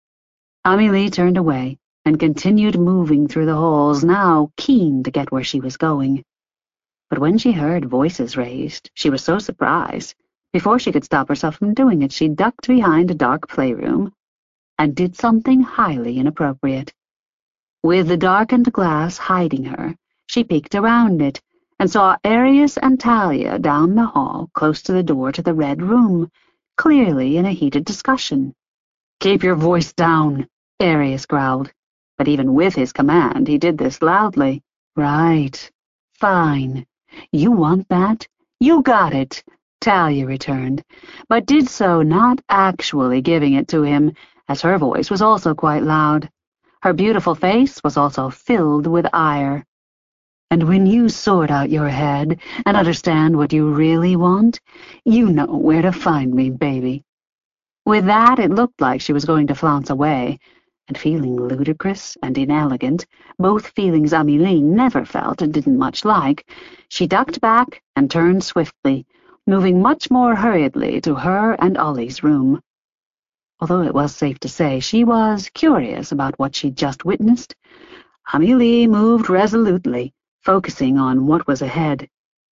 Amelie turned away and continued moving through the halls, now keen to get where she was going. But when she heard voices raised, she was so surprised. Before she could stop herself from doing it, she ducked behind a dark playroom and did something highly inappropriate. With the darkened glass hiding her, she peeked around it and saw Arius and Talia down the hall close to the door to the Red Room, clearly in a heated discussion. "Keep your voice down," Arius growled, but even with his command he did this loudly. "Right. Fine. You want that? You got it," Talia returned, but did so not actually giving it to him, as her voice was also quite loud. Her beautiful face was also filled with ire. "And when you sort out your head and understand what you really want, you know where to find me, baby." With that, it looked like she was going to flounce away, and feeling ludicrous and inelegant, both feelings Amelie never felt and didn't much like, she ducked back and turned swiftly, moving much more hurriedly to her and Ollie's room. Although it was safe to say she was curious about what she'd just witnessed, Amelie moved resolutely, focusing on what was ahead,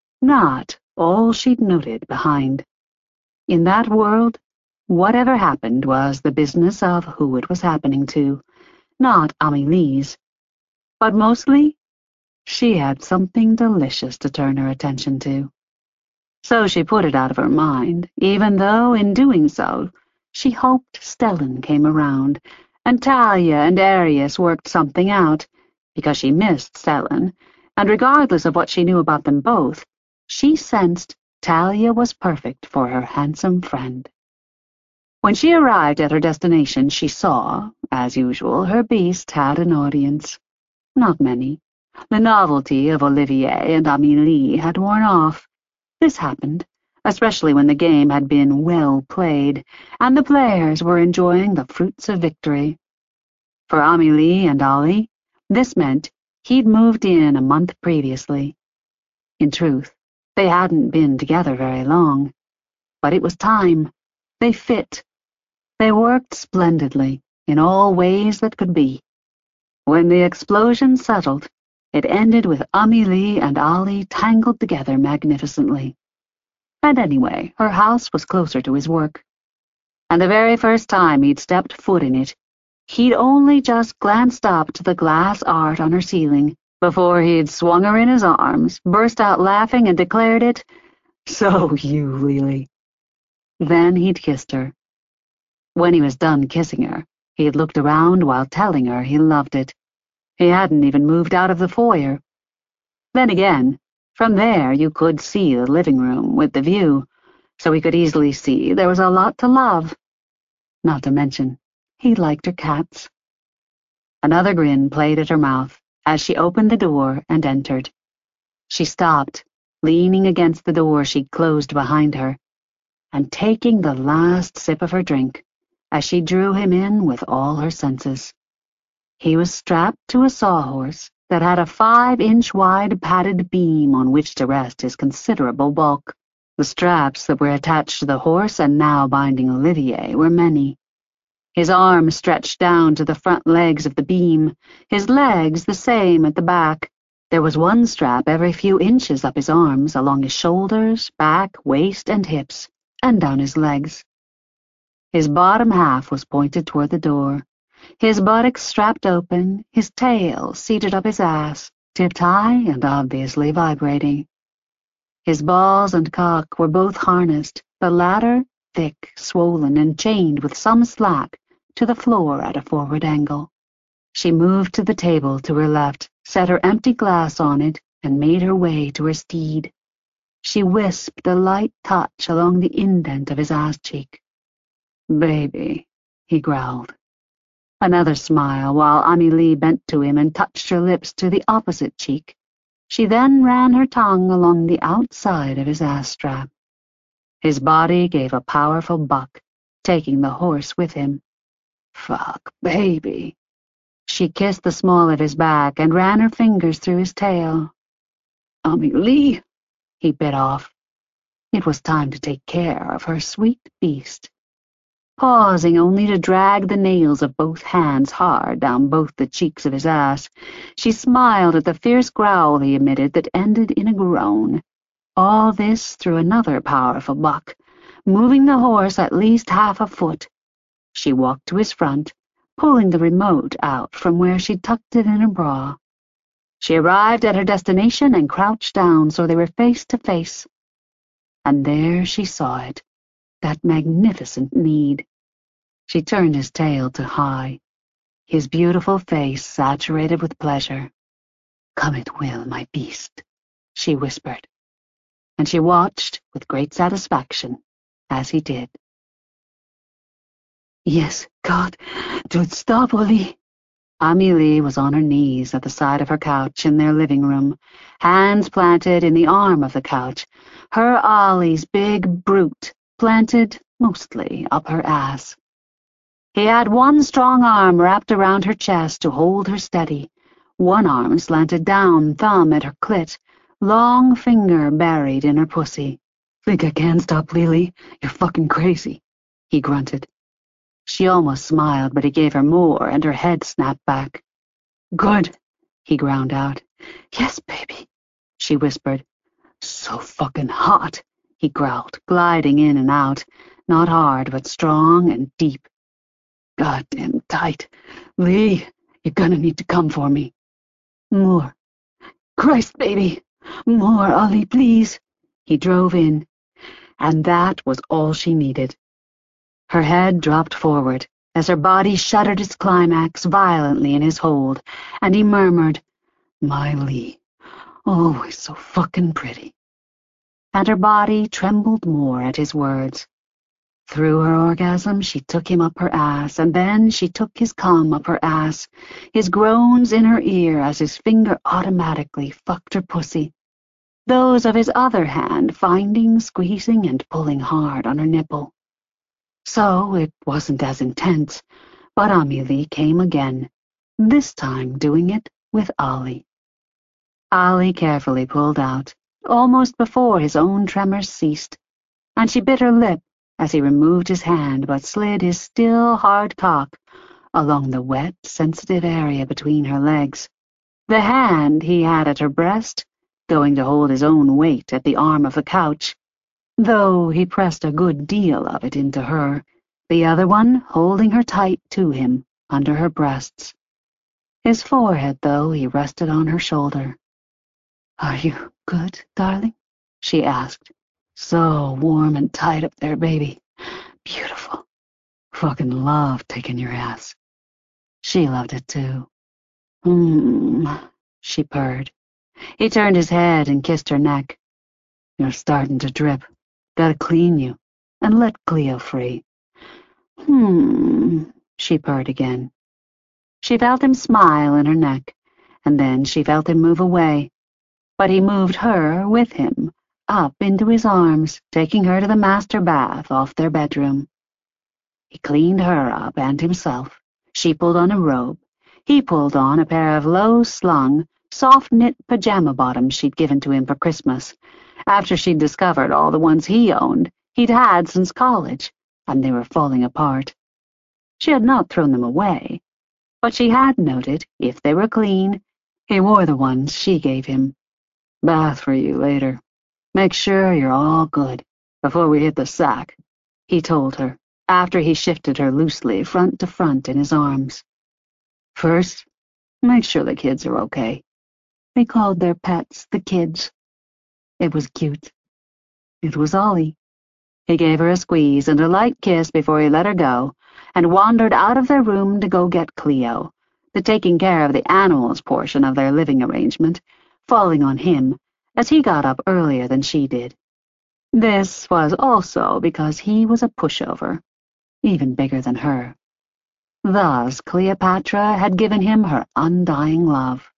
not all she'd noted behind. In that world, whatever happened was the business of who it was happening to, not Amelie's. But mostly, she had something delicious to turn her attention to. So she put it out of her mind, even though, in doing so, she hoped Stellan came around, and Talia and Arius worked something out, because she missed Stellan, and regardless of what she knew about them both, she sensed Talia was perfect for her handsome friend. When she arrived at her destination, she saw, as usual, her beast had an audience. Not many. The novelty of Olivier and Amelie had worn off. This happened, especially when the game had been well played, and the players were enjoying the fruits of victory. For Amelie and Ollie, this meant he'd moved in a month previously. In truth, they hadn't been together very long. But it was time. They fit. They worked splendidly, in all ways that could be. When the explosion settled, it ended with Amelie and Ollie tangled together magnificently. And anyway, her house was closer to his work. And the very first time he'd stepped foot in it, he'd only just glanced up to the glass art on her ceiling before he'd swung her in his arms, burst out laughing, and declared it, "So you, Lily." Then he'd kissed her. When he was done kissing her, he had looked around while telling her he loved it. He hadn't even moved out of the foyer. Then again, from there you could see the living room with the view, so he could easily see there was a lot to love. Not to mention, he liked her cats. Another grin played at her mouth as she opened the door and entered. She stopped, leaning against the door she'd closed behind her, and taking the last sip of her drink as she drew him in with all her senses. He was strapped to a sawhorse that had a five-inch-wide padded beam on which to rest his considerable bulk. The straps that were attached to the horse and now binding Olivier were many. His arms stretched down to the front legs of the beam, his legs the same at the back. There was one strap every few inches up his arms, along his shoulders, back, waist, and hips, and down his legs. His bottom half was pointed toward the door, his buttocks strapped open, his tail seated up his ass, tipped high and obviously vibrating. His balls and cock were both harnessed, the latter thick, swollen, and chained with some slack to the floor at a forward angle. She moved to the table to her left, set her empty glass on it, and made her way to her steed. She wisped a light touch along the indent of his ass cheek. "Baby," he growled. Another smile while Amelie bent to him and touched her lips to the opposite cheek. She then ran her tongue along the outside of his ass strap. His body gave a powerful buck, taking the horse with him. "Fuck, baby." She kissed the small of his back and ran her fingers through his tail. "Amelie," he bit off. It was time to take care of her sweet beast. Pausing only to drag the nails of both hands hard down both the cheeks of his ass, she smiled at the fierce growl he emitted that ended in a groan. All this through another powerful buck, moving the horse at least half a foot. She walked to his front, pulling the remote out from where she'd tucked it in her bra. She arrived at her destination and crouched down so they were face to face. And there she saw it, that magnificent need. She turned his tail to high, his beautiful face saturated with pleasure. "Come it will, my beast," she whispered, and she watched with great satisfaction as he did. "Yes, God, do it stop, Ollie." Amelie was on her knees at the side of her couch in their living room, hands planted in the arm of the couch, her Ollie's big brute planted mostly up her ass. He had one strong arm wrapped around her chest to hold her steady, one arm slanted down, thumb at her clit, long finger buried in her pussy. "Think I can stop, Lily? You're fucking crazy," he grunted. She almost smiled, but he gave her more, and her head snapped back. "Good," he ground out. "Yes, baby," she whispered. "So fucking hot," he growled, gliding in and out, not hard, but strong and deep. "Goddamn tight. Lee, you're gonna need to come for me." "More. Christ, baby. More, Ollie, please." He drove in, and that was all she needed. Her head dropped forward as her body shuddered its climax violently in his hold, and he murmured, "My Lee, always so fucking pretty." And her body trembled more at his words. Through her orgasm, she took him up her ass, and then she took his cum up her ass, his groans in her ear as his finger automatically fucked her pussy, those of his other hand finding, squeezing, and pulling hard on her nipple. So it wasn't as intense, but Amelie came again, this time doing it with Ollie. Ollie carefully pulled out, almost before his own tremors ceased, and she bit her lip as he removed his hand but slid his still hard cock along the wet, sensitive area between her legs, the hand he had at her breast going to hold his own weight at the arm of the couch, though he pressed a good deal of it into her, the other one holding her tight to him under her breasts. His forehead, though, he rested on her shoulder. "Are you good, darling?" she asked. "So warm and tight up there, baby. Beautiful. Fucking love taking your ass." She loved it, too. Hmm, she purred. He turned his head and kissed her neck. "You're starting to drip. Gotta clean you, and let Cleo free." Hmm, she purred again. She felt him smile in her neck, and then she felt him move away. But he moved her with him, up into his arms, taking her to the master bath off their bedroom. He cleaned her up and himself. She pulled on a robe. He pulled on a pair of low-slung, soft-knit pajama bottoms she'd given to him for Christmas, after she'd discovered all the ones he owned he'd had since college, and they were falling apart. She had not thrown them away, but she had noted, if they were clean, he wore the ones she gave him. "Bath for you later. Make sure you're all good before we hit the sack," he told her, after he shifted her loosely front to front in his arms. "First, make sure the kids are okay." They called their pets the kids. It was cute. It was Ollie. He gave her a squeeze and a light kiss before he let her go, and wandered out of their room to go get Cleo, the taking care of the animals portion of their living arrangement, falling on him, as he got up earlier than she did. This was also because he was a pushover, even bigger than her. Thus Cleopatra had given him her undying love.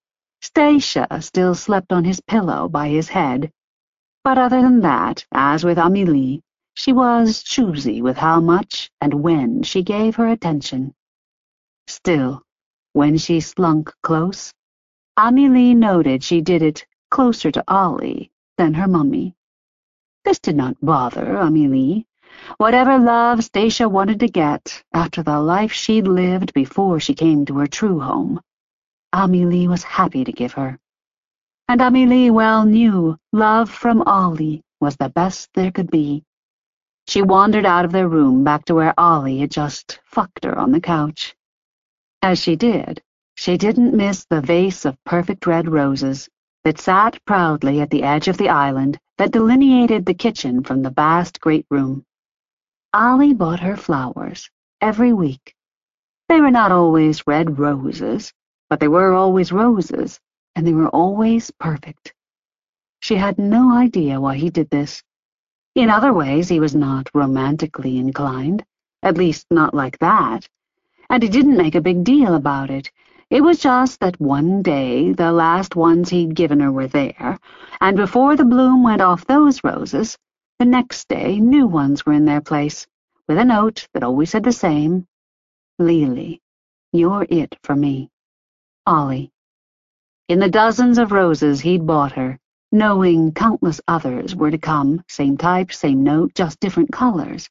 Stacia still slept on his pillow by his head, but other than that, as with Amélie, she was choosy with how much and when she gave her attention. Still, when she slunk close, Amélie noted she did it closer to Ollie than her mummy. This did not bother Amélie. Whatever love Stacia wanted to get after the life she'd lived before she came to her true home, Amélie was happy to give her. And Amélie well knew love from Ollie was the best there could be. She wandered out of their room back to where Ollie had just fucked her on the couch. As she did, she didn't miss the vase of perfect red roses that sat proudly at the edge of the island that delineated the kitchen from the vast great room. Ollie bought her flowers every week. They were not always red roses, but they were always roses, and they were always perfect. She had no idea why he did this. In other ways, he was not romantically inclined, at least not like that, and he didn't make a big deal about it. It was just that one day the last ones he'd given her were there, and before the bloom went off those roses, the next day new ones were in their place, with a note that always said the same: "Lily, you're it for me. Ollie." In the dozens of roses he'd bought her, knowing countless others were to come, same type, same note, just different colors,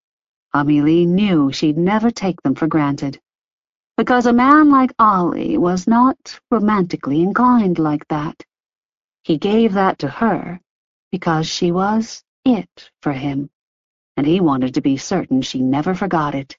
Amélie knew she'd never take them for granted, because a man like Ollie was not romantically inclined like that. He gave that to her because she was it for him, and he wanted to be certain she never forgot it.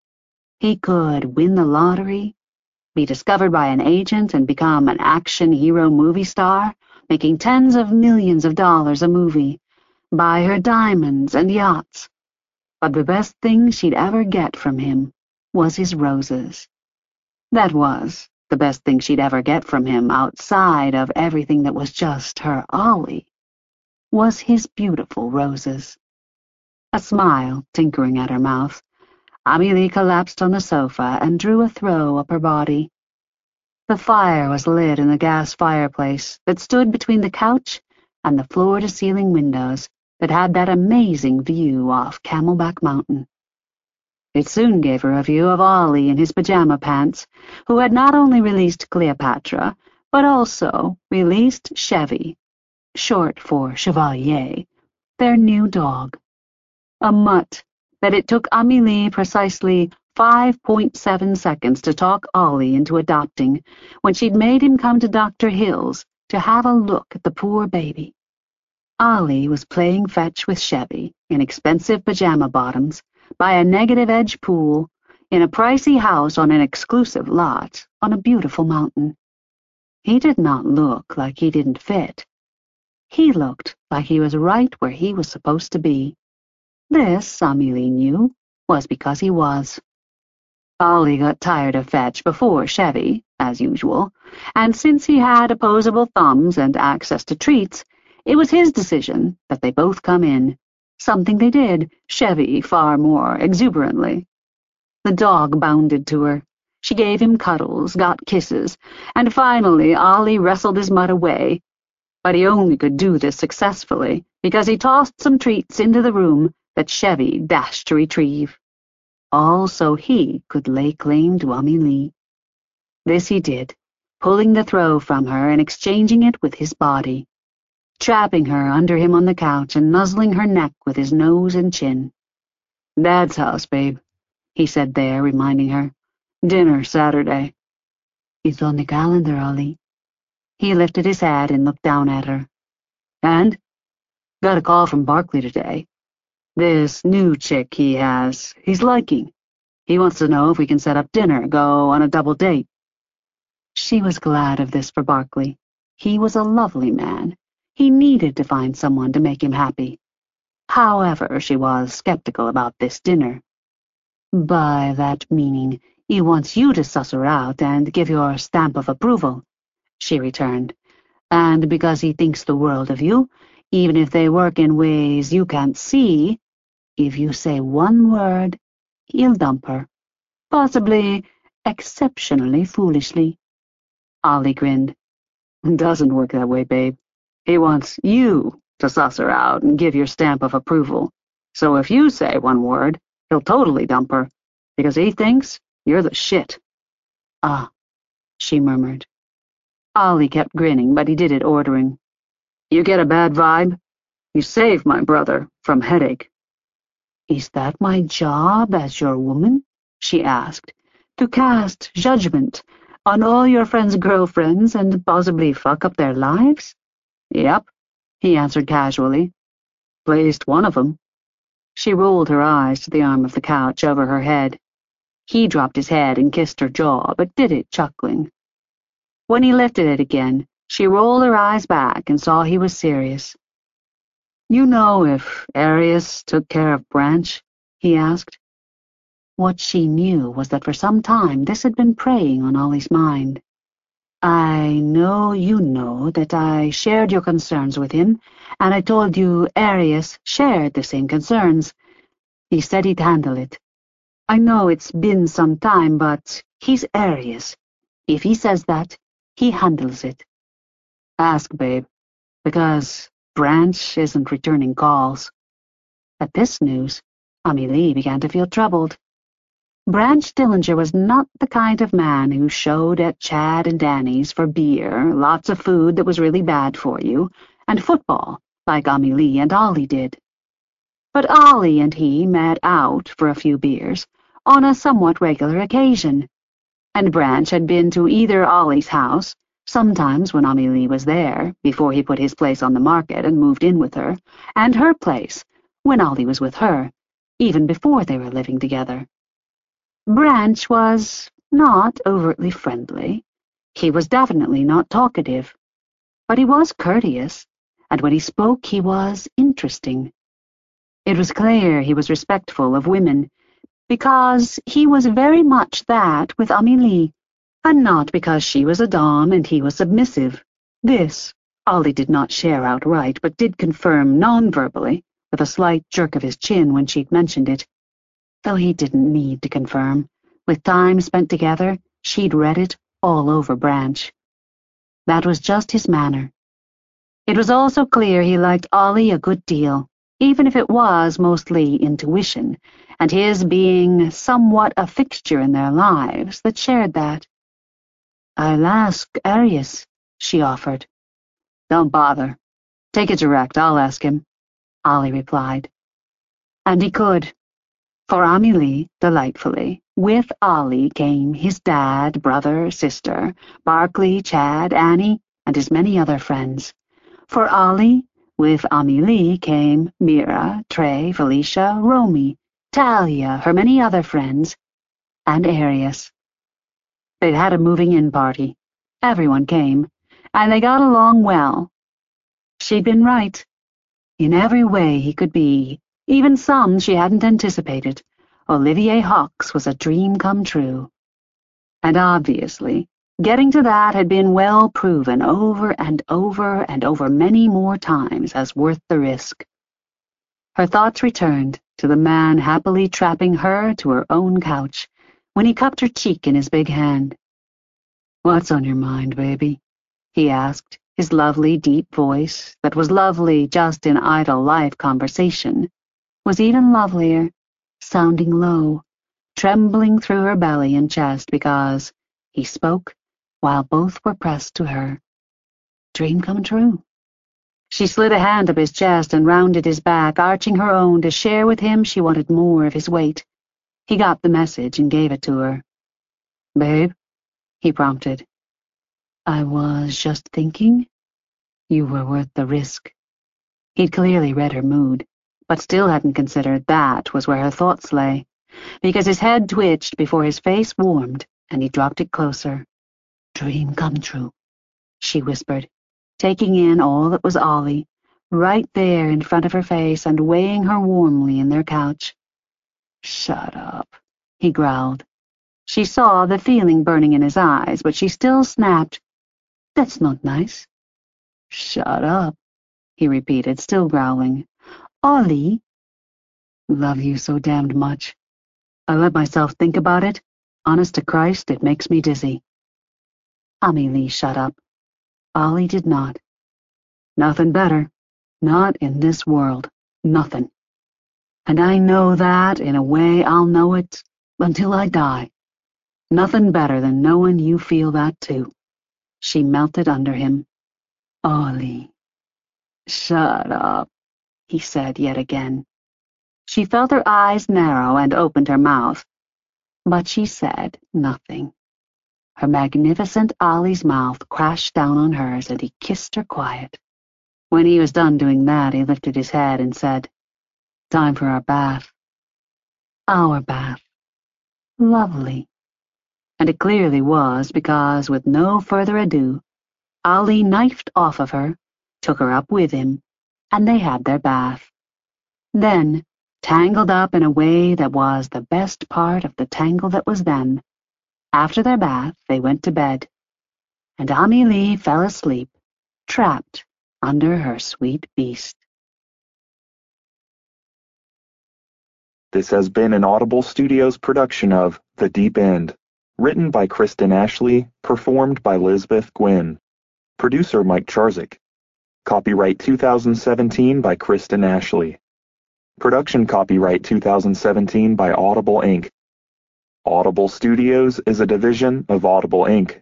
He could win the lottery, be discovered by an agent and become an action hero movie star, making tens of millions of dollars a movie, buy her diamonds and yachts. But the best thing she'd ever get from him was his roses. That was the best thing she'd ever get from him outside of everything that was just her Ollie, was his beautiful roses. A smile tinkering at her mouth, Amélie collapsed on the sofa and drew a throw up her body. The fire was lit in the gas fireplace that stood between the couch and the floor-to-ceiling windows that had that amazing view off Camelback Mountain. It soon gave her a view of Ollie in his pajama pants, who had not only released Cleopatra, but also released Chevy, short for Chevalier, their new dog. A mutt that it took Amélie precisely five point seven seconds to talk Ollie into adopting when she'd made him come to Doctor Hill's to have a look at the poor baby. Ollie was playing fetch with Chevy in expensive pajama bottoms by a negative-edge pool in a pricey house on an exclusive lot on a beautiful mountain. He did not look like he didn't fit. He looked like he was right where he was supposed to be. This, Amelie knew, was because he was. Ollie got tired of fetch before Chevy, as usual, and since he had opposable thumbs and access to treats, it was his decision that they both come in, something they did, Chevy far more exuberantly. The dog bounded to her. She gave him cuddles, got kisses, and finally Ollie wrestled his mutt away, but he only could do this successfully because he tossed some treats into the room that Chevy dashed to retrieve, all so he could lay claim to Amelie. This he did, pulling the throw from her and exchanging it with his body, trapping her under him on the couch and nuzzling her neck with his nose and chin. "Dad's house, babe," he said there, reminding her. "Dinner Saturday." "It's on the calendar, Ollie." He lifted his head and looked down at her. "And? Got a call from Barkley today. This new chick he has, he's liking. He wants to know if we can set up dinner, go on a double date." She was glad of this for Barkley. He was a lovely man. He needed to find someone to make him happy. However, she was skeptical about this dinner. "By that meaning, he wants you to suss her out and give your stamp of approval," she returned. "And because he thinks the world of you, even if they work in ways you can't see, if you say one word, he'll dump her. Possibly exceptionally foolishly." Ollie grinned. "Doesn't work that way, babe. He wants you to suss her out and give your stamp of approval. So if you say one word, he'll totally dump her, because he thinks you're the shit." "Ah," she murmured. Ollie kept grinning, but he did it ordering. "You get a bad vibe? You saved my brother from headache." "Is that my job as your woman?" she asked. "To cast judgment on all your friends' girlfriends and possibly fuck up their lives?" "Yep," he answered casually. "Placed one of them." She rolled her eyes to the arm of the couch over her head. He dropped his head and kissed her jaw, but did it chuckling. When he lifted it again, she rolled her eyes back and saw he was serious. "You know if Arius took care of Branch?" he asked. What she knew was that for some time this had been preying on Ollie's mind. "I know you know that I shared your concerns with him, and I told you Arius shared the same concerns. He said he'd handle it. I know it's been some time, but he's Arius. If he says that, he handles it. Ask, babe, because Branch isn't returning calls." At this news, Amelie began to feel troubled. Branch Dillinger was not the kind of man who showed at Chad and Danny's for beer, lots of food that was really bad for you, and football, like Amelie and Ollie did. But Ollie and he met out for a few beers on a somewhat regular occasion, and Branch had been to either Ollie's house, sometimes when Amelie was there, before he put his place on the market and moved in with her, and her place, when Ollie was with her, even before they were living together. Branch was not overtly friendly. He was definitely not talkative. But he was courteous, and when he spoke he was interesting. It was clear he was respectful of women, because he was very much that with Amelie, and not because she was a dom and he was submissive. This Ollie did not share outright, but did confirm non-verbally, with a slight jerk of his chin when she'd mentioned it. Though he didn't need to confirm. With time spent together, she'd read it all over Branch. That was just his manner. It was also clear he liked Ollie a good deal, even if it was mostly intuition, and his being somewhat a fixture in their lives that shared that. "I'll ask Arius," she offered. "Don't bother. Take it direct, I'll ask him," Ollie replied. And he could. For Amelie, delightfully, with Ollie came his dad, brother, sister, Barclay, Chad, Annie, and his many other friends. For Ollie, with Amelie came Mira, Trey, Felicia, Romy, Talia, her many other friends, and Arius. They'd had a moving-in party. Everyone came, and they got along well. She'd been right. In every way he could be, even some she hadn't anticipated, Olivier Hawks was a dream come true. And obviously, getting to that had been well proven over and over and over many more times as worth the risk. Her thoughts returned to the man happily trapping her to her own couch when he cupped her cheek in his big hand. "What's on your mind, baby?" he asked, his lovely, deep voice, that was lovely just in idle life conversation, was even lovelier, sounding low, trembling through her belly and chest because he spoke while both were pressed to her. Dream come true. She slid a hand up his chest and rounded his back, arching her own to share with him she wanted more of his weight. He got the message and gave it to her. "Babe?" he prompted. "I was just thinking you were worth the risk." He'd clearly read her mood, but still hadn't considered that was where her thoughts lay, because his head twitched before his face warmed and he dropped it closer. "Dream come true," she whispered, taking in all that was Ollie, right there in front of her face and weighing her warmly in their couch. "Shut up," he growled. She saw the feeling burning in his eyes, but she still snapped, "That's not nice." "Shut up," he repeated, still growling. "Ollie." "Love you so damned much. I let myself think about it. Honest to Christ, it makes me dizzy." Amelie shut up. Ollie did not. "Nothing better. Not in this world. Nothing. And I know that in a way I'll know it until I die. Nothing better than knowing you feel that too." She melted under him. "Ollie." "Shut up," he said yet again. She felt her eyes narrow and opened her mouth, but she said nothing. Her magnificent Ollie's mouth crashed down on hers and he kissed her quiet. When he was done doing that, he lifted his head and said, "Time for our bath." Our bath. Lovely. And it clearly was, because with no further ado, Ollie knifed off of her, took her up with him, and they had their bath. Then, tangled up in a way that was the best part of the tangle that was them, after their bath they went to bed, and Amelie fell asleep, trapped under her sweet beast. This has been an Audible Studios production of The Deep End, written by Kristen Ashley, performed by Lisbeth Gwynn. Producer Mike Charzik. Copyright two thousand seventeen by Kristen Ashley. Production copyright two thousand seventeen by Audible Incorporated. Audible Studios is a division of Audible Incorporated.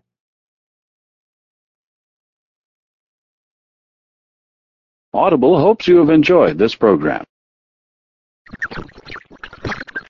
Audible hopes you have enjoyed this program.